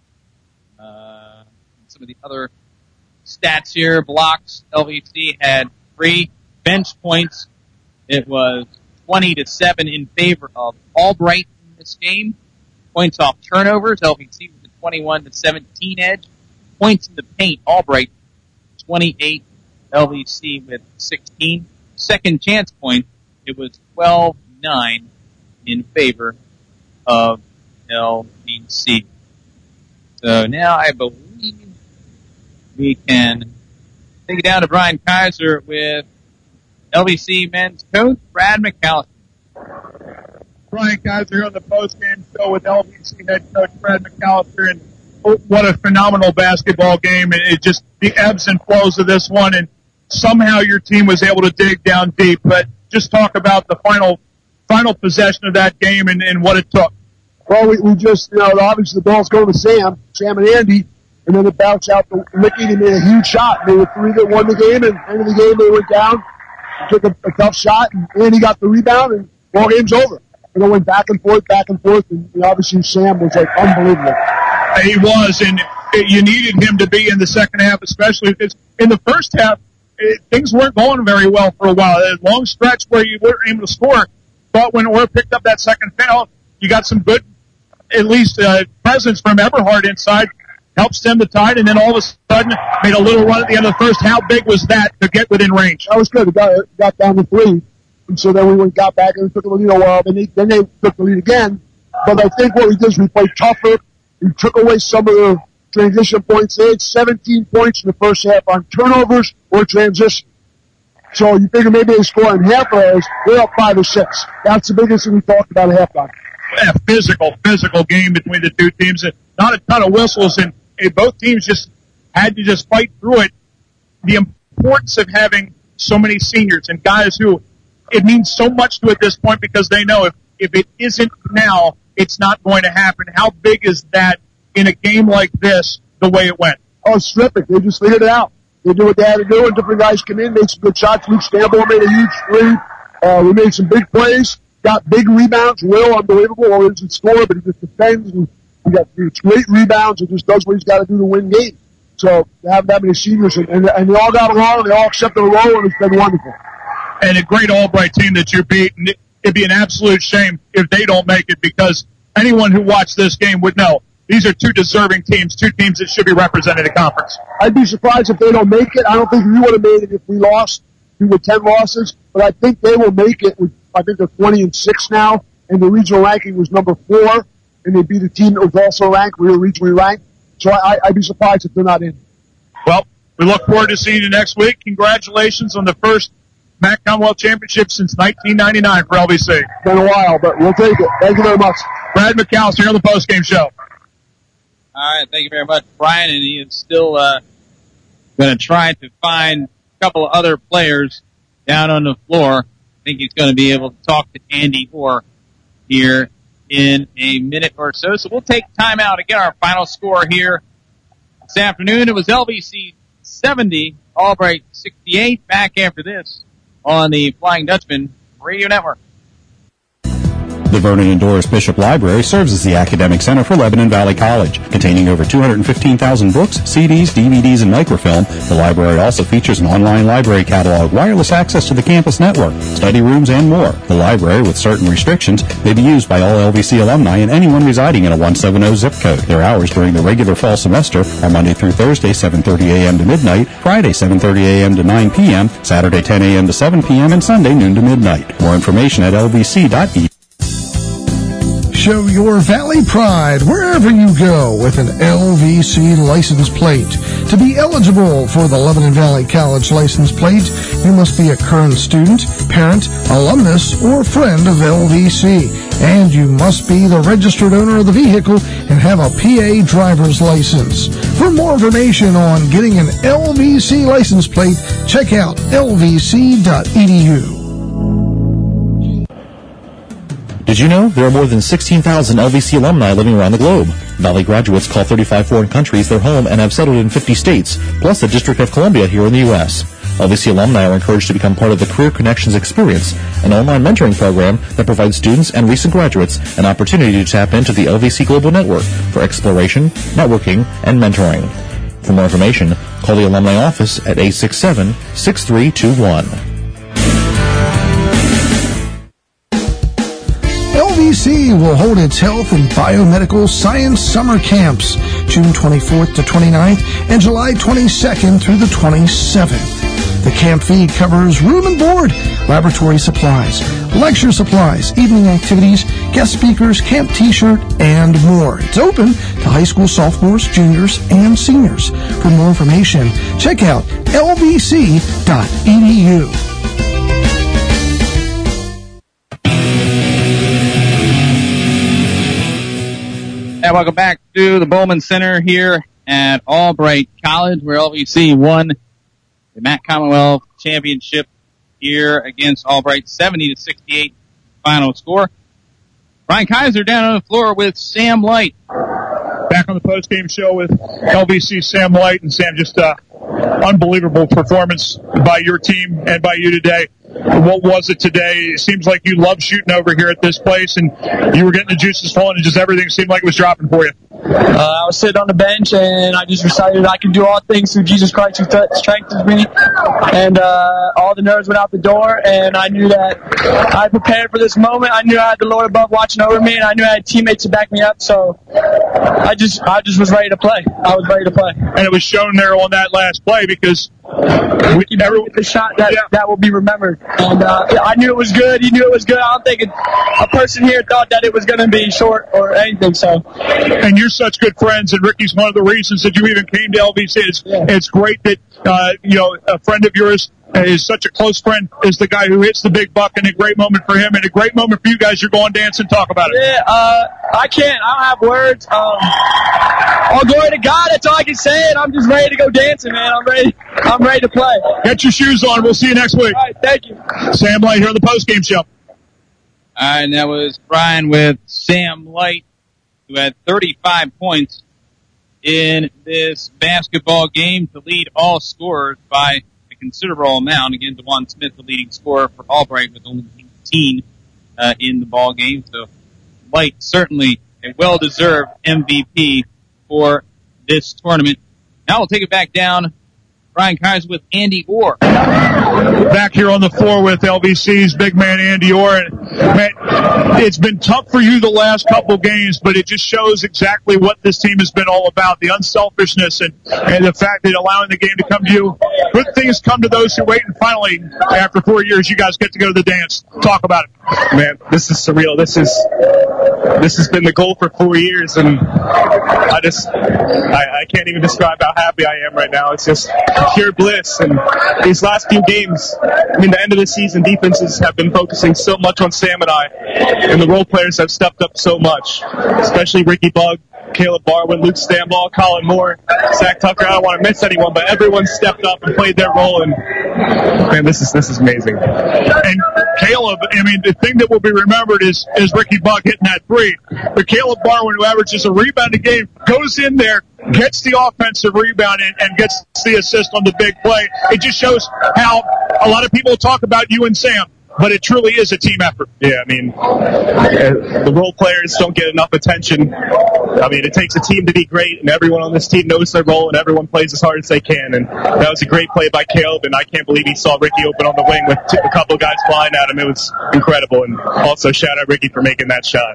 Uh, some of the other stats here, blocks, L V C had three. Bench points, it was twenty to seven in favor of Albright in this game. Points off turnovers, L V C with a twenty-one to seventeen edge. Points in the paint, Albright twenty-eight, L V C with sixteen. Second chance points, it was twelve nine in favor of L V C. So now I believe we can take it down to Brian Kaiser with L V C men's coach Brad McAllister. Brian Kaiser here on the post-game show with L V C head coach Brad McAllister, and what a phenomenal basketball game. And it just, the ebbs and flows of this one, and somehow your team was able to dig down deep. But just talk about the final, final possession of that game and, and what it took. Well, we, we just, you know, obviously the ball's going to Sam, Sam and Andy, and then it bounced out to Ricky, and he made a huge shot. They were three that won the game, and at the end of the game they went down, took a, a tough shot, and Andy got the rebound, and ball game's over. And it went back and forth, back and forth, and, and obviously Sam was like unbelievable. He was, and you needed him to be in the second half, especially because in the first half, it, things weren't going very well for a while. A long stretch where you weren't able to score, but when Orr picked up that second foul, you got some good, at least, uh, presence from Eberhard inside, helped stem the tide, and then all of a sudden made a little run at the end of the first. How big was that to get within range? That was good. It got, it got down to three, and so then we went, got back and we took the lead a while, and they, then they took the lead again. But I think what we did is we played tougher. We took away some of the transition points. They had seventeen points in the first half on turnovers or transition. So you figure maybe they score in half of those, they're up five or six. That's the biggest thing we talked about at halftime. Yeah, physical, physical game between the two teams. Not a ton of whistles, and, and both teams just had to just fight through it. The importance of having so many seniors and guys who it means so much to at this point because they know if, if it isn't now, it's not going to happen. How big is that in a game like this, the way it went? Oh, it's terrific. They just figured it out. They do what they had to do, and different guys come in, made some good shots. Luke Stamble made a huge three. Uh, we made some big plays, got big rebounds. Will, unbelievable. Well, he doesn't score, but he just defends. And we got great rebounds and just does what he's got to do to win games. So to have that many seniors, and, and, and they all got along, and they all accepted the role, and it's been wonderful. And a great Albright team that you beat. And it'd be an absolute shame if they don't make it because anyone who watched this game would know these are two deserving teams, two teams that should be represented in conference. I'd be surprised if they don't make it. I don't think we would have made it if we lost. We were ten losses, but I think they will make it. With, I think they're twenty and six now, and the regional ranking was number four, and they beat a team that was also ranked. We were regionally ranked, so I, I'd be surprised if they're not in. Well, we look forward to seeing you next week. Congratulations on the first M A C Commonwealth Championship since nineteen ninety-nine for L V C. It's been a while, but we'll take it. Thank you very much. Brad McAllister here on the postgame show. All right, thank you very much, Brian. And he is still uh, going to try to find a couple of other players down on the floor. I think he's going to be able to talk to Andy Orr here in a minute or so. So we'll take time out to get our final score here this afternoon. It was L V C seventy, Albright sixty-eight. Back after this on the Flying Dutchman Radio Network. The Vernon and Doris Bishop Library serves as the academic center for Lebanon Valley College. Containing over two hundred fifteen thousand books, C Ds, D V Ds, and microfilm, the library also features an online library catalog, wireless access to the campus network, study rooms, and more. The library, with certain restrictions, may be used by all L V C alumni and anyone residing in a one seventy zip code. Their hours during the regular fall semester are Monday through Thursday, seven thirty a.m. to midnight, Friday, seven thirty a.m. to nine p.m., Saturday, ten a.m. to seven p.m., and Sunday, noon to midnight. More information at L V C dot E D U. Show your Valley pride wherever you go with an L V C license plate. To be eligible for the Lebanon Valley College license plate, you must be a current student, parent, alumnus, or friend of L V C. And you must be the registered owner of the vehicle and have a P A driver's license. For more information on getting an L V C license plate, check out L V C dot E D U. Did you know there are more than sixteen thousand L V C alumni living around the globe? Valley graduates call thirty-five foreign countries their home and have settled in fifty states, plus the District of Columbia here in the U S L V C alumni are encouraged to become part of the Career Connections Experience, an online mentoring program that provides students and recent graduates an opportunity to tap into the L V C Global Network for exploration, networking, and mentoring. For more information, call the alumni office at eight six seven, six three two one. L V C will hold its Health and Biomedical Science Summer Camps June twenty-fourth to twenty-ninth and July twenty-second through the twenty-seventh. The camp fee covers room and board, laboratory supplies, lecture supplies, evening activities, guest speakers, camp t-shirt, and more. It's open to high school sophomores, juniors, and seniors. For more information, check out L V C dot E D U. And welcome back to the Bowman Center here at Albright College, where L V C won the M A C Commonwealth Championship here against Albright, seventy to sixty-eight final score. Brian Kaiser down on the floor with Sam Light. Back on the postgame show with L V C Sam Light. And Sam, just uh unbelievable performance by your team and by you today. What was it today? It seems like you love shooting over here at this place, and you were getting the juices flowing, and just everything seemed like it was dropping for you. Uh, I was sitting on the bench, and I just recited, I can do all things through Jesus Christ who th- strengthens me. And uh, all the nerves went out the door, and I knew that I prepared for this moment. I knew I had the Lord above watching over me, and I knew I had teammates to back me up. So I just I just was ready to play. I was ready to play. And it was shown there on that last play because we never the shot that, yeah. that will be remembered. And uh, I knew it was good. He knew it was good. I don't think it, a person here thought that it was going to be short or anything. So. And you're such good friends, and Ricky's one of the reasons that you even came to L V C. It's, yeah. it's great that uh, you know a friend of yours is such a close friend, is the guy who hits the big buck, and a great moment for him, and a great moment for you guys. You're going dance and talk about it. Yeah, uh, I can't. I don't have words. Um, all glory to God. That's all I can say, and I'm just ready to go dancing, man. I'm ready. I'm ready to play. Get your shoes on. We'll see you next week. All right, thank you. Sam Light here on the postgame show. All right, and that was Brian with Sam Light, who had thirty-five points in this basketball game to lead all scorers by a considerable amount. Again, DeJuan Smith, the leading scorer for Albright, with only eighteen uh, in the ball game. So Light certainly a well-deserved M V P for this tournament. Now we'll take it back down. Brian Kaiser with Andy Orr. Back here on the floor with L V C's big man Andy Orr. And man, it's been tough for you the last couple games, but it just shows exactly what this team has been all about. The unselfishness and, and the fact that allowing the game to come to you. Good things come to those who wait, and finally, after four years, you guys get to go to the dance. Talk about it. Man, this is surreal. This is this has been the goal for four years, and I just I, I can't even describe how happy I am right now. It's just pure bliss. And these last few games, I mean, the end of the season, defenses have been focusing so much on Sam and I, and the role players have stepped up so much, especially Ricky Bug, Caleb Barwin, Luke Stambaugh, Colin Moore, Zach Tucker. I don't want to miss anyone, but everyone stepped up and played their role, and man, this is this is amazing. And Caleb, I mean, the thing that will be remembered is is Ricky Buck hitting that three. But Caleb Barwin, who averages a rebound a game, goes in there, gets the offensive rebound, and, and gets the assist on the big play. It just shows how a lot of people talk about you and Sam, but it truly is a team effort. Yeah, I mean, the role players don't get enough attention. I mean, it takes a team to be great, and everyone on this team knows their role, and everyone plays as hard as they can. And that was a great play by Caleb, and I can't believe he saw Ricky open on the wing with two, a couple of guys flying at him. It was incredible. And also shout out Ricky for making that shot.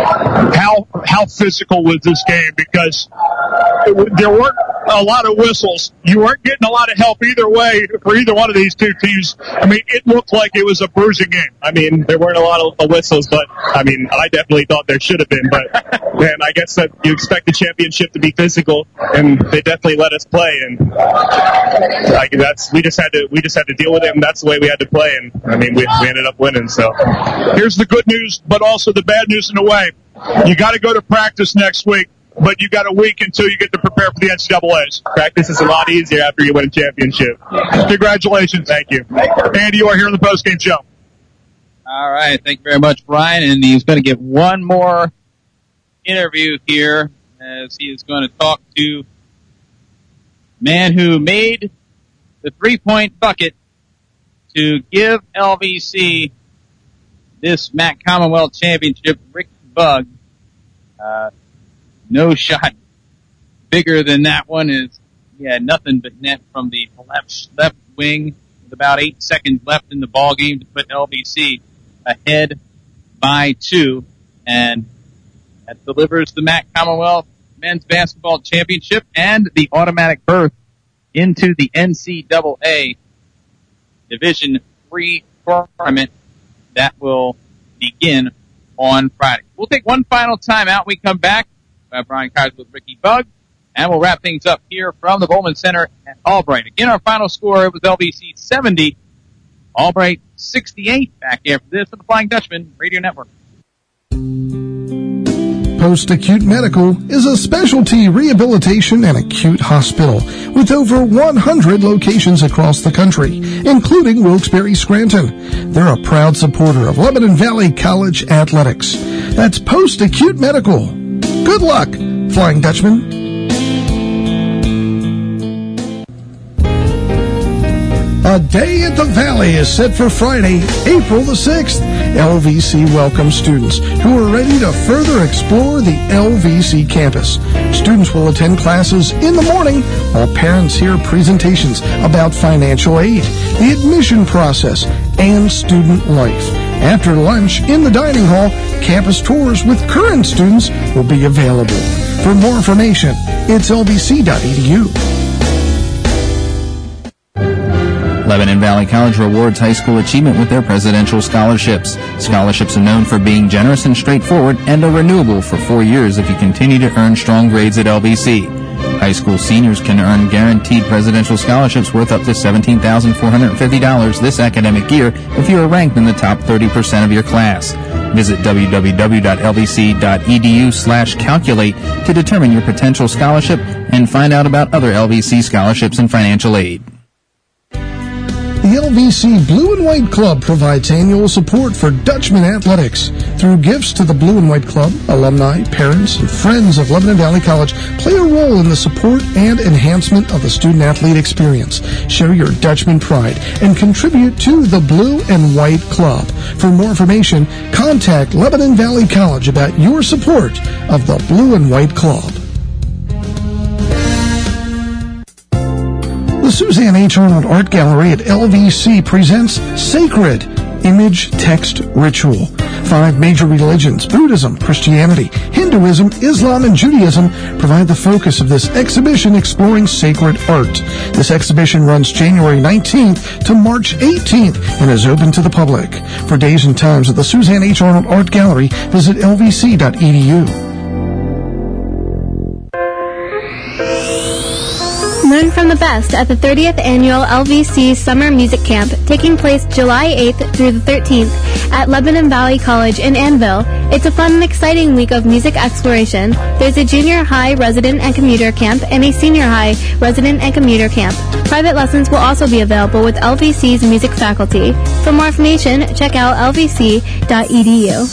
How how physical was this game? Because it, there weren't a lot of whistles. You weren't getting a lot of help either way for either one of these two teams. I mean, it looked like it was a bruising game. I mean, there weren't a lot of, of whistles, but I mean, I definitely thought there should have been. But man, I guess that you expect the championship to be physical, and they definitely let us play. And like that's we just had to we just had to deal with it, and that's the way we had to play. And I mean, we we ended up winning. So here's the good news, but also the bad news in a way. You got to go to practice next week, but you got a week until you get to prepare for the N C double A's. Practice is a lot easier after you win a championship. Congratulations. Thank you. Andy, you are here on the postgame show. All right. Thank you very much, Brian. And he's going to get one more interview here as he is going to talk to man who made the three-point bucket to give L V C this M A C Commonwealth Championship. Ricky Bugg, uh, no shot bigger than that one. Is he had nothing but net from the left left wing with about eight seconds left in the ball game to put L V C ahead by two, and that delivers the M A C Commonwealth Men's Basketball Championship and the automatic berth into the N C double A Division three tournament that will begin on Friday. We'll take one final time out. We come back. We have Brian Kaiser with Ricky Bugg, and we'll wrap things up here from the Bowman Center at Albright. Again, our final score, it was L V C seventy, Albright sixty-eight. Back after this on the Flying Dutchman Radio Network. Post-Acute Medical is a specialty rehabilitation and acute hospital with over one hundred locations across the country, including Wilkes-Barre Scranton. They're a proud supporter of Lebanon Valley College athletics. That's Post-Acute Medical. Good luck, Flying Dutchman. A Day at the Valley is set for Friday, April the sixth. L V C welcomes students who are ready to further explore the L V C campus. Students will attend classes in the morning while parents hear presentations about financial aid, the admission process, and student life. After lunch, in the dining hall, campus tours with current students will be available. For more information, it's L V C dot E D U. Lebanon Valley College rewards high school achievement with their presidential scholarships. Scholarships are known for being generous and straightforward and are renewable for four years if you continue to earn strong grades at L V C. High school seniors can earn guaranteed presidential scholarships worth up to seventeen thousand four hundred fifty dollars this academic year if you are ranked in the top thirty percent of your class. Visit w w w dot l v c dot e d u slash calculate to determine your potential scholarship and find out about other L V C scholarships and financial aid. The L V C Blue and White Club provides annual support for Dutchman athletics. Through gifts to the Blue and White Club, alumni, parents, and friends of Lebanon Valley College play a role in the support and enhancement of the student-athlete experience. Show your Dutchman pride and contribute to the Blue and White Club. For more information, contact Lebanon Valley College about your support of the Blue and White Club. The Suzanne H. Arnold Art Gallery at L V C presents Sacred Image Text Ritual. Five major religions, Buddhism, Christianity, Hinduism, Islam, and Judaism, provide the focus of this exhibition exploring sacred art. This exhibition runs January nineteenth to March eighteenth and is open to the public. For days and times at the Suzanne H. Arnold Art Gallery, visit l v c dot e d u. Learn from the best at the thirtieth Annual L V C Summer Music Camp, taking place July eighth through the thirteenth at Lebanon Valley College in Annville. It's a fun and exciting week of music exploration. There's a junior high resident and commuter camp and a senior high resident and commuter camp. Private lessons will also be available with L V C's music faculty. For more information, check out l v c dot e d u.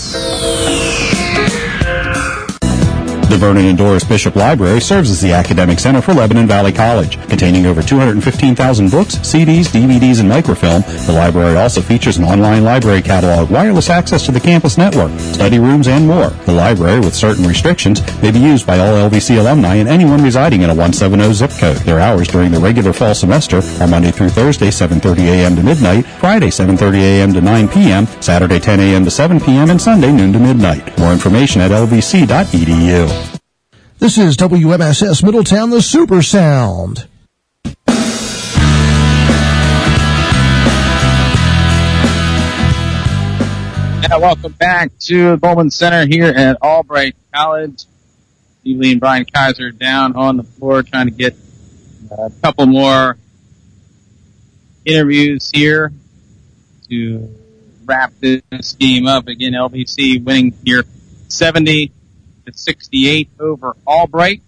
The Vernon and Doris Bishop Library serves as the academic center for Lebanon Valley College. Containing over two hundred fifteen thousand books, C Ds, D V Ds, and microfilm, the library also features an online library catalog, wireless access to the campus network, study rooms, and more. The library, with certain restrictions, may be used by all L V C alumni and anyone residing in a one seventy zip code. Their hours during the regular fall semester are Monday through Thursday, seven thirty a.m. to midnight, Friday, seven thirty a.m. to nine p.m., Saturday, ten a.m. to seven p.m., and Sunday, noon to midnight. More information at l v c dot e d u. This is W M S S Middletown, the Super Sound. Yeah, welcome back to the Bowman Center here at Albright College. Steve Lee and Brian Kaiser down on the floor trying to get a couple more interviews here to wrap this game up. Again, L V C winning here seventy to sixty-eight over Albright.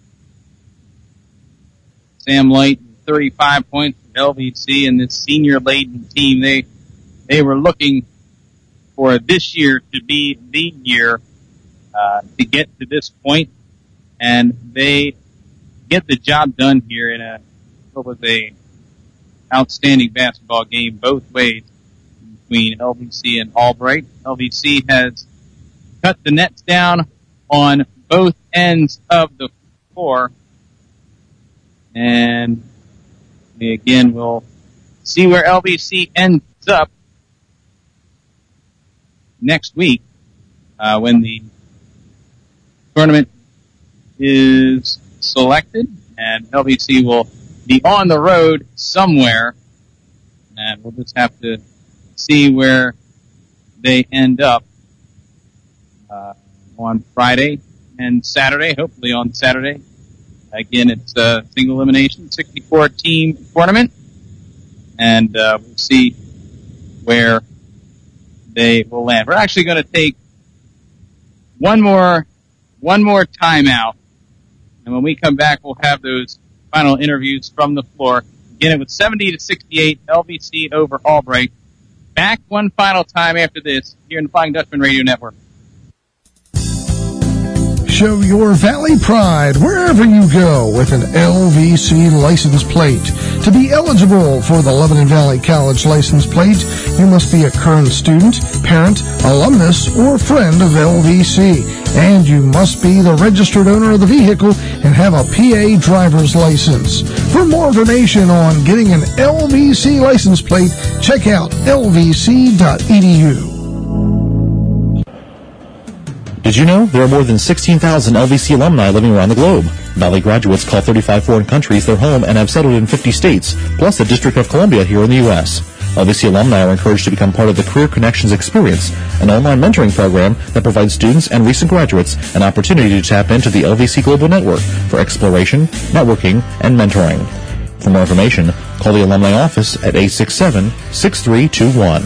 Sam Light, thirty-five points for L V C, and this senior-laden team, they they were looking for this year to be the year uh, to get to this point, and they get the job done here in a what was a outstanding basketball game both ways between L V C and Albright. L V C has cut the nets down on both ends of the floor. And again, we'll see where L V C ends up next week uh, when the tournament is selected, and L V C will be on the road somewhere, and we'll just have to see where they end up uh, on Friday and Saturday, hopefully on Saturday. Again, it's a single elimination, sixty-four team tournament, and uh, we'll see where they will land. We're actually going to take one more, one more timeout, and when we come back, we'll have those final interviews from the floor. Again, it was seventy to sixty-eight, L V C over Albright. Back one final time after this here in the Flying Dutchman Radio Network. Show your Valley pride wherever you go with an L V C license plate. To be eligible for the Lebanon Valley College license plate, you must be a current student, parent, alumnus, or friend of L V C. And you must be the registered owner of the vehicle and have a P A driver's license. For more information on getting an L V C license plate, check out L V C dot E D U. Did you know there are more than sixteen thousand L V C alumni living around the globe? Valley graduates call thirty-five foreign countries their home and have settled in fifty states, plus the District of Columbia here in the U S L V C alumni are encouraged to become part of the Career Connections Experience, an online mentoring program that provides students and recent graduates an opportunity to tap into the L V C Global Network for exploration, networking, and mentoring. For more information, call the Alumni Office at eight six seven, six three two one.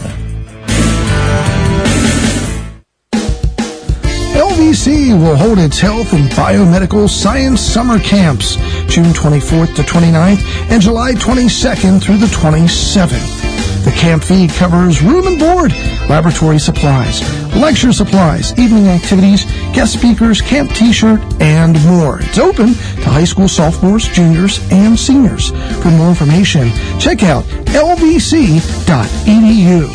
L V C will hold its Health and Biomedical Science Summer Camps June twenty-fourth to twenty-ninth and July twenty-second through the twenty-seventh. The camp fee covers room and board, laboratory supplies, lecture supplies, evening activities, guest speakers, camp t-shirt, and more. It's open to high school sophomores, juniors, and seniors. For more information, check out L V C dot E D U.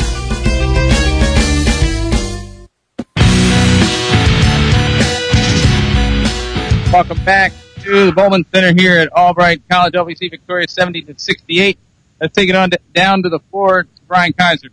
Welcome back to the Bowman Center here at Albright College. L V C victorious seventy to sixty-eight. Let's take it on to, down to the floor to Brian Kaiser.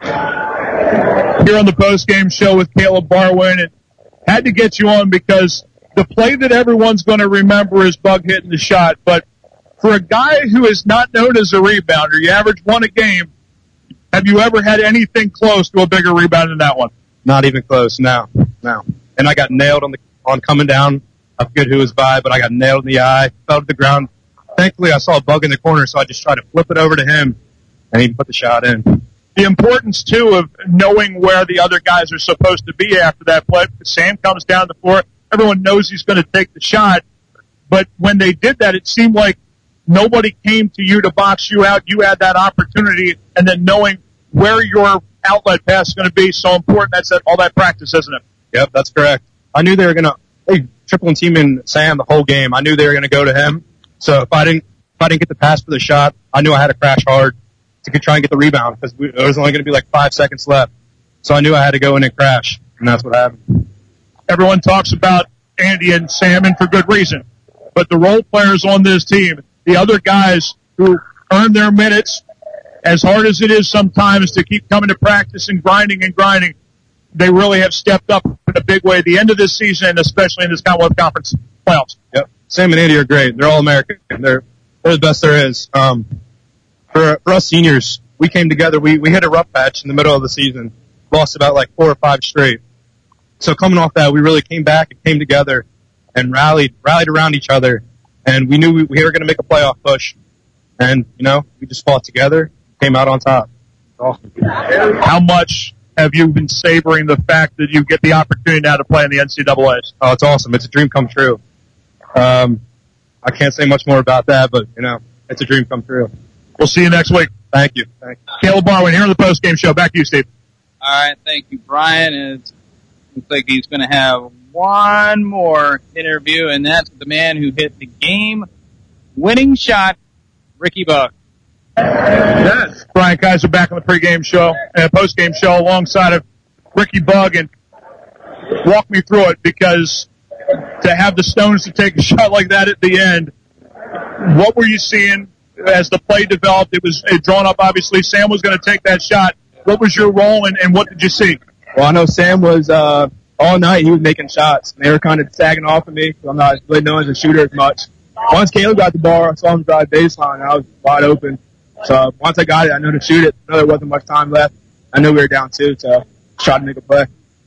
Here on the post-game show with Caleb Barwin, and had to get you on because the play that everyone's going to remember is Bug hitting the shot. But for a guy who is not known as a rebounder, you average one a game. Have you ever had anything close to a bigger rebound than that one? Not even close. No, no. And I got nailed on the on coming down. I forget who was by, but I got nailed in the eye, fell to the ground. Thankfully, I saw a bug in the corner, so I just tried to flip it over to him, and he put the shot in. The importance, too, of knowing where the other guys are supposed to be after that play. Sam comes down the floor. Everyone knows he's going to take the shot. But when they did that, it seemed like nobody came to you to box you out. You had that opportunity, and then knowing where your outlet pass is going to be so important. That's that, all that practice, isn't it? Yep, that's correct. I knew they were going to they triple and team in Sam the whole game. I knew they were going to go to him. So if I didn't if I didn't get the pass for the shot, I knew I had to crash hard to try and get the rebound because there was only going to be like five seconds left. So I knew I had to go in and crash, and that's what happened. Everyone talks about Andy and Sam, and for good reason. But the role players on this team, the other guys who earn their minutes, as hard as it is sometimes to keep coming to practice and grinding and grinding, they really have stepped up in a big way at the end of this season, and especially in this Commonwealth Conference playoffs. Yep. Sam and Andy are great. They're all American. They're, they're the best there is. Um, for, for us seniors, we came together. We, we hit a rough patch in the middle of the season. Lost about like four or five straight. So coming off that, we really came back and came together and rallied, rallied around each other. And we knew we, we were going to make a playoff push. And, you know, we just fought together, came out on top. Awesome. How much have you been savoring the fact that you get the opportunity now to play in the N C double A? Oh, it's awesome. It's a dream come true. Um, I can't say much more about that, but, you know, it's a dream come true. We'll see you next week. Thank you. Thank you. Caleb Barwin here on the post-game show. Back to you, Steve. All right, thank you, Brian. It looks like he's going to have one more interview, and that's the man who hit the game-winning shot, Ricky Buck. Yes. Brian Kaiser back on the pregame show and postgame show alongside of Ricky Bug, and walk me through it, because to have the Stones to take a shot like that at the end, what were you seeing as the play developed? It was it drawn up, obviously. Sam was going to take that shot. What was your role, and, and what did you see? Well, I know Sam was, uh, all night he was making shots. They were kind of sagging off of me, because I'm not really known as a shooter as much. Once Caleb got the ball, I saw him drive baseline, and I was wide open. So once I got it, I knew to shoot it. I know there wasn't much time left. I knew we were down two, so I tried to make a play.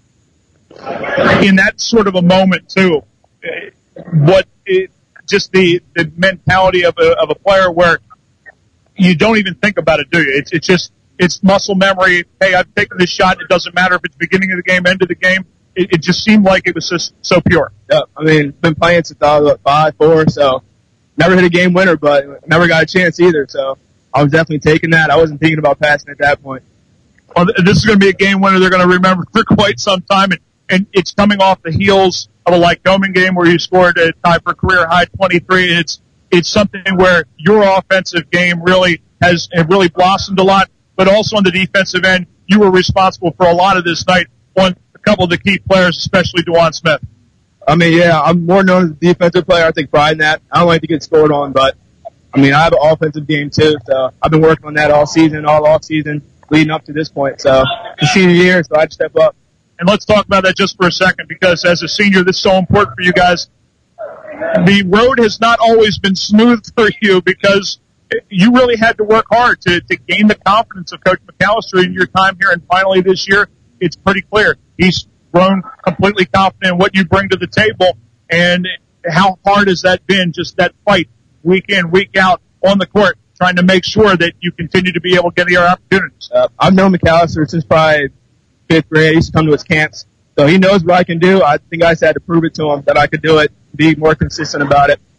In that sort of a moment, too, what it, just the, the mentality of a, of a player where you don't even think about it, do you? It's, it's just, it's muscle memory. Hey, I've taken this shot. It doesn't matter if it's beginning of the game, end of the game. It, it just seemed like it was just so pure. Yeah, I mean, been playing since I was, what, five, four, so never hit a game winner, but never got a chance either, so I was definitely taking that. I wasn't thinking about passing at that point. Well, this is going to be a game winner they're going to remember for quite some time, and, and it's coming off the heels of a Lycoming game where you scored a tie for career high twenty-three. And it's it's something where your offensive game really has really blossomed a lot, but also on the defensive end, you were responsible for a lot of this night on a couple of the key players, especially DeJuan Smith. I mean, yeah, I'm more known as a defensive player. I take pride in that. I don't like to get scored on, but I mean, I have an offensive game too, so I've been working on that all season, all off season, leading up to this point. So it's a senior year, so I had to step up. And let's talk about that just for a second, because as a senior, this is so important for you guys. The road has not always been smooth for you, because you really had to work hard to, to gain the confidence of Coach McAllister in your time here. And finally this year, it's pretty clear. He's grown completely confident in what you bring to the table. And how hard has that been, just that fight week in, week out on the court, trying to make sure that you continue to be able to get your opportunities? Uh, I've known McAllister since probably fifth grade. I used to come to his camps. So he knows what I can do. I think I just had to prove it to him that I could do it, be more consistent about it.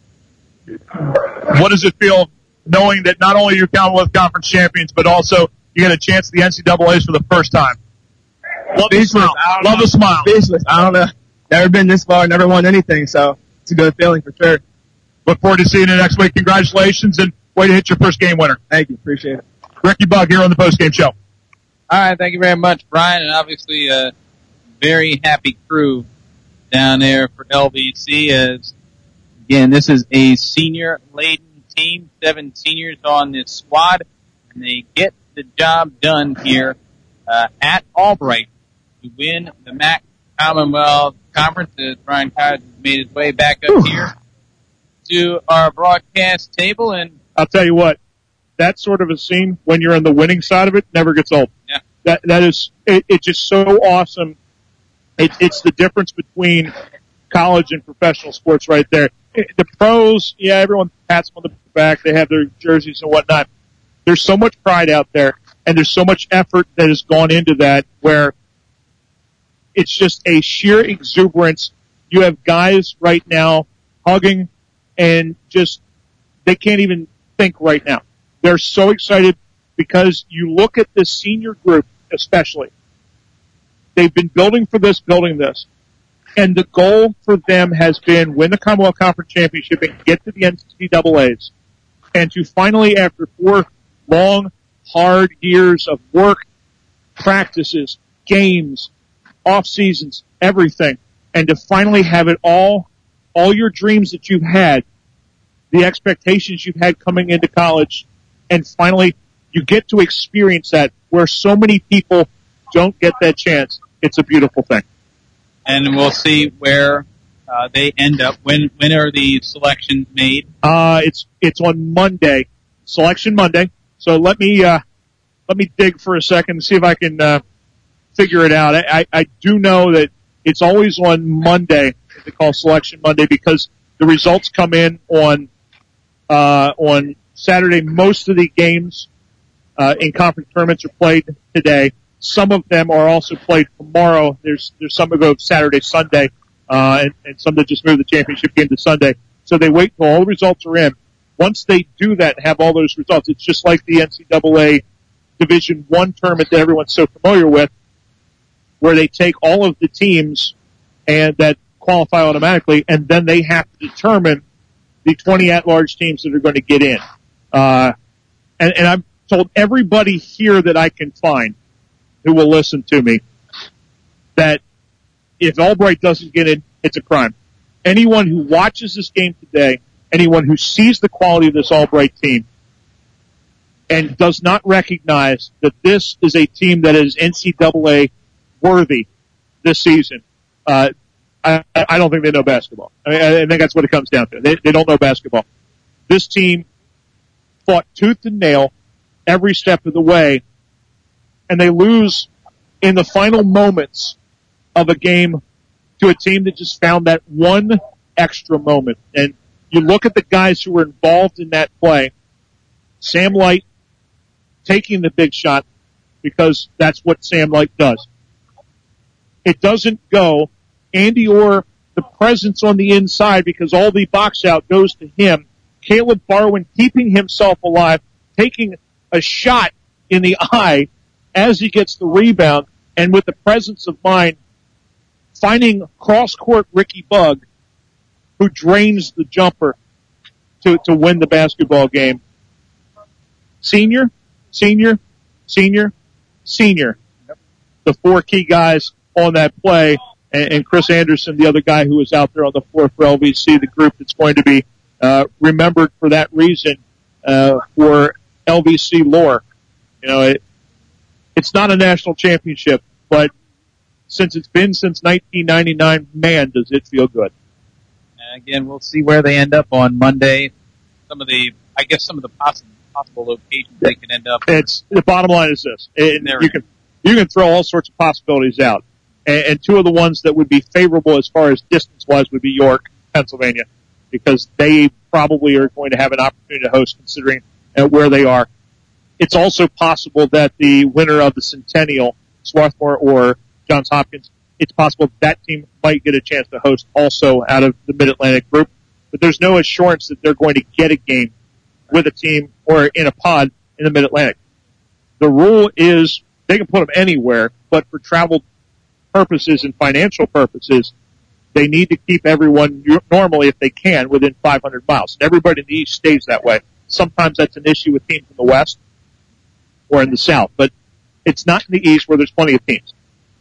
What does it feel knowing that not only you're Commonwealth Conference champions, but also you get a chance at the N C double A's for the first time? Love the smile. Love the smile. Speechless. I don't know. Never been this far, never won anything, so it's a good feeling for sure. Look forward to seeing you next week. Congratulations, and way to hit your first game winner. Thank you. Appreciate it. Ricky Bug here on the postgame show. All right, thank you very much, Brian, and obviously a very happy crew down there for L V C. As again, this is a senior-laden team, seven seniors on this squad, and they get the job done here uh, at Albright to win the M A C Commonwealth Conference. As Brian Kaiser made his way back up Whew. here to our broadcast table, and I'll tell you what, that sort of a scene when you're on the winning side of it never gets old. Yeah. That that is it, it's just so awesome. It, it's the difference between college and professional sports right there. The pros, yeah, everyone pats them on the back. They have their jerseys and whatnot. There's so much pride out there, and there's so much effort that has gone into that, where it's just a sheer exuberance. You have guys right now hugging, and just they can't even think right now. They're so excited because you look at this senior group especially. They've been building for this, building this. And the goal for them has been win the Commonwealth Conference Championship and get to the N C double A's. And to finally, after four long, hard years of work, practices, games, off seasons, everything, and to finally have it all, all your dreams that you've had, the expectations you've had coming into college, and finally you get to experience that where so many people don't get that chance. It's a beautiful thing. And we'll see where uh, they end up. When when are the selections made? Uh, it's it's on Monday, Selection Monday. So let me uh, let me dig for a second and see if I can uh, figure it out. I, I, I do know that it's always on Monday. They call Selection Monday because the results come in on uh, on Saturday. Most of the games uh, in conference tournaments are played today. Some of them are also played tomorrow. There's there's some that go Saturday, Sunday, uh, and, and some that just move the championship game to Sunday. So they wait till all the results are in. Once they do that and have all those results, it's just like the N C double A Division One tournament that everyone's so familiar with, where they take all of the teams and that qualify automatically, and then they have to determine the twenty at-large teams that are going to get in. Uh, and, and I'm told everybody here that I can find who will listen to me that if Albright doesn't get in, it's a crime. Anyone who watches this game today, anyone who sees the quality of this Albright team and does not recognize that this is a team that is N C double A worthy this season, uh, I, I don't think they know basketball. I mean, I think that's what it comes down to. They, they don't know basketball. This team fought tooth and nail every step of the way, and they lose in the final moments of a game to a team that just found that one extra moment. And you look at the guys who were involved in that play. Sam Light taking the big shot because that's what Sam Light does. It doesn't go. Andy Orr, the presence on the inside because all the box out goes to him. Caleb Barwin keeping himself alive, taking a shot in the eye as he gets the rebound, and with the presence of mind, finding cross-court Ricky Bugg, who drains the jumper to, to win the basketball game. Senior, senior, senior, senior. The four key guys on that play, and, and Chris Anderson, the other guy who was out there on the floor for L V C, the group that's going to be uh, remembered for that reason uh, for L V C lore. You know, it, it's not a national championship, but since it's been since nineteen ninety-nine, man, does it feel good. And again, we'll see where they end up on Monday. Some of the, I guess, some of the possible possible locations they can end up. It's the bottom line is this: it, you can you can throw all sorts of possibilities out, and, and two of the ones that would be favorable as far as distance wise would be York, Pennsylvania, because they probably are going to have an opportunity to host, considering uh, where they are. It's also possible that the winner of the Centennial, Swarthmore or Johns Hopkins, it's possible that team might get a chance to host also out of the Mid-Atlantic group. But there's no assurance that they're going to get a game with a team or in a pod in the Mid-Atlantic. The rule is they can put them anywhere, but for travel purposes and financial purposes, they need to keep everyone normally, if they can, within five hundred miles. And everybody in the East stays that way. Sometimes that's an issue with teams in the West or in the South, but it's not in the East where there's plenty of teams.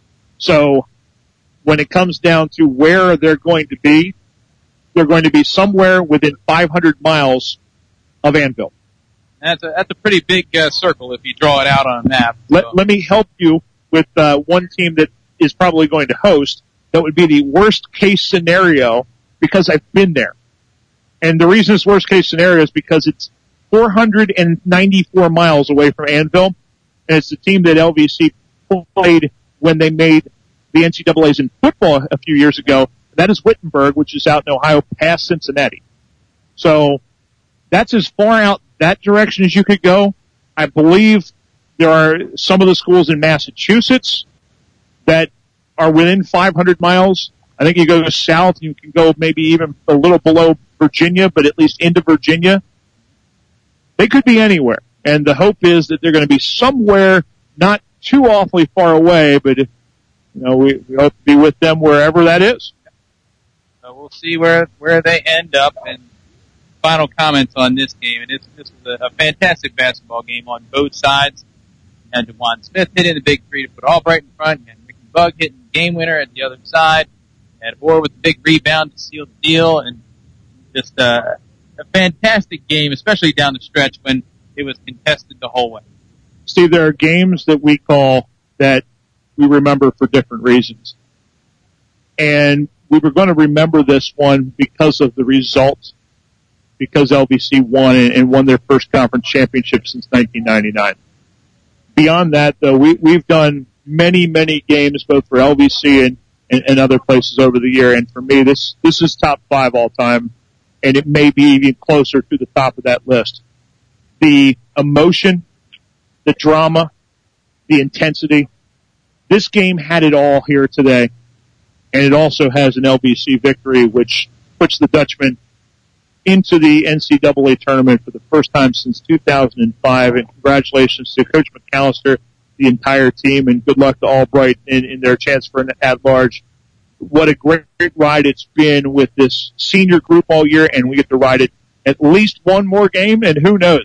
So when it comes down to where they're going to be, they're going to be somewhere within five hundred miles of Anvil. That's a, that's a pretty big uh, circle if you draw it out on a map. So. Let, let me help you with uh, one team that is probably going to host. That would be the worst case scenario because I've been there. And the reason it's worst case scenario is because it's four hundred ninety-four miles away from Anvil, and it's the team that L V C played when they made the N C double A's in football a few years ago. That is Wittenberg, which is out in Ohio past Cincinnati. So that's as far out that direction as you could go. I believe there are some of the schools in Massachusetts that are within five hundred miles. I think you go south, you can go maybe even a little below Virginia, but at least into Virginia. They could be anywhere. And the hope is that they're going to be somewhere not too awfully far away, but you know, we, we hope to be with them wherever that is. So we'll see where, where they end up. And final comments on this game. And this, this was a, a fantastic basketball game on both sides. And DeJuan Smith hitting the big three to put Albright in front, and Ricky Bugg hitting the game winner at the other side. And Orr with the big rebound to seal the deal. And just uh, a fantastic game, especially down the stretch when it was contested the whole way. Steve, there are games that we call that we remember for different reasons. And we were going to remember this one because of the result, because L V C won and won their first conference championship since nineteen ninety-nine. Beyond that, though, we, we've done many, many games both for L V C and, and, and other places over the year. And for me, this, this is top five all time, and it may be even closer to the top of that list. The emotion, the drama, the intensity. This game had it all here today, and it also has an L V C victory, which puts the Dutchmen into the N C double A tournament for the first time since two thousand five. And congratulations to Coach McAllister, the entire team, and good luck to Albright in, in their chance for an at-large. What a great ride it's been with this senior group all year, and we get to ride it at least one more game, and who knows?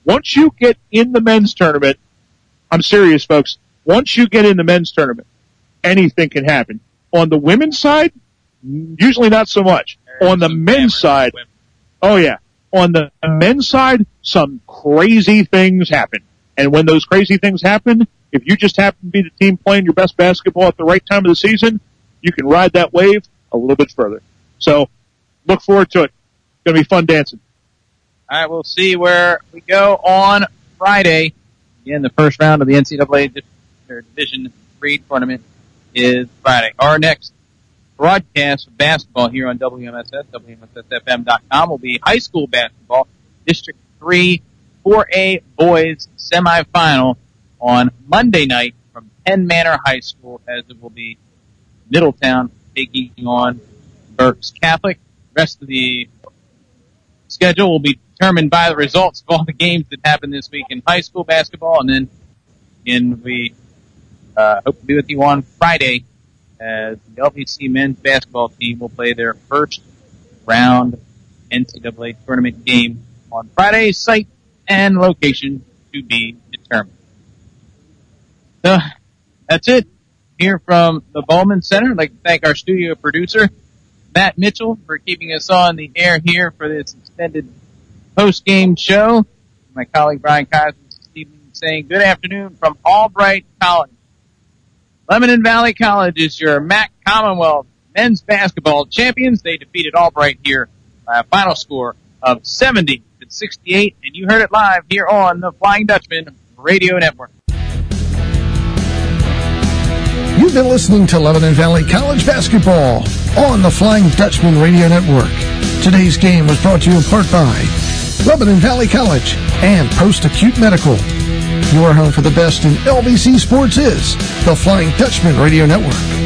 Once you get in the men's tournament, I'm serious, folks, once you get in the men's tournament, anything can happen. On the women's side, usually not so much. On the men's side, oh yeah, on the men's side, some crazy things happen. And when those crazy things happen, if you just happen to be the team playing your best basketball at the right time of the season, you can ride that wave a little bit further. So, look forward to it. It's going to be fun dancing. All right, we'll see where we go on Friday. Again, the first round of the N C double A Division three tournament is Friday. Our next broadcast of basketball here on W M S S, W M S S F M dot com, will be high school basketball, District three four A boys semifinal on Monday night from Penn Manor High School, as it will be Middletown taking on Berks Catholic. The rest of the schedule will be determined by the results of all the games that happened this week in high school basketball, and then again, we uh, hope to be with you on Friday as the L V C men's basketball team will play their first round N C double A tournament game on Friday. Site and location to be determined. So, that's it. Here from the Bowman Center, I'd like to thank our studio producer, Matt Mitchell, for keeping us on the air here for this extended post-game show. My colleague Brian Kaiser this evening saying good afternoon from Albright College. Lebanon Valley College is your M A C Commonwealth men's basketball champions. They defeated Albright here by a final score of seventy to sixty-eight, and you heard it live here on the Flying Dutchman Radio Network. You've been listening to Lebanon Valley College basketball on the Flying Dutchman Radio Network. Today's game was brought to you in part by Lebanon Valley College and Post-Acute Medical. Your home for the best in L V C sports is the Flying Dutchman Radio Network.